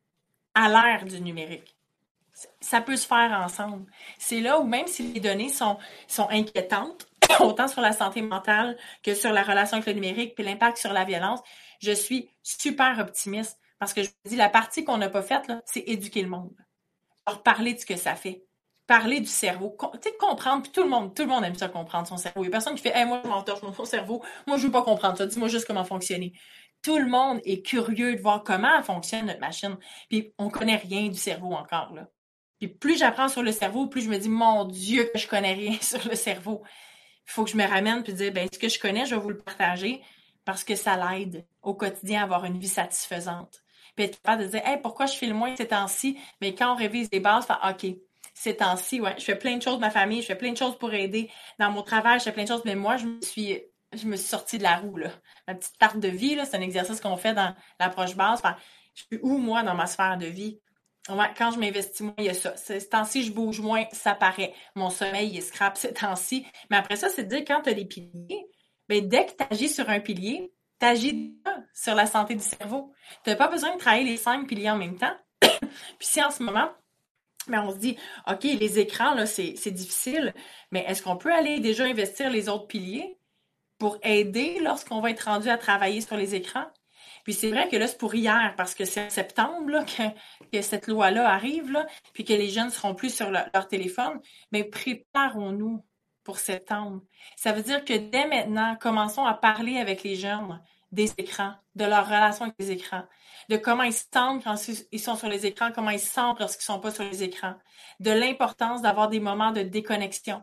[SPEAKER 1] À l'ère du numérique. Ça peut se faire ensemble. C'est là où même si les données sont inquiétantes, autant sur la santé mentale que sur la relation avec le numérique puis l'impact sur la violence, je suis super optimiste parce que je me dis la partie qu'on n'a pas faite, là, c'est éduquer le monde. Leur parler de ce que ça fait. Parler du cerveau. Tu sais, comprendre. Puis tout le monde aime ça comprendre son cerveau. Il n'y a personne qui fait hey, moi, je m'entorche mon cerveau. Moi, je ne veux pas comprendre ça. Dis-moi juste comment fonctionner. Tout le monde est curieux de voir comment fonctionne notre machine. Puis on ne connaît rien du cerveau encore, là. Puis plus j'apprends sur le cerveau, plus je me dis, mon Dieu, que je connais rien sur le cerveau. Il faut que je me ramène puis dire, ben, ce que je connais, je vais vous le partager parce que ça l'aide au quotidien à avoir une vie satisfaisante. Puis être capable de dire, hey, pourquoi je fais le moins ces temps-ci? Mais quand on révise les bases, OK, ces temps-ci, ouais, je fais plein de choses de ma famille, je fais plein de choses pour aider dans mon travail, je fais plein de choses, mais moi, je me suis sortie de la roue, là. Ma petite carte de vie, là, c'est un exercice qu'on fait dans l'approche base. Enfin, je suis où, moi, dans ma sphère de vie? Ouais, quand je m'investis moins, il y a ça. Ces temps-ci, je bouge moins, ça paraît. Mon sommeil, il est scrap ces temps-ci. Mais après ça, c'est de dire quand tu as des piliers, ben, dès que tu agis sur un pilier, tu agis sur la santé du cerveau. Tu n'as pas besoin de travailler les 5 piliers en même temps. Puis si en ce moment, ben, on se dit, OK, les écrans, là, c'est difficile, mais est-ce qu'on peut aller déjà investir les autres piliers pour aider lorsqu'on va être rendu à travailler sur les écrans? Puis c'est vrai que là, c'est pour hier, parce que c'est en septembre là, que cette loi-là arrive, là, puis que les jeunes ne seront plus sur leur téléphone. Mais préparons-nous pour septembre. Ça veut dire que dès maintenant, commençons à parler avec les jeunes des écrans, de leur relation avec les écrans, de comment ils se sentent quand ils sont sur les écrans, comment ils se sentent lorsqu'ils ne sont pas sur les écrans, de l'importance d'avoir des moments de déconnexion,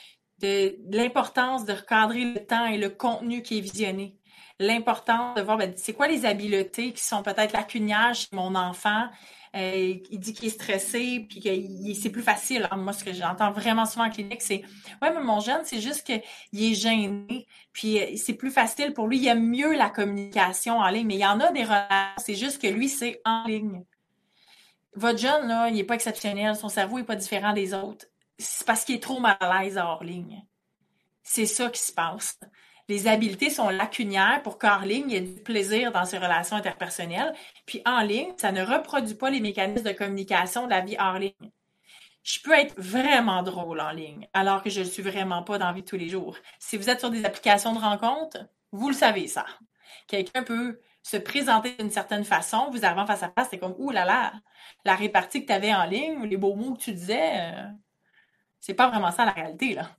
[SPEAKER 1] de l'importance de recadrer le temps et le contenu qui est visionné, l'importance de voir ben, c'est quoi les habiletés qui sont peut-être lacunières chez mon enfant. Il dit qu'il est stressé puis que c'est plus facile. Alors, moi, ce que j'entends vraiment souvent en clinique, c'est ouais, mais mon jeune, c'est juste qu'il est gêné, puis c'est plus facile pour lui. Il aime mieux la communication en ligne, mais il y en a des relations, c'est juste que lui, c'est en ligne. Votre jeune, là, il n'est pas exceptionnel, son cerveau n'est pas différent des autres. C'est parce qu'il est trop mal à l'aise hors ligne. C'est ça qui se passe. Les habiletés sont lacunières pour qu'en ligne, il y ait du plaisir dans ses relations interpersonnelles. Puis en ligne, ça ne reproduit pas les mécanismes de communication de la vie hors ligne. Je peux être vraiment drôle en ligne, alors que je ne le suis vraiment pas dans la vie de tous les jours. Si vous êtes sur des applications de rencontres, vous le savez ça. Quelqu'un peut se présenter d'une certaine façon, vous arrivez face à face, c'est comme, ouh là là, la répartie que tu avais en ligne, les beaux mots que tu disais, c'est pas vraiment ça la réalité, là.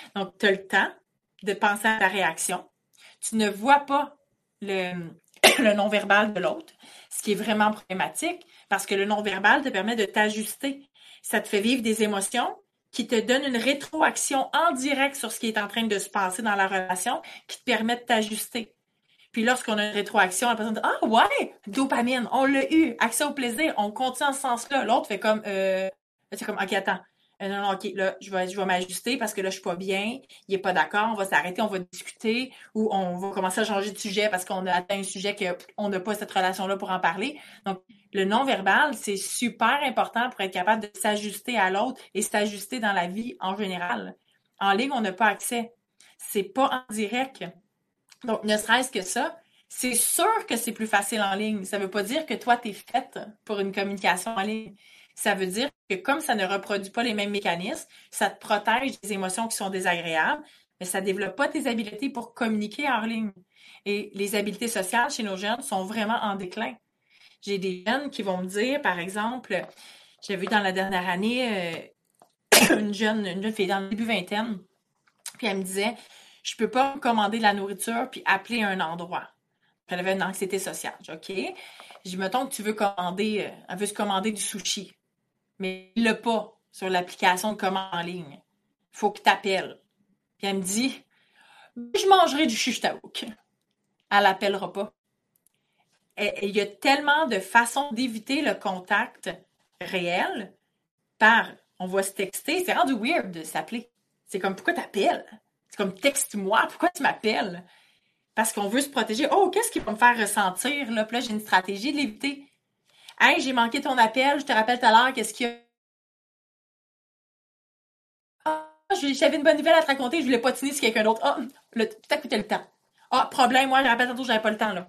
[SPEAKER 1] Donc, tu as le temps de penser à ta réaction. Tu ne vois pas le, le non-verbal de l'autre, ce qui est vraiment problématique parce que le non-verbal te permet de t'ajuster. Ça te fait vivre des émotions qui te donnent une rétroaction en direct sur ce qui est en train de se passer dans la relation, qui te permet de t'ajuster. Puis lorsqu'on a une rétroaction, la personne dit ah ouais, dopamine, on l'a eu, accès au plaisir, on continue en ce sens-là. L'autre fait comme c'est comme ok attends, non, non, ok, là, je vais m'ajuster parce que là, je suis pas bien, il est pas d'accord, on va s'arrêter, on va discuter, ou on va commencer à changer de sujet parce qu'on a atteint un sujet qu'on n'a pas cette relation-là pour en parler. Donc, le non-verbal, c'est super important pour être capable de s'ajuster à l'autre et s'ajuster dans la vie en général. En ligne, on n'a pas accès. C'est pas en direct. Donc, ne serait-ce que ça, c'est sûr que c'est plus facile en ligne. Ça ne veut pas dire que toi, tu es faite pour une communication en ligne. Ça veut dire que comme ça ne reproduit pas les mêmes mécanismes, ça te protège des émotions qui sont désagréables, mais ça ne développe pas tes habiletés pour communiquer en ligne. Et les habiletés sociales chez nos jeunes sont vraiment en déclin. J'ai des jeunes qui vont me dire, par exemple, j'ai vu dans la dernière année une jeune fille dans le début vingtaine, puis elle me disait, je peux pas me commander de la nourriture puis appeler un endroit. Elle avait une anxiété sociale. Je dis, OK. Je dis, mettons que tu veux commander, elle veut se commander du sushi, mais il l'a pas sur l'application de commande en ligne. Il faut que tu appelles. Puis elle me dit, je mangerai du shish-taouk. Elle l'appellera pas. Il y a tellement de façons d'éviter le contact réel par, on va se texter, c'est rendu weird de s'appeler. C'est comme, pourquoi t'appelles? C'est comme, texte-moi, pourquoi tu m'appelles? Parce qu'on veut se protéger. Oh, qu'est-ce qui va me faire ressentir? Là, puis là, j'ai une stratégie de l'éviter. Hey, j'ai manqué ton appel, je te rappelle tout à l'heure, qu'est-ce qu'il y a? Ah, j'avais une bonne nouvelle à te raconter, je voulais patiner sur quelqu'un d'autre. Ah, tout à coup, t'as le temps. Ah, problème, moi, je rappelle tantôt, j'avais pas le temps, là.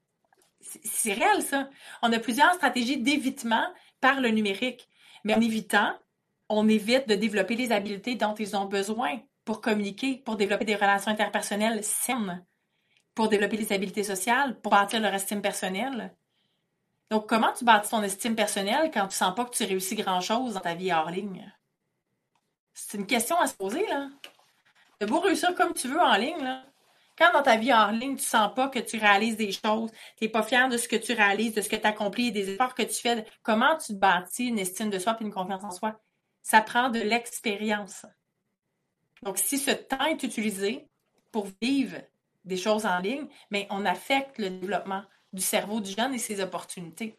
[SPEAKER 1] C'est réel, ça. On a plusieurs stratégies d'évitement par le numérique. Mais en évitant, on évite de développer les habiletés dont ils ont besoin pour communiquer, pour développer des relations interpersonnelles saines, pour développer les habiletés sociales, pour bâtir leur estime personnelle. Donc, comment tu bâtis ton estime personnelle quand tu sens pas que tu réussis grand-chose dans ta vie hors ligne? C'est une question à se poser, là. T'as beau réussir comme tu veux en ligne, là. Quand dans ta vie hors ligne, tu sens pas que tu réalises des choses, t'es pas fier de ce que tu réalises, de ce que tu accomplis, des efforts que tu fais, comment tu te bâtis une estime de soi et une confiance en soi? Ça prend de l'expérience. Donc, si ce temps est utilisé pour vivre des choses en ligne, mais on affecte le développement du cerveau du jeune et ses opportunités.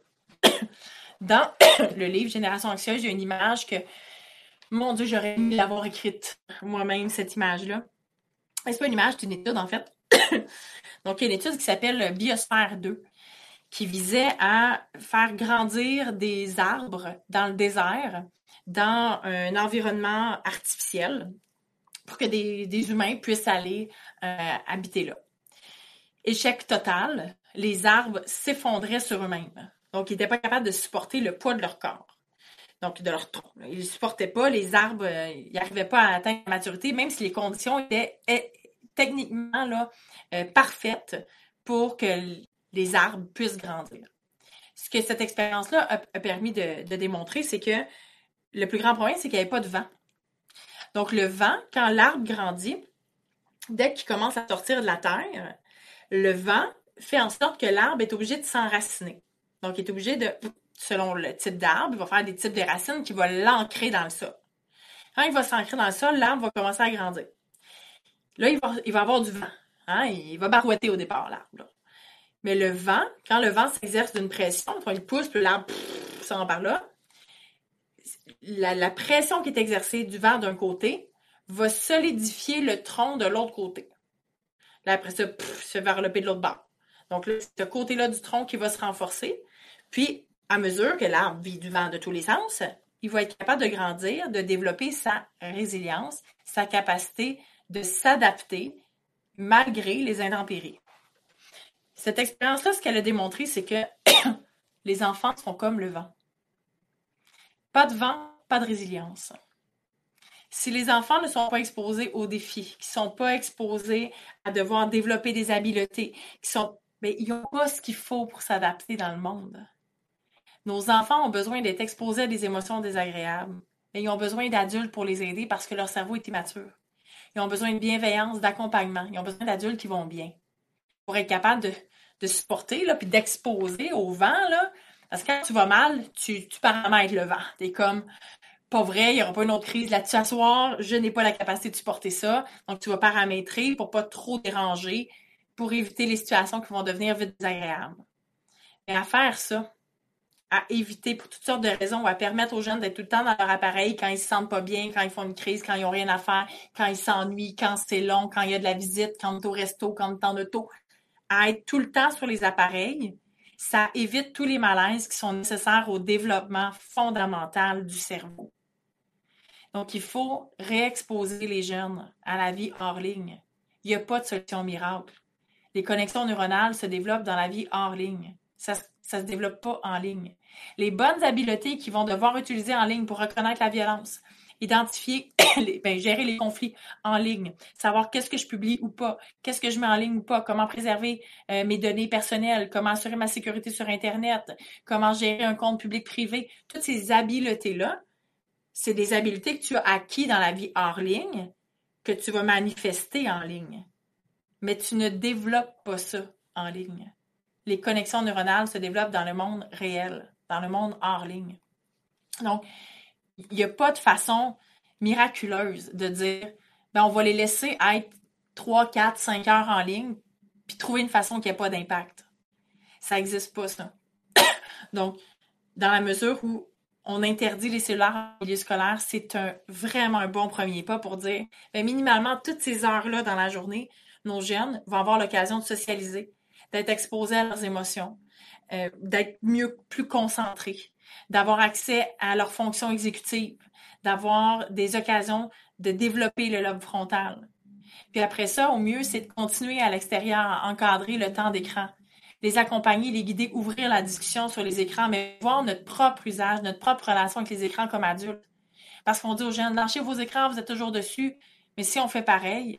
[SPEAKER 1] Dans le livre Génération anxieuse, il y a une image que, mon Dieu, j'aurais aimé l'avoir écrite moi-même, cette image-là. C'est pas une image, c'est une étude, en fait. Donc, il y a une étude qui s'appelle Biosphère 2, qui visait à faire grandir des arbres dans le désert, dans un environnement artificiel, pour que des humains puissent aller habiter là. Échec total, les arbres s'effondraient sur eux-mêmes. Donc, ils n'étaient pas capables de supporter le poids de leur corps. Donc, de leur tronc. Ils ne supportaient pas, les arbres, ils n'arrivaient pas à atteindre la maturité, même si les conditions étaient techniquement là, parfaites pour que les arbres puissent grandir. Ce que cette expérience-là a permis de démontrer, c'est que le plus grand problème, c'est qu'il n'y avait pas de vent. Donc, le vent, quand l'arbre grandit, dès qu'il commence à sortir de la terre, le vent fait en sorte que l'arbre est obligé de s'enraciner. Donc, il est obligé de, selon le type d'arbre, il va faire des types de racines qui vont l'ancrer dans le sol. Quand il va s'ancrer dans le sol, l'arbre va commencer à grandir. Là, il va avoir du vent. Hein? Il va barouetter au départ, l'arbre. Là. Mais le vent, quand le vent s'exerce d'une pression, quand il pousse, puis l'arbre s'en par là, la pression qui est exercée du vent d'un côté va solidifier le tronc de l'autre côté. Là, après ça, se varloper de l'autre bord. Donc là, c'est ce côté-là du tronc qui va se renforcer. Puis, à mesure que l'arbre vit du vent de tous les sens, il va être capable de grandir, de développer sa résilience, sa capacité de s'adapter malgré les intempéries. Cette expérience-là, ce qu'elle a démontré, c'est que les enfants sont comme le vent. Pas de vent, pas de résilience. Si les enfants ne sont pas exposés aux défis, qui ne sont pas exposés à devoir développer des habiletés, ils n'ont pas ce qu'il faut pour s'adapter dans le monde. Nos enfants ont besoin d'être exposés à des émotions désagréables, mais ils ont besoin d'adultes pour les aider parce que leur cerveau est immature. Ils ont besoin de bienveillance, d'accompagnement. Ils ont besoin d'adultes qui vont bien pour être capables de supporter, là, puis d'exposer au vent, là. Parce que quand tu vas mal, tu paramètres le vent. T'es comme, pas vrai, il n'y aura pas une autre crise là-dessus à soir, je n'ai pas la capacité de supporter ça. Donc, tu vas paramétrer pour pas trop déranger, pour éviter les situations qui vont devenir vite désagréables. Mais à faire ça, à éviter pour toutes sortes de raisons, ou à permettre aux jeunes d'être tout le temps dans leur appareil quand ils se sentent pas bien, quand ils font une crise, quand ils ont rien à faire, quand ils s'ennuient, quand c'est long, quand il y a de la visite, quand on est au resto, quand on est en auto, à être tout le temps sur les appareils, ça évite tous les malaises qui sont nécessaires au développement fondamental du cerveau. Donc, il faut réexposer les jeunes à la vie hors ligne. Il n'y a pas de solution miracle. Les connexions neuronales se développent dans la vie hors ligne. Ça se développe pas en ligne. Les bonnes habiletés qu'ils vont devoir utiliser en ligne pour reconnaître la violence, identifier, gérer les conflits en ligne, savoir qu'est-ce que je publie ou pas, qu'est-ce que je mets en ligne ou pas, comment préserver mes données personnelles, comment assurer ma sécurité sur Internet, comment gérer un compte public-privé. Toutes ces habiletés-là, c'est des habiletés que tu as acquis dans la vie hors ligne, que tu vas manifester en ligne. Mais tu ne développes pas ça en ligne. Les connexions neuronales se développent dans le monde réel, dans le monde hors ligne. Donc, il n'y a pas de façon miraculeuse de dire, on va les laisser être 3, 4, 5 heures en ligne, puis trouver une façon qui n'a pas d'impact. Ça n'existe pas, ça. Donc, dans la mesure où on interdit les cellulaires en milieu scolaire, c'est vraiment un bon premier pas pour dire, minimalement, toutes ces heures-là dans la journée, nos jeunes vont avoir l'occasion de socialiser, d'être exposés à leurs émotions, d'être plus concentrés, d'avoir accès à leurs fonctions exécutives, d'avoir des occasions de développer le lobe frontal. Puis après ça, au mieux, c'est de continuer à l'extérieur à encadrer le temps d'écran, les accompagner, les guider, ouvrir la discussion sur les écrans, mais voir notre propre usage, notre propre relation avec les écrans comme adultes. Parce qu'on dit aux jeunes, lâchez vos écrans, vous êtes toujours dessus. Mais si on fait pareil,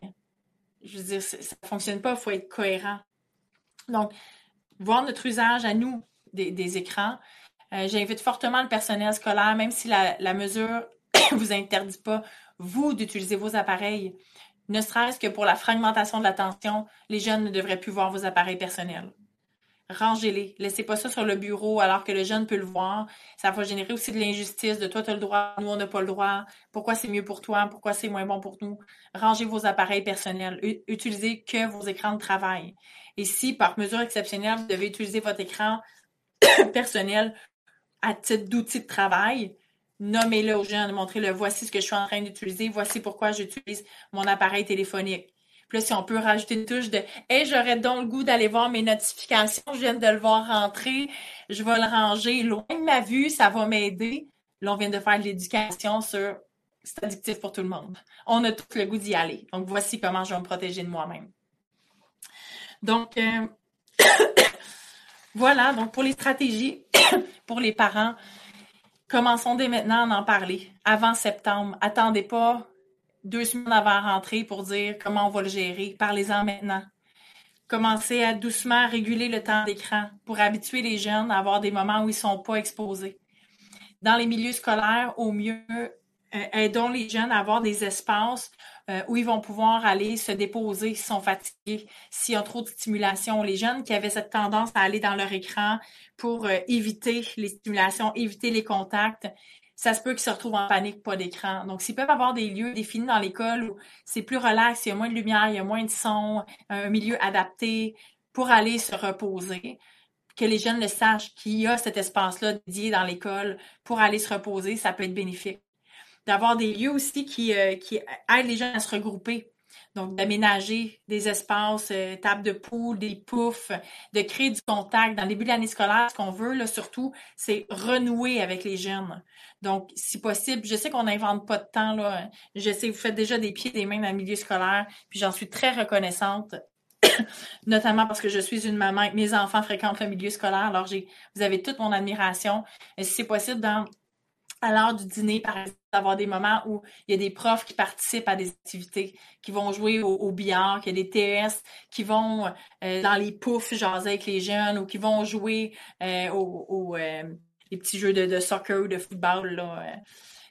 [SPEAKER 1] je veux dire, ça ne fonctionne pas, il faut être cohérent. Donc, voir notre usage à nous des écrans. J'invite fortement le personnel scolaire, même si la mesure ne vous interdit pas, vous, d'utiliser vos appareils. Ne serait-ce que pour la fragmentation de l'attention, les jeunes ne devraient plus voir vos appareils personnels. Rangez-les. Laissez pas ça sur le bureau alors que le jeune peut le voir. Ça va générer aussi de l'injustice de toi, tu as le droit, nous, on n'a pas le droit. Pourquoi c'est mieux pour toi? Pourquoi c'est moins bon pour nous? Rangez vos appareils personnels. Utilisez que vos écrans de travail. Et si, par mesure exceptionnelle, vous devez utiliser votre écran personnel à titre d'outil de travail, nommez-le aux jeunes, montrez-le. Voici ce que je suis en train d'utiliser. Voici pourquoi j'utilise mon appareil téléphonique. Puis là, si on peut rajouter une touche de « Hey, j'aurais donc le goût d'aller voir mes notifications, je viens de le voir rentrer, je vais le ranger loin de ma vue, ça va m'aider. » Là, on vient de faire de l'éducation sur « C'est addictif pour tout le monde. » On a tout le goût d'y aller. Donc, voici comment je vais me protéger de moi-même. Donc, voilà. Donc, pour les stratégies, pour les parents, commençons dès maintenant à en parler. Avant septembre. Attendez pas 2 semaines avant la rentrée pour dire comment on va le gérer. Parlez-en maintenant. Commencez à doucement réguler le temps d'écran pour habituer les jeunes à avoir des moments où ils ne sont pas exposés. Dans les milieux scolaires, au mieux, aidons les jeunes à avoir des espaces où ils vont pouvoir aller se déposer s'ils sont fatigués, s'il y a trop de stimulation. Les jeunes qui avaient cette tendance à aller dans leur écran pour éviter les stimulations, éviter les contacts, ça se peut qu'ils se retrouvent en panique, pas d'écran. Donc, s'ils peuvent avoir des lieux définis dans l'école où c'est plus relax, il y a moins de lumière, il y a moins de son, un milieu adapté pour aller se reposer, que les jeunes le sachent qu'il y a cet espace-là dédié dans l'école pour aller se reposer, ça peut être bénéfique. D'avoir des lieux aussi qui aident les jeunes à se regrouper. Donc, d'aménager des espaces, tables de poule, des poufs, de créer du contact. Dans le début de l'année scolaire, ce qu'on veut, là, surtout, c'est renouer avec les jeunes. Donc, si possible, je sais qu'on n'invente pas de temps, là. Je sais que vous faites déjà des pieds et des mains dans le milieu scolaire, puis j'en suis très reconnaissante, notamment parce que je suis une maman et que mes enfants fréquentent le milieu scolaire. Alors, vous avez toute mon admiration. Et si c'est possible, à l'heure du dîner, par exemple, d'avoir des moments où il y a des profs qui participent à des activités, qui vont jouer au billard, qu'il y a des TS, qui vont dans les poufs jaser avec les jeunes ou qui vont jouer les petits jeux de soccer ou de football, là,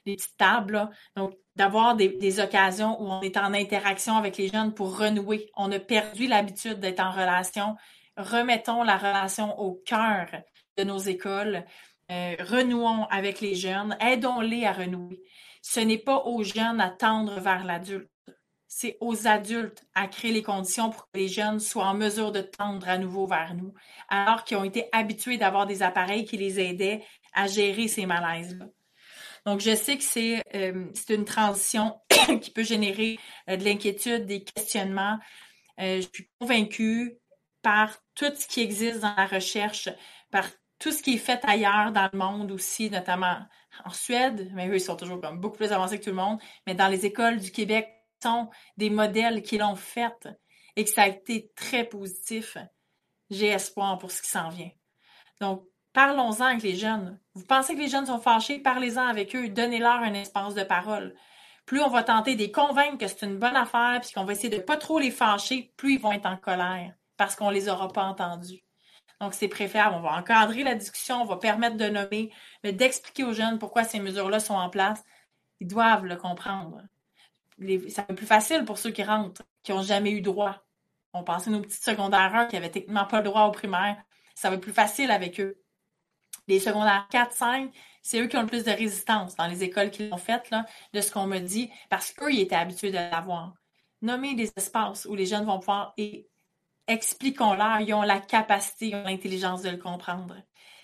[SPEAKER 1] les petites tables, là. Donc, d'avoir des occasions où on est en interaction avec les jeunes pour renouer. On a perdu l'habitude d'être en relation. Remettons la relation au cœur de nos écoles. Renouons avec les jeunes. Aidons-les à renouer. Ce n'est pas aux jeunes à tendre vers l'adulte. C'est aux adultes à créer les conditions pour que les jeunes soient en mesure de tendre à nouveau vers nous, alors qu'ils ont été habitués d'avoir des appareils qui les aidaient à gérer ces malaises-là. Donc, je sais que c'est une transition qui peut générer de l'inquiétude, des questionnements. Je suis convaincue par tout ce qui existe dans la recherche, par tout ce qui est fait ailleurs dans le monde aussi, notamment en Suède, mais eux, ils sont toujours comme beaucoup plus avancés que tout le monde, mais dans les écoles du Québec, sont des modèles qui l'ont fait et que ça a été très positif. J'ai espoir pour ce qui s'en vient. Donc, parlons-en avec les jeunes. Vous pensez que les jeunes sont fâchés? Parlez-en avec eux. Donnez-leur un espace de parole. Plus on va tenter de les convaincre que c'est une bonne affaire puis qu'on va essayer de pas trop les fâcher, plus ils vont être en colère parce qu'on les aura pas entendus. Donc, c'est préférable. On va encadrer la discussion, on va permettre de nommer, mais d'expliquer aux jeunes pourquoi ces mesures-là sont en place. Ils doivent le comprendre. Ça va être plus facile pour ceux qui rentrent, qui n'ont jamais eu droit. On pensait nos petites secondaires 1 qui n'avaient techniquement pas le droit au primaire. Ça va être plus facile avec eux. Les secondaires 4, 5, c'est eux qui ont le plus de résistance dans les écoles qui l'ont faites, là, de ce qu'on me dit, parce qu'eux, ils étaient habitués de l'avoir. Nommer des espaces où les jeunes vont pouvoir, et expliquons-leur, ils ont la capacité, ils ont l'intelligence de le comprendre.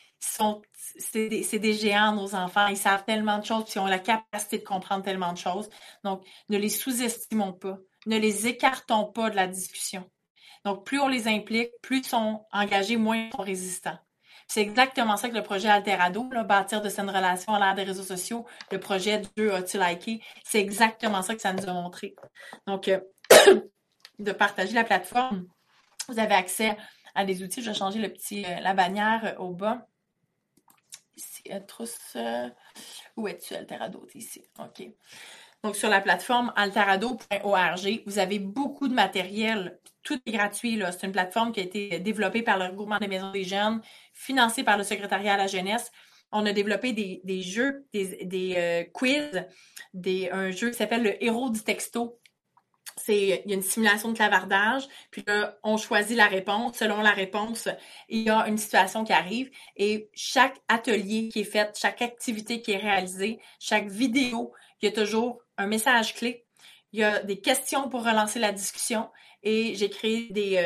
[SPEAKER 1] C'est des géants, nos enfants. Ils savent tellement de choses, puis ils ont la capacité de comprendre tellement de choses. Donc, ne les sous-estimons pas. Ne les écartons pas de la discussion. Donc, plus on les implique, plus ils sont engagés, moins ils sont résistants. C'est exactement ça que le projet Alterado, là, bâtir de saines relations à l'ère des réseaux sociaux, le projet de As-tu liké, c'est exactement ça que ça nous a montré. Donc, de partager la plateforme, vous avez accès à des outils. Je vais changer la bannière au bas. Ici, trousse. Où es-tu, Alterado? Ici. OK. Donc, sur la plateforme alterado.org, vous avez beaucoup de matériel. Tout est gratuit, là. C'est une plateforme qui a été développée par le regroupement des maisons des jeunes, financée par le secrétariat à la jeunesse. On a développé des jeux, des quiz, un jeu qui s'appelle le héros du texto. Il y a une simulation de clavardage, puis là, on choisit la réponse. Selon la réponse, il y a une situation qui arrive et chaque atelier qui est fait, chaque activité qui est réalisée, chaque vidéo, il y a toujours un message clé. Il y a des questions pour relancer la discussion et j'ai créé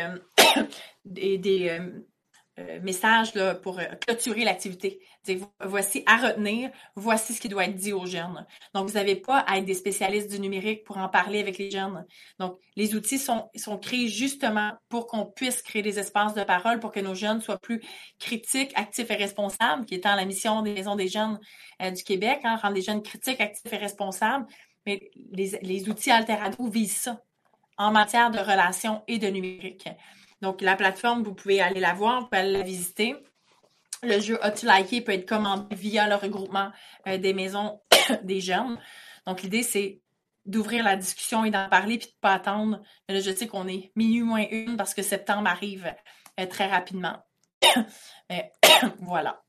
[SPEAKER 1] des messages là, pour clôturer l'activité. Dire, voici à retenir, voici ce qui doit être dit aux jeunes. Donc, vous n'avez pas à être des spécialistes du numérique pour en parler avec les jeunes. Donc, les outils sont créés justement pour qu'on puisse créer des espaces de parole pour que nos jeunes soient plus critiques, actifs et responsables, qui étant la mission des maisons des jeunes du Québec, hein, rendre les jeunes critiques, actifs et responsables. Mais les outils Alterado visent ça en matière de relations et de numérique. Donc, la plateforme, vous pouvez aller la voir, vous pouvez aller la visiter. Le jeu As-tu liké peut être commandé via le regroupement des maisons des jeunes. Donc, l'idée, c'est d'ouvrir la discussion et d'en parler puis de ne pas attendre. Mais là, je sais qu'on est minuit moins une parce que septembre arrive très rapidement. Voilà.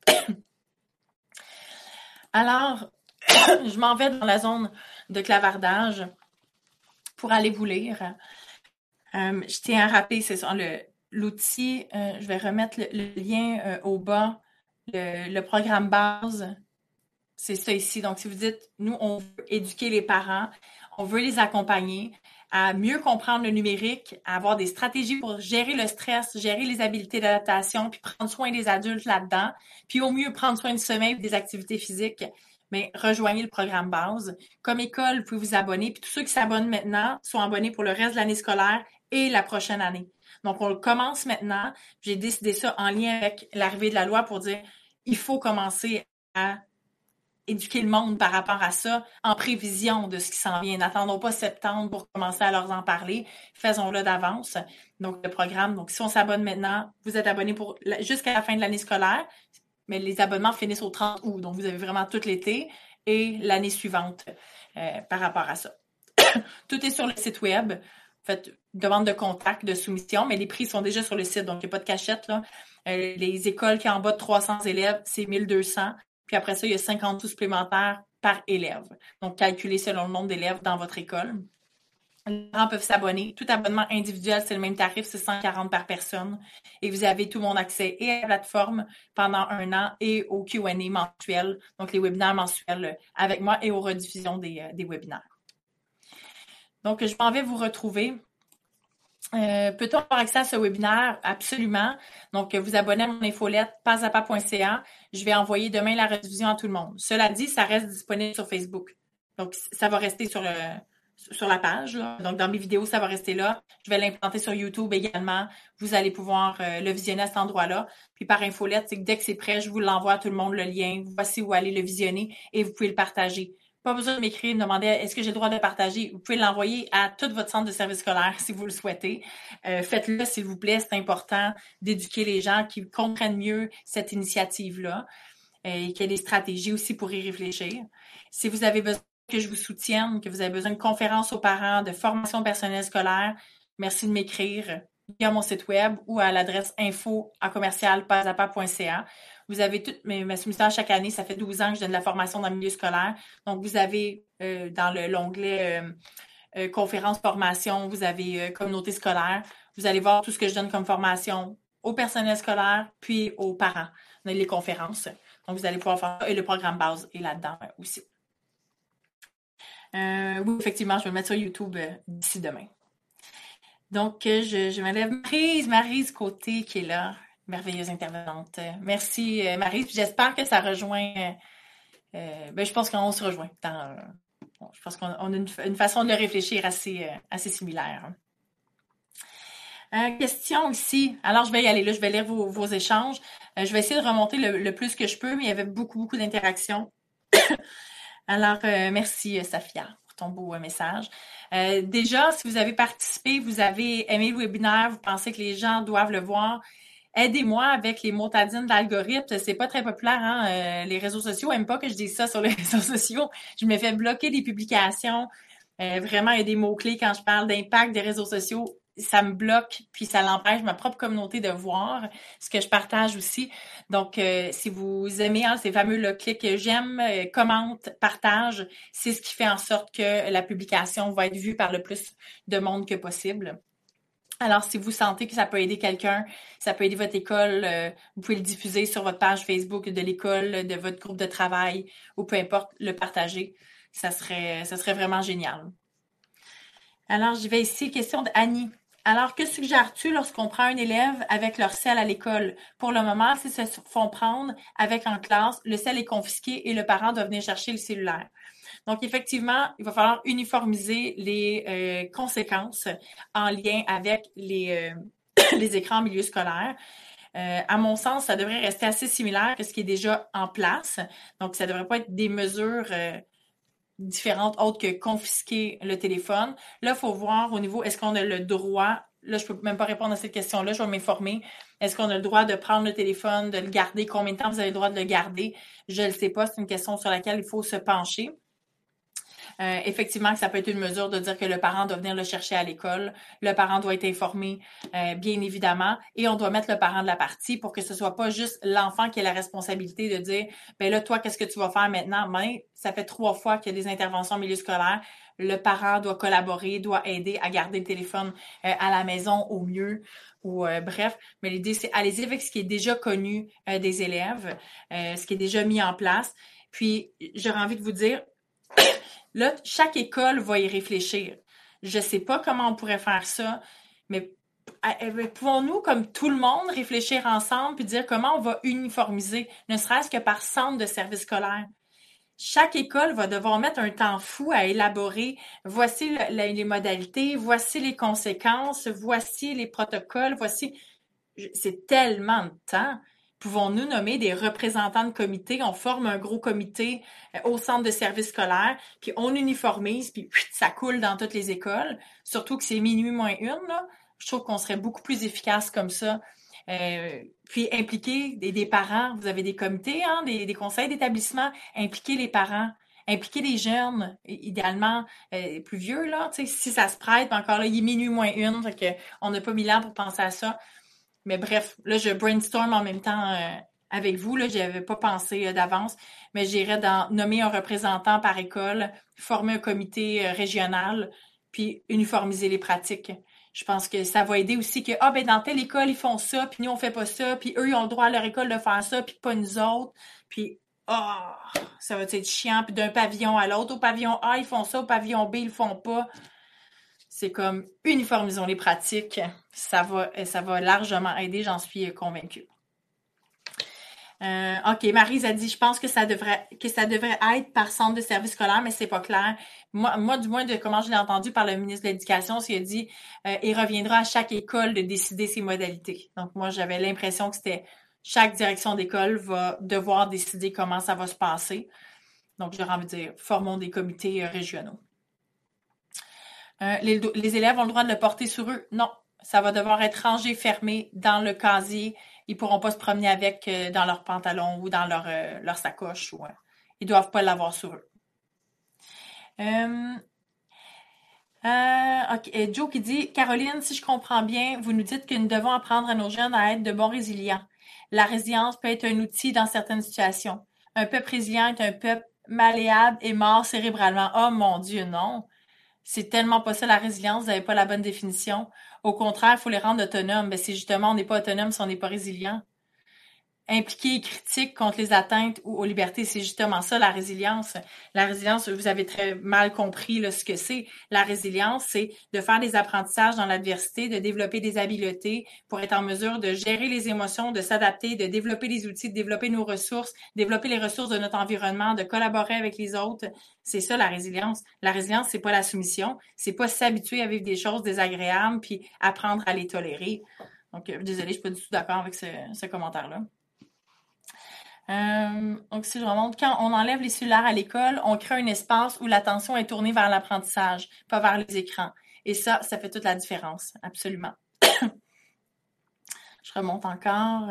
[SPEAKER 1] Alors, je m'en vais dans la zone de clavardage pour aller vous lire. Je tiens à rappeler, c'est ça, l'outil, je vais remettre le lien au bas, le programme base, c'est ça ici. Donc, si vous dites, nous, on veut éduquer les parents, on veut les accompagner à mieux comprendre le numérique, à avoir des stratégies pour gérer le stress, gérer les habiletés d'adaptation, puis prendre soin des adultes là-dedans, puis au mieux prendre soin du sommeil et des activités physiques, mais rejoignez le programme base. Comme école, vous pouvez vous abonner, puis tous ceux qui s'abonnent maintenant sont abonnés pour le reste de l'année scolaire et la prochaine année. Donc, on le commence maintenant. J'ai décidé ça en lien avec l'arrivée de la loi pour dire il faut commencer à éduquer le monde par rapport à ça en prévision de ce qui s'en vient. N'attendons pas septembre pour commencer à leur en parler. Faisons-le d'avance. Donc, le programme, donc si on s'abonne maintenant, vous êtes abonné jusqu'à la fin de l'année scolaire, mais les abonnements finissent au 30 août. Donc, vous avez vraiment tout l'été et l'année suivante par rapport à ça. Tout est sur le site web. Faites demande de contact, de soumission, mais les prix sont déjà sur le site, donc il n'y a pas de cachette, là. Les écoles qui ont en bas de 300 élèves, c'est 1200. Puis après ça, il y a 50 sous supplémentaires par élève. Donc, calculé selon le nombre d'élèves dans votre école. Les parents peuvent s'abonner. Tout abonnement individuel, c'est le même tarif, c'est 140 par personne. Et vous avez tout mon accès et à la plateforme pendant 1 an et au Q&A mensuel, donc les webinaires mensuels avec moi et aux rediffusions des webinaires. Donc, je m'en vais vous retrouver. Peut-on avoir accès à ce webinaire? Absolument. Donc, vous abonnez à mon infolette pasapa.ca. Je vais envoyer demain la rediffusion à tout le monde. Cela dit, ça reste disponible sur Facebook. Donc, ça va rester sur la page, là. Donc, dans mes vidéos, ça va rester là. Je vais l'implanter sur YouTube également. Vous allez pouvoir le visionner à cet endroit-là. Puis par infolette, c'est que dès que c'est prêt, je vous l'envoie à tout le monde, le lien. Voici où aller le visionner et vous pouvez le partager. Pas besoin de m'écrire, de me demander est-ce que j'ai le droit de partager. Vous pouvez l'envoyer à tout votre centre de service scolaire si vous le souhaitez. Faites-le, s'il vous plaît. C'est important d'éduquer les gens qui comprennent mieux cette initiative-là et qu'il y ait des stratégies aussi pour y réfléchir. Si vous avez besoin que je vous soutienne, que vous avez besoin de conférences aux parents, de formation personnelle scolaire, merci de m'écrire via mon site web ou à l'adresse info@pasapa.ca. Vous avez toutes mes soumissions chaque année. Ça fait 12 ans que je donne de la formation dans le milieu scolaire. Donc, vous avez dans l'onglet conférences, formation, vous avez communauté scolaire. Vous allez voir tout ce que je donne comme formation au personnel scolaire puis aux parents. On a les conférences. Donc, vous allez pouvoir faire ça. Et le programme base est là-dedans aussi. Oui, effectivement, je vais le mettre sur YouTube d'ici demain. Donc, je m'enlève Maryse Côté qui est là, merveilleuse intervenante. Merci Maryse, puis j'espère que ça rejoint, je pense qu'on se rejoint. Je pense qu'on a une façon de le réfléchir assez similaire. Question ici. Alors, je vais y aller là, je vais lire vos échanges. Je vais essayer de remonter le plus que je peux, mais il y avait beaucoup d'interactions. Alors, merci Safia pour ton beau message. Déjà, si vous avez participé, vous avez aimé le webinaire, vous pensez que les gens doivent le voir, aidez-moi avec les motadines d'algorithme. C'est pas très populaire, hein? Les réseaux sociaux n'aiment pas que je dise ça sur les réseaux sociaux. Je me fais bloquer des publications. Vraiment, il y a des mots-clés quand je parle d'impact des réseaux sociaux. Ça me bloque, puis ça l'empêche ma propre communauté de voir ce que je partage aussi. Donc, si vous aimez ces fameux clics j'aime, commente, partage, c'est ce qui fait en sorte que la publication va être vue par le plus de monde que possible. Alors, si vous sentez que ça peut aider quelqu'un, ça peut aider votre école, vous pouvez le diffuser sur votre page Facebook de l'école, de votre groupe de travail, ou peu importe, le partager. Ça serait vraiment génial. Alors, j'y vais ici. Question d'Annie. Alors, que suggères-tu lorsqu'on prend un élève avec leur sel à l'école? Pour le moment, s'ils se font prendre avec en classe, le sel est confisqué et le parent doit venir chercher le cellulaire. Donc, effectivement, il va falloir uniformiser les conséquences en lien avec les écrans en milieu scolaire. À mon sens, ça devrait rester assez similaire que ce qui est déjà en place. Donc, ça ne devrait pas être des mesures différentes autres que confisquer le téléphone. Là, il faut voir au niveau, est-ce qu'on a le droit, là, je peux même pas répondre à cette question-là, je vais m'informer. Est-ce qu'on a le droit de prendre le téléphone, de le garder? Combien de temps vous avez le droit de le garder? Je ne le sais pas, c'est une question sur laquelle il faut se pencher. Effectivement, que ça peut être une mesure de dire que le parent doit venir le chercher à l'école. Le parent doit être informé, bien évidemment, et on doit mettre le parent de la partie pour que ce soit pas juste l'enfant qui ait la responsabilité de dire, ben là, toi, qu'est-ce que tu vas faire maintenant? Mais ça fait 3 fois qu'il y a des interventions au milieu scolaire. Le parent doit collaborer, doit aider à garder le téléphone à la maison au mieux. Ou bref, mais l'idée, c'est allez-y avec ce qui est déjà connu des élèves, ce qui est déjà mis en place. Puis, j'aurais envie de vous dire, là, chaque école va y réfléchir. Je ne sais pas comment on pourrait faire ça, mais pouvons-nous, comme tout le monde, réfléchir ensemble puis dire comment on va uniformiser, ne serait-ce que par centre de service scolaire? Chaque école va devoir mettre un temps fou à élaborer. Voici les modalités, voici les conséquences, voici les protocoles, voici. C'est tellement de temps. Pouvons-nous nommer des représentants de comité? On forme un gros comité au centre de service scolaire, puis on uniformise, puis ça coule dans toutes les écoles. Surtout que c'est minuit moins une, là. Je trouve qu'on serait beaucoup plus efficace comme ça. Puis impliquer des parents. Vous avez des comités, hein, des conseils d'établissement. Impliquer les parents. Impliquer les jeunes, idéalement plus vieux, là. Tu sais, si ça se prête, encore là, il est minuit moins une, fait qu'on n'a pas mis l'heure pour penser à ça. Mais bref, là, je brainstorm en même temps avec vous, là, j'y avais pas pensé d'avance, mais j'irais dans nommer un représentant par école, former un comité régional, puis uniformiser les pratiques. Je pense que ça va aider aussi que, ah, ben, dans telle école, ils font ça, puis nous, on fait pas ça, puis eux, ils ont le droit à leur école de faire ça, puis pas nous autres. Puis, ah, ça va être chiant. Puis d'un pavillon à l'autre, au pavillon A, ils font ça, au pavillon B, ils le font pas. C'est comme uniformisons les pratiques. Ça va largement aider, j'en suis convaincue. OK, Maryse a dit, je pense que ça devrait être par centre de service scolaire, mais c'est pas clair. Moi, du moins, de comment je l'ai entendu par le ministre de l'Éducation, c'est qu'il a dit, il reviendra à chaque école de décider ses modalités. Donc, moi, j'avais l'impression que c'était chaque direction d'école va devoir décider comment ça va se passer. Donc, j'aurais envie de dire, formons des comités régionaux. Les élèves ont le droit de le porter sur eux? Non. Ça va devoir être rangé, fermé dans le casier. Ils pourront pas se promener avec dans leurs pantalons ou dans leur sacoche. Ou, ils doivent pas l'avoir sur eux. OK. Joe qui dit, Caroline, si je comprends bien, vous nous dites que nous devons apprendre à nos jeunes à être de bons résilients. La résilience peut être un outil dans certaines situations. Un peuple résilient est un peuple malléable et mort cérébralement. Oh mon Dieu, non. C'est tellement pas ça la résilience, vous n'avez pas la bonne définition. Au contraire, il faut les rendre autonomes. Mais c'est justement, on n'est pas autonome si on n'est pas résilient. Impliqué et critique contre les atteintes ou aux libertés, c'est justement ça la résilience. La résilience, vous avez très mal compris là, ce que c'est. La résilience, c'est de faire des apprentissages dans l'adversité, de développer des habiletés pour être en mesure de gérer les émotions, de s'adapter, de développer les outils, de développer nos ressources, développer les ressources de notre environnement, de collaborer avec les autres. C'est ça la résilience. La résilience, c'est pas la soumission, c'est pas s'habituer à vivre des choses désagréables puis apprendre à les tolérer. Donc, désolée, je suis pas du tout d'accord avec ce commentaire-là. Donc, si je remonte, quand on enlève les cellulaires à l'école, on crée un espace où l'attention est tournée vers l'apprentissage, pas vers les écrans. Et ça fait toute la différence, absolument. Je remonte encore.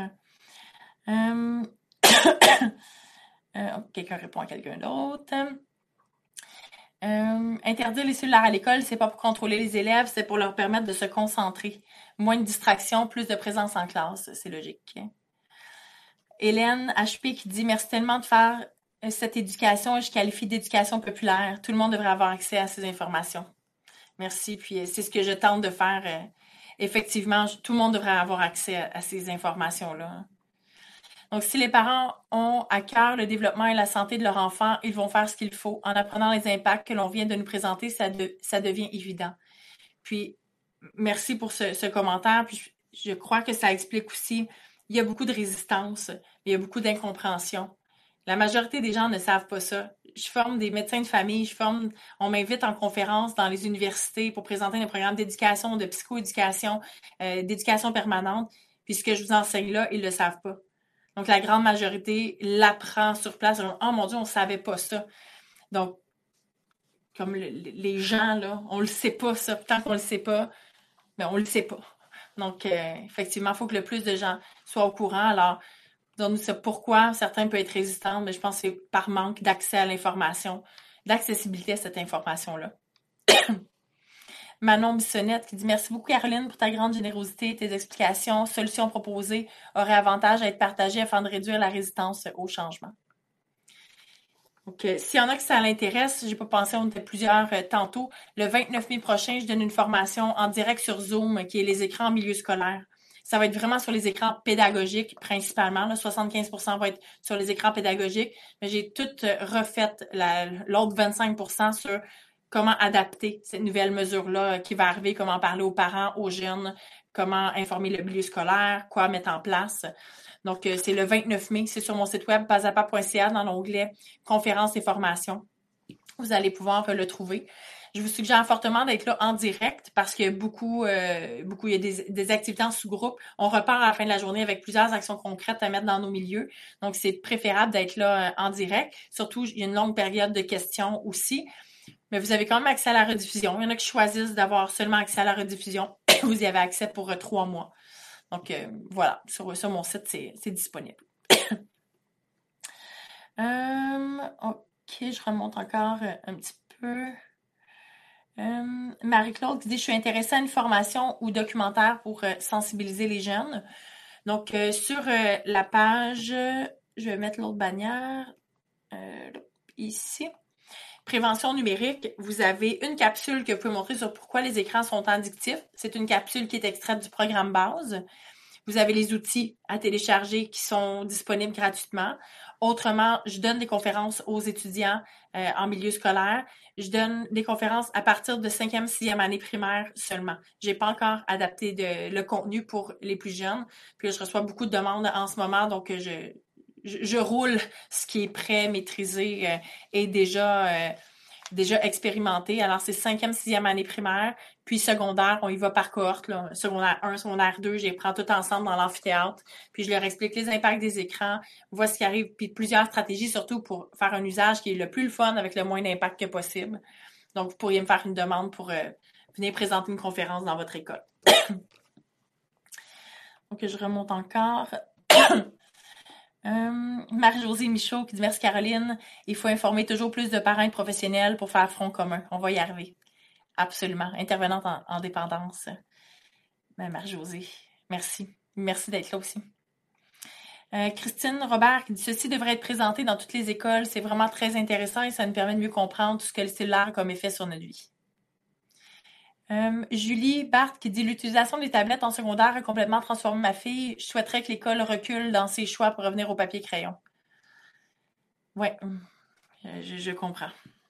[SPEAKER 1] Quelqu'un répond à quelqu'un d'autre. Interdire les cellulaires à l'école, c'est pas pour contrôler les élèves, c'est pour leur permettre de se concentrer. Moins de distractions, plus de présence en classe, c'est logique. Hélène HP qui dit merci tellement de faire cette éducation et je qualifie d'éducation populaire. Tout le monde devrait avoir accès à ces informations. Merci. Puis c'est ce que je tente de faire. Effectivement, tout le monde devrait avoir accès à ces informations-là. Donc, si les parents ont à cœur le développement et la santé de leur enfant, ils vont faire ce qu'il faut. En apprenant les impacts que l'on vient de nous présenter, ça devient évident. Puis, merci pour ce commentaire. Puis, je crois que ça explique aussi, il y a beaucoup de résistance, il y a beaucoup d'incompréhension. La majorité des gens ne savent pas ça. Je forme des médecins de famille, on m'invite en conférence dans les universités pour présenter des programmes d'éducation, de psychoéducation, d'éducation permanente. Puis ce que je vous enseigne là, ils le savent pas. Donc la grande majorité l'apprend sur place. Oh mon Dieu, on savait pas ça. Donc comme les gens là, on le sait pas ça. Tant qu'on le sait pas, mais on le sait pas. Donc effectivement, il faut que le plus de gens soient au courant. Alors donc, c'est pourquoi certains peuvent être résistants, mais je pense que c'est par manque d'accès à l'information, d'accessibilité à cette information-là. Manon Bissonnette qui dit merci beaucoup Caroline pour ta grande générosité, tes explications, solutions proposées auraient avantage à être partagées afin de réduire la résistance au changement. Donc, s'il y en a qui ça l'intéresse, j'ai pas pensé, on était plusieurs tantôt. Le 29 mai prochain, je donne une formation en direct sur Zoom qui est les écrans en milieu scolaire. Ça va être vraiment sur les écrans pédagogiques principalement. Là, 75% va être sur les écrans pédagogiques, mais j'ai tout refait l'autre 25% sur comment adapter cette nouvelle mesure-là qui va arriver, comment parler aux parents, aux jeunes, comment informer le milieu scolaire, quoi mettre en place. Donc, c'est le 29 mai, c'est sur mon site web pasapa.ca dans l'onglet conférences et formations. Vous allez pouvoir le trouver. Je vous suggère fortement d'être là en direct parce qu'il y a beaucoup, il y a des activités en sous-groupe. On repart à la fin de la journée avec plusieurs actions concrètes à mettre dans nos milieux. Donc, c'est préférable d'être là en direct. Surtout, il y a une longue période de questions aussi. Mais vous avez quand même accès à la rediffusion. Il y en a qui choisissent d'avoir seulement accès à la rediffusion. Vous y avez accès pour 3 mois. Donc, voilà. Sur mon site, c'est disponible. OK, je remonte encore un petit peu. Marie-Claude qui dit « Je suis intéressée à une formation ou documentaire pour sensibiliser les jeunes. » Donc, sur la page, je vais mettre l'autre bannière ici. Prévention numérique, vous avez une capsule que vous pouvez montrer sur pourquoi les écrans sont addictifs. C'est une capsule qui est extraite du programme base. Vous avez les outils à télécharger qui sont disponibles gratuitement. Autrement, je donne des conférences aux étudiants en milieu scolaire. Je donne des conférences à partir de 5e, 6e année primaire seulement. J'ai pas encore adapté le contenu pour les plus jeunes. Puis là, je reçois beaucoup de demandes en ce moment, donc je roule ce qui est prêt, maîtrisé et déjà expérimenté. Alors, c'est 5e, 6e année primaire, puis secondaire, on y va par cohorte, là. Secondaire 1, secondaire 2, je les prends tout ensemble dans l'amphithéâtre, puis je leur explique les impacts des écrans, vois ce qui arrive, puis plusieurs stratégies, surtout pour faire un usage qui est le plus le fun avec le moins d'impact que possible. Donc, vous pourriez me faire une demande pour venir présenter une conférence dans votre école. Donc, je remonte encore. Marie-Josée Michaud qui dit merci Caroline, il faut informer toujours plus de parents et de professionnels pour faire front commun. On va y arriver. Absolument. Intervenante en dépendance. Marie-Josée, merci. Merci d'être là aussi. Christine Robert qui dit ceci devrait être présenté dans toutes les écoles. C'est vraiment très intéressant et ça nous permet de mieux comprendre tout ce que le cellulaire a comme effet sur notre vie. Julie Barthes qui dit l'utilisation des tablettes en secondaire a complètement transformé ma fille. Je souhaiterais que l'école recule dans ses choix pour revenir au papier crayon. Ouais, je comprends.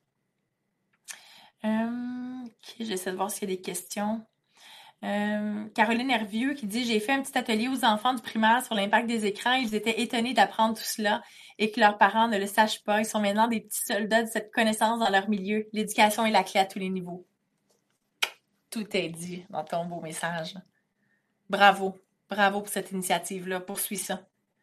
[SPEAKER 1] J'essaie de voir s'il y a des questions. Caroline Hervieux qui dit j'ai fait un petit atelier aux enfants du primaire sur l'impact des écrans. Ils étaient étonnés d'apprendre tout cela et que leurs parents ne le sachent pas. Ils sont maintenant des petits soldats de cette connaissance dans leur milieu. L'éducation est la clé à tous les niveaux. Tout est dit dans ton beau message. Bravo. Bravo pour cette initiative-là. Poursuis ça.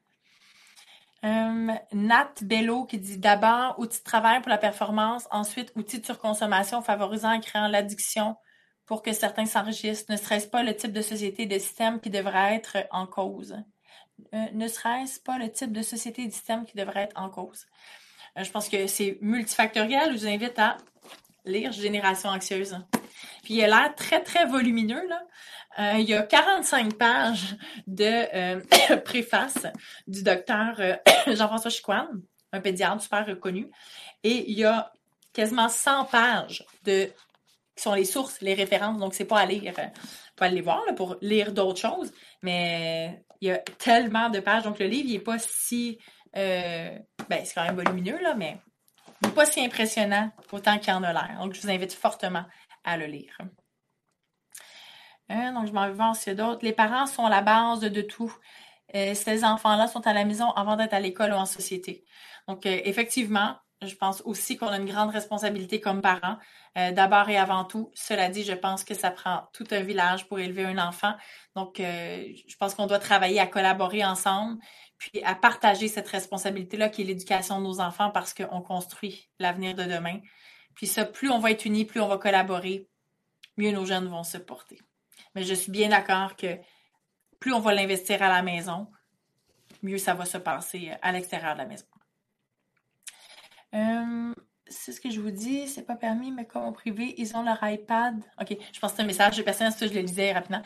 [SPEAKER 1] Nat Bello qui dit d'abord outils de travail pour la performance, ensuite outils de surconsommation favorisant et créant l'addiction pour que certains s'enregistrent. Ne serait-ce pas le type de société et de système qui devrait être en cause? Ne serait-ce pas le type de société et de système qui devrait être en cause? Je pense que c'est multifactoriel. Je vous invite à lire Génération anxieuse. Puis il a l'air très, très volumineux, là. Il y a 45 pages de préface du docteur Jean-François Chicoine, un pédiatre super reconnu. Et il y a quasiment 100 pages qui sont les sources, les références. Donc, c'est pas à lire, pas aller les voir là, pour lire d'autres choses. Mais il y a tellement de pages. Donc, le livre, il est pas si... c'est quand même volumineux, là, mais il n'est pas si impressionnant autant qu'il en a l'air. Donc, je vous invite fortement à le lire. Donc, je m'en vais voir s'il y a d'autres. Les parents sont la base de tout. Ces enfants-là sont à la maison avant d'être à l'école ou en société. Donc, effectivement, je pense aussi qu'on a une grande responsabilité comme parents. D'abord et avant tout, cela dit, je pense que ça prend tout un village pour élever un enfant. Donc, je pense qu'on doit travailler à collaborer ensemble, puis à partager cette responsabilité-là qui est l'éducation de nos enfants parce qu'on construit l'avenir de demain. Puis ça, plus on va être unis, plus on va collaborer, mieux nos jeunes vont se porter. Mais je suis bien d'accord que plus on va l'investir à la maison, mieux ça va se passer à l'extérieur de la maison. C'est ce que je vous dis, c'est pas permis, mais comme au privé, ils ont leur iPad. OK, je pense que c'est un message de personne, ça je le lisais rapidement.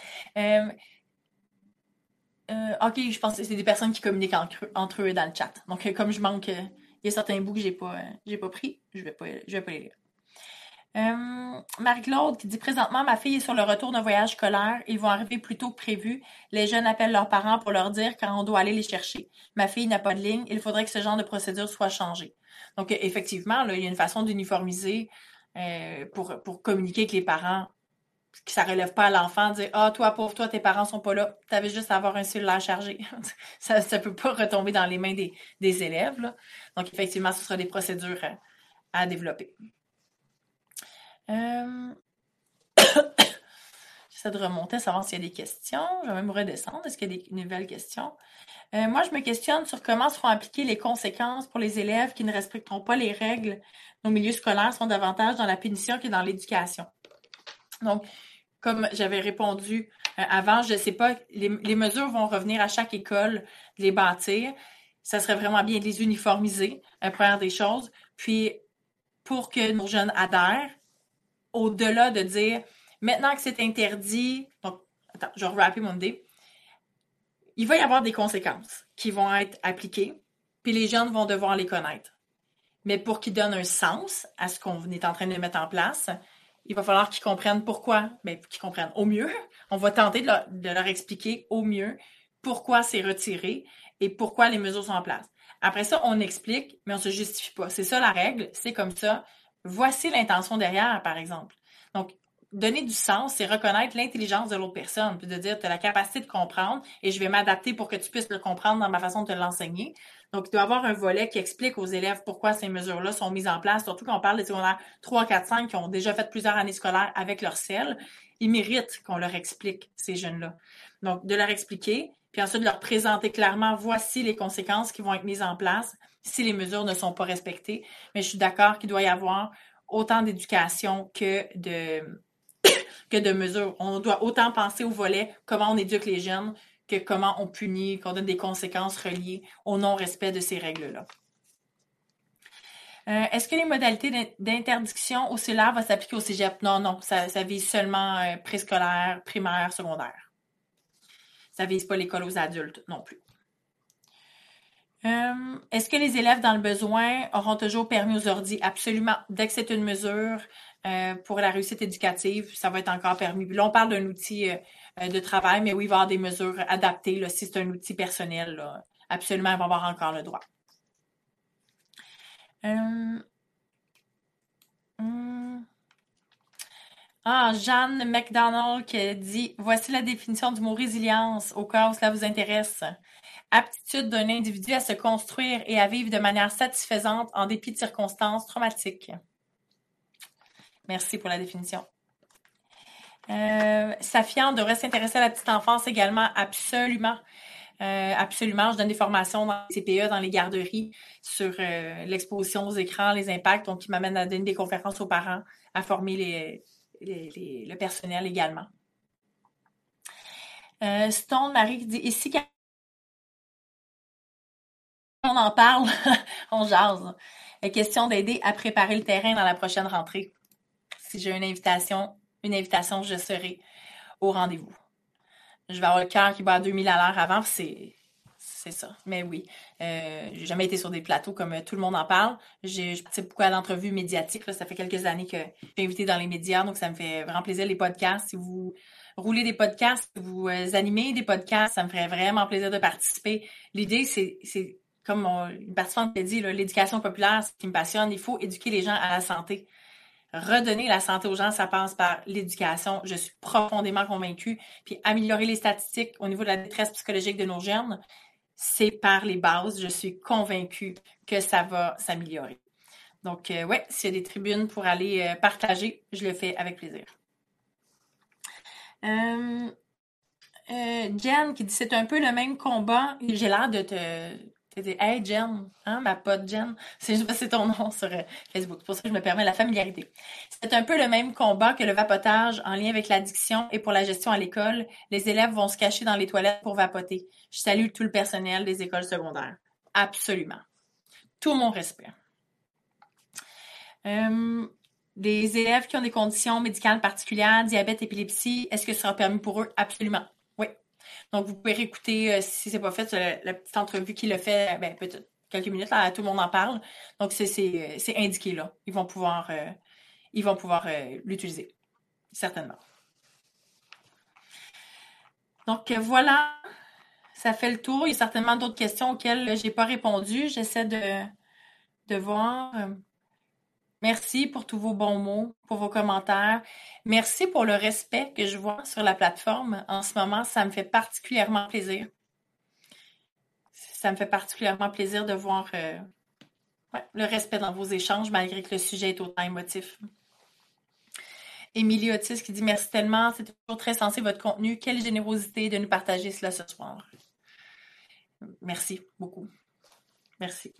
[SPEAKER 1] OK, je pense que c'est des personnes qui communiquent entre eux dans le chat. Donc, comme je manque, il y a certains bouts que j'ai pas pris, je vais pas les lire. Marie-Claude qui dit présentement ma fille est sur le retour d'un voyage scolaire, ils vont arriver plus tôt que prévu. Les jeunes appellent leurs parents pour leur dire quand on doit aller les chercher. Ma fille n'a pas de ligne, il faudrait que ce genre de procédure soit changé. Donc effectivement, là, il y a une façon d'uniformiser pour communiquer avec les parents, que ça relève pas à l'enfant, dire ah toi pauvre toi tes parents sont pas là, t'avais juste à avoir un cellulaire chargé. ça peut pas retomber dans les mains des élèves là. Donc effectivement, ce sera des procédures à développer. J'essaie de remonter, savoir s'il y a des questions. Je vais même redescendre. Est-ce qu'il y a des nouvelles questions? Moi, je me questionne sur comment se font appliquer les conséquences pour les élèves qui ne respecteront pas les règles. Nos milieux scolaires sont davantage dans la punition que dans l'éducation. Donc, comme j'avais répondu avant, je ne sais pas, les mesures vont revenir à chaque école de les bâtir. Ça serait vraiment bien de les uniformiser, première des choses. Puis, pour que nos jeunes adhèrent, au-delà de dire maintenant que c'est interdit, donc, attends, je vais rappeler mon idée. il va y avoir des conséquences qui vont être appliquées, puis les jeunes vont devoir les connaître. Mais pour qu'ils donnent un sens à ce qu'on est en train de mettre en place, il va falloir qu'ils comprennent pourquoi, bien, qu'ils comprennent au mieux. On va tenter de leur expliquer au mieux pourquoi c'est retiré et pourquoi les mesures sont en place. Après ça, on explique, mais on ne se justifie pas. C'est ça la règle, c'est comme ça. Voici l'intention derrière, par exemple. Donc, donner du sens, c'est reconnaître l'intelligence de l'autre personne, puis de dire, tu as la capacité de comprendre et je vais m'adapter pour que tu puisses le comprendre dans ma façon de te l'enseigner. Donc, il doit y avoir un volet qui explique aux élèves pourquoi ces mesures-là sont mises en place, surtout quand on parle des secondaires 3, 4, 5 qui ont déjà fait plusieurs années scolaires avec leur CEL. Ils méritent qu'on leur explique, ces jeunes-là. Donc, de leur expliquer, puis ensuite de leur présenter clairement, voici les conséquences qui vont être mises en place si les mesures ne sont pas respectées. Mais je suis d'accord qu'il doit y avoir autant d'éducation que de mesures. On doit autant penser au volet comment on éduque les jeunes que comment on punit, qu'on donne des conséquences reliées au non-respect de ces règles-là. Est-ce que les modalités d'interdiction au cellulaire vont s'appliquer au cégep? Non, ça vise seulement préscolaire, primaire, secondaire. Ça vise pas l'école aux adultes non plus. Est-ce que les élèves dans le besoin auront toujours permis aux ordi? Absolument. Dès que c'est une mesure pour la réussite éducative, ça va être encore permis. Là, on parle d'un outil de travail, mais oui, il va y avoir des mesures adaptées. Là, si c'est un outil personnel, là, absolument, ils vont avoir encore le droit. Jeanne McDonald qui dit « Voici la définition du mot résilience, au cas où cela vous intéresse. Aptitude d'un individu à se construire et à vivre de manière satisfaisante en dépit de circonstances traumatiques. » Merci pour la définition. Safia, on devrait s'intéresser à la petite enfance également, absolument. Absolument, je donne des formations dans les CPE, dans les garderies, sur l'exposition aux écrans, les impacts, donc qui m'amènent à donner des conférences aux parents, à former le personnel également. Stone Marie qui dit ici quand on en parle, on jase. Question d'aider à préparer le terrain dans la prochaine rentrée. Si j'ai une invitation, je serai au rendez-vous. Je vais avoir le cœur qui bat à 2000 à l'heure avant, c'est ça. Mais oui, j'ai jamais été sur des plateaux comme tout le monde en parle. Je participe beaucoup à l'entrevue médiatique. Là, ça fait quelques années que je suis invitée dans les médias, donc ça me fait vraiment plaisir. Les podcasts, si vous roulez des podcasts, si vous animez des podcasts, ça me ferait vraiment plaisir de participer. L'idée, c'est comme une participante l'a dit, l'éducation populaire, c'est ce qui me passionne. Il faut éduquer les gens à la santé. Redonner la santé aux gens, ça passe par l'éducation. Je suis profondément convaincue. Puis améliorer les statistiques au niveau de la détresse psychologique de nos jeunes, c'est par les bases. Je suis convaincue que ça va s'améliorer. Donc, ouais, s'il y a des tribunes pour aller partager, je le fais avec plaisir. Jen qui dit c'est un peu le même combat. J'ai l'air de te hey Jen, hein, ma pote Jen, c'est ton nom sur Facebook. C'est pour ça que je me permets la familiarité. C'est un peu le même combat que le vapotage en lien avec l'addiction et pour la gestion à l'école. Les élèves vont se cacher dans les toilettes pour vapoter. Je salue tout le personnel des écoles secondaires. Absolument. Tout mon respect. Des élèves qui ont des conditions médicales particulières, diabète, épilepsie, est-ce que ce sera permis pour eux? Absolument. Oui. Donc, vous pouvez réécouter, si c'est pas fait, la petite entrevue qu'il a fait, peut-être quelques minutes, là, tout le monde en parle. Donc, c'est indiqué là. Ils vont pouvoir l'utiliser. Certainement. Donc, voilà. Ça fait le tour. Il y a certainement d'autres questions auxquelles j'ai pas répondu. J'essaie de voir. Merci pour tous vos bons mots, pour vos commentaires. Merci pour le respect que je vois sur la plateforme en ce moment. Ça me fait particulièrement plaisir. Ça me fait particulièrement plaisir de voir le respect dans vos échanges, malgré que le sujet est autant émotif. Émilie Otis qui dit « Merci tellement, c'est toujours très sensé votre contenu. Quelle générosité de nous partager cela ce soir. » Merci beaucoup. Merci.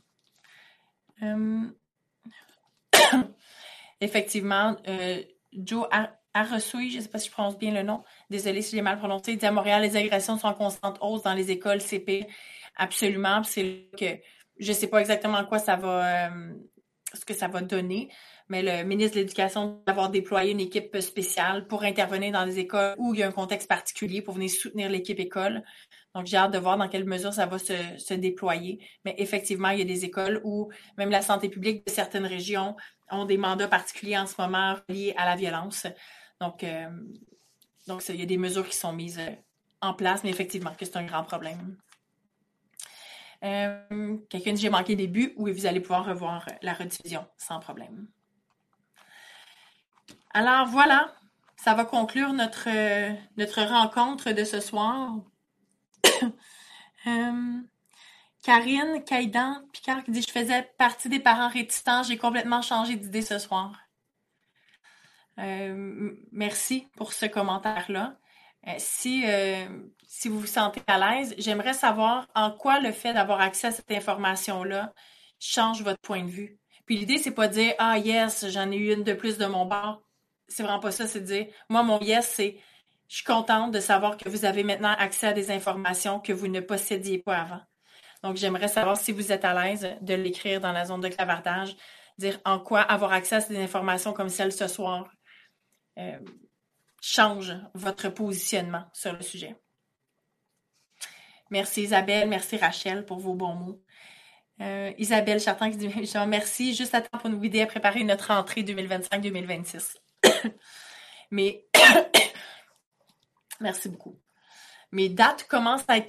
[SPEAKER 1] Effectivement, Joe Arresoui, je ne sais pas si je prononce bien le nom, désolée si j'ai mal prononcé, il dit à Montréal, les agressions sont en constante hausse dans les écoles CP. Absolument. Puis c'est là que je ne sais pas exactement quoi ça va, ce que ça va donner, mais le ministre de l'Éducation va avoir déployé une équipe spéciale pour intervenir dans les écoles où il y a un contexte particulier pour venir soutenir l'équipe école. Donc, j'ai hâte de voir dans quelle mesure ça va se déployer. Mais effectivement, il y a des écoles où même la santé publique de certaines régions ont des mandats particuliers en ce moment liés à la violence. Donc, il y a des mesures qui sont mises en place, mais effectivement, que c'est un grand problème. Quelqu'un dit j'ai manqué le début, oui, vous allez pouvoir revoir la rediffusion sans problème. Alors voilà, ça va conclure notre rencontre de ce soir. Karine Caïdan Picard qui dit je faisais partie des parents réticents, j'ai complètement changé d'idée ce soir. Merci pour ce commentaire-là. Si vous vous sentez à l'aise, j'aimerais savoir en quoi le fait d'avoir accès à cette information-là change votre point de vue. Puis l'idée, c'est pas de dire ah yes, j'en ai eu une de plus de mon bord. C'est vraiment pas ça, c'est de dire moi, mon yes, c'est je suis contente de savoir que vous avez maintenant accès à des informations que vous ne possédiez pas avant. Donc, j'aimerais savoir si vous êtes à l'aise de l'écrire dans la zone de clavardage, dire en quoi avoir accès à des informations comme celle ce soir change votre positionnement sur le sujet. Merci Isabelle, merci Rachel pour vos bons mots. Isabelle Chartrand qui dit merci, juste à temps pour nous guider à préparer notre rentrée 2025-2026. Mais merci beaucoup. Mes dates commencent à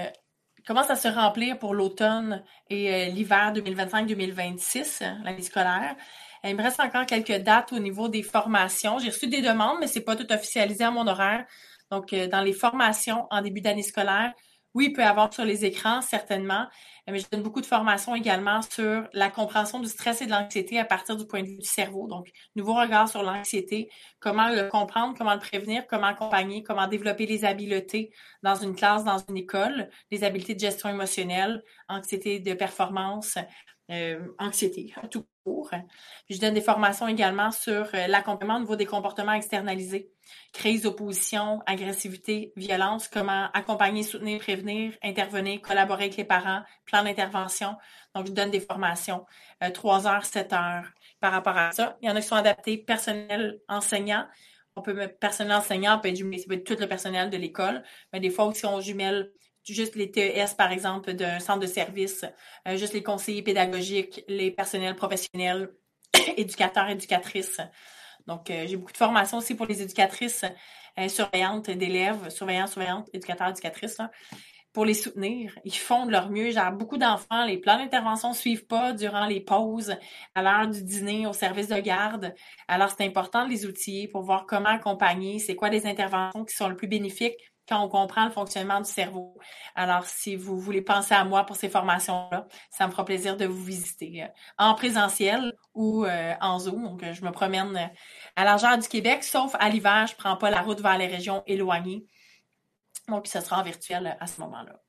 [SPEAKER 1] se remplir pour l'automne et l'hiver 2025-2026, l'année scolaire. Il me reste encore quelques dates au niveau des formations. J'ai reçu des demandes, mais c'est pas tout officialisé à mon horaire. Donc, dans les formations en début d'année scolaire, oui, il peut y avoir sur les écrans, certainement, mais je donne beaucoup de formations également sur la compréhension du stress et de l'anxiété à partir du point de vue du cerveau. Donc, nouveau regard sur l'anxiété, comment le comprendre, comment le prévenir, comment accompagner, comment développer les habiletés dans une classe, dans une école, les habiletés de gestion émotionnelle, anxiété de performance, anxiété, tout court. Puis je donne des formations également sur l'accompagnement au niveau des comportements externalisés, crise, opposition, agressivité, violence, comment accompagner, soutenir, prévenir, intervenir, collaborer avec les parents, plan d'intervention. Donc, je donne des formations 3 heures, 7 heures par rapport à ça. Il y en a qui sont adaptés personnel enseignant. On peut mettre personnel enseignant, peut être jumelé, ça peut être tout le personnel de l'école, mais des fois aussi on jumelle juste les TES, par exemple, d'un centre de service, juste les conseillers pédagogiques, les personnels professionnels, éducateurs, éducatrices. Donc, j'ai beaucoup de formations aussi pour les éducatrices surveillantes d'élèves, surveillantes, éducateurs, éducatrices, là, pour les soutenir. Ils font de leur mieux. Genre, beaucoup d'enfants, les plans d'intervention ne suivent pas durant les pauses, à l'heure du dîner, au service de garde. Alors, c'est important de les outiller pour voir comment accompagner, c'est quoi les interventions qui sont le plus bénéfiques quand on comprend le fonctionnement du cerveau. Alors, si vous voulez penser à moi pour ces formations-là, ça me fera plaisir de vous visiter en présentiel ou en Zoom. Donc, je me promène à largeur du Québec, sauf à l'hiver, je ne prends pas la route vers les régions éloignées. Donc, ce sera en virtuel à ce moment-là.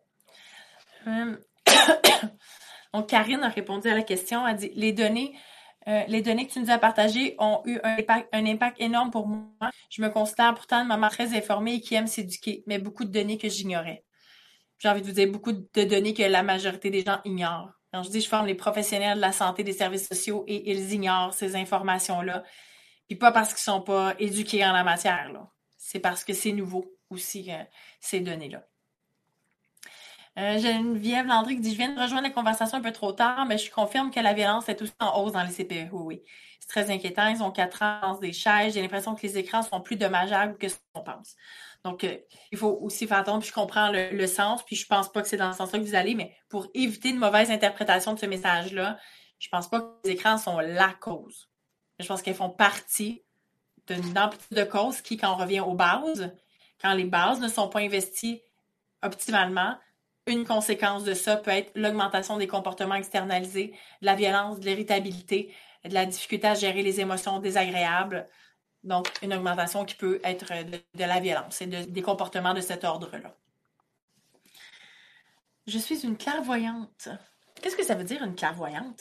[SPEAKER 1] Donc, Karine a répondu à la question. Elle dit les données que tu nous as partagées ont eu un impact énorme pour moi. Je me considère pourtant une maman très informée et qui aime s'éduquer, mais beaucoup de données que j'ignorais. J'ai envie de vous dire beaucoup de données que la majorité des gens ignorent. Quand je dis je forme les professionnels de la santé, des services sociaux et ils ignorent ces informations-là. Puis pas parce qu'ils sont pas éduqués en la matière, là. C'est parce que c'est nouveau aussi, ces données-là. Geneviève Landry qui dit « Je viens de rejoindre la conversation un peu trop tard, mais je confirme que la violence est aussi en hausse dans les CPE. » Oui. C'est très inquiétant. Ils ont 4 ans dans des chaises. J'ai l'impression que les écrans sont plus dommageables que ce qu'on pense. Donc, il faut aussi faire attention. Puis je comprends le sens, puis je pense pas que c'est dans ce sens-là que vous allez, mais pour éviter une mauvaise interprétation de ce message-là, je pense pas que les écrans sont la cause. Je pense qu'elles font partie d'une amplitude de causes qui, quand on revient aux bases, quand les bases ne sont pas investies optimalement, une conséquence de ça peut être l'augmentation des comportements externalisés, de la violence, de l'irritabilité, de la difficulté à gérer les émotions désagréables. Donc, une augmentation qui peut être de la violence et des comportements de cet ordre-là. Je suis une clairvoyante. Qu'est-ce que ça veut dire, une clairvoyante?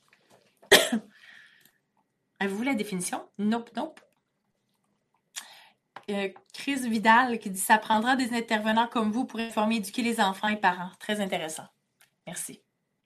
[SPEAKER 1] Avez-vous la définition? Nope, nope. Chris Vidal qui dit « Ça prendra des intervenants comme vous pour informer et éduquer les enfants et parents. » Très intéressant. Merci.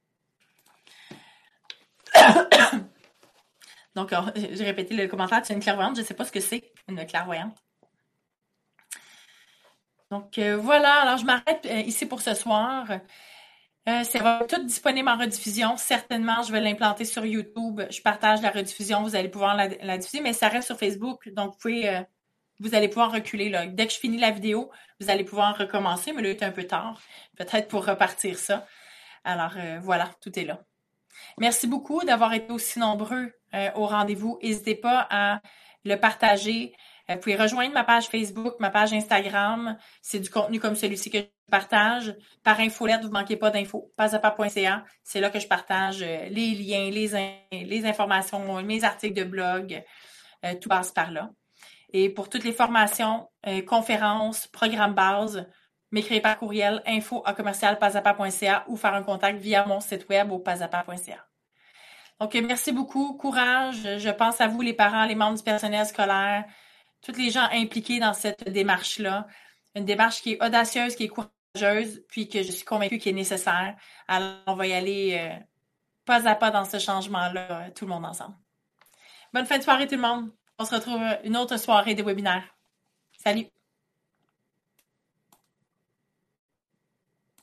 [SPEAKER 1] Donc, j'ai répété le commentaire. Tu es une clairvoyante. Je ne sais pas ce que c'est, une clairvoyante. Donc voilà, alors je m'arrête ici pour ce soir. Ça va être tout disponible en rediffusion. Certainement, je vais l'implanter sur YouTube. Je partage la rediffusion. Vous allez pouvoir la diffuser, mais ça reste sur Facebook. Donc, vous allez pouvoir reculer là. Dès que je finis la vidéo, vous allez pouvoir recommencer, mais là, il est un peu tard. Peut-être pour repartir ça. Alors, voilà, tout est là. Merci beaucoup d'avoir été aussi nombreux au rendez-vous. N'hésitez pas à le partager. Vous pouvez rejoindre ma page Facebook, ma page Instagram. C'est du contenu comme celui-ci que je partage. Par infolette, vous ne manquez pas d'infos. Pasapa.ca, c'est là que je partage les liens, les informations, mes articles de blog. Tout passe par là. Et pour toutes les formations, conférences, programmes base, m'écrire par courriel info@commercialpasapa.ca ou faire un contact via mon site web au pasapa.ca. Donc, merci beaucoup. Courage. Je pense à vous, les parents, les membres du personnel scolaire, tous les gens impliqués dans cette démarche-là. Une démarche qui est audacieuse, qui est courageuse, puis que je suis convaincue qui est nécessaire. Alors, on va y aller pas à pas dans ce changement-là, tout le monde ensemble. Bonne fin de soirée, tout le monde. On se retrouve une autre soirée de webinaire. Salut!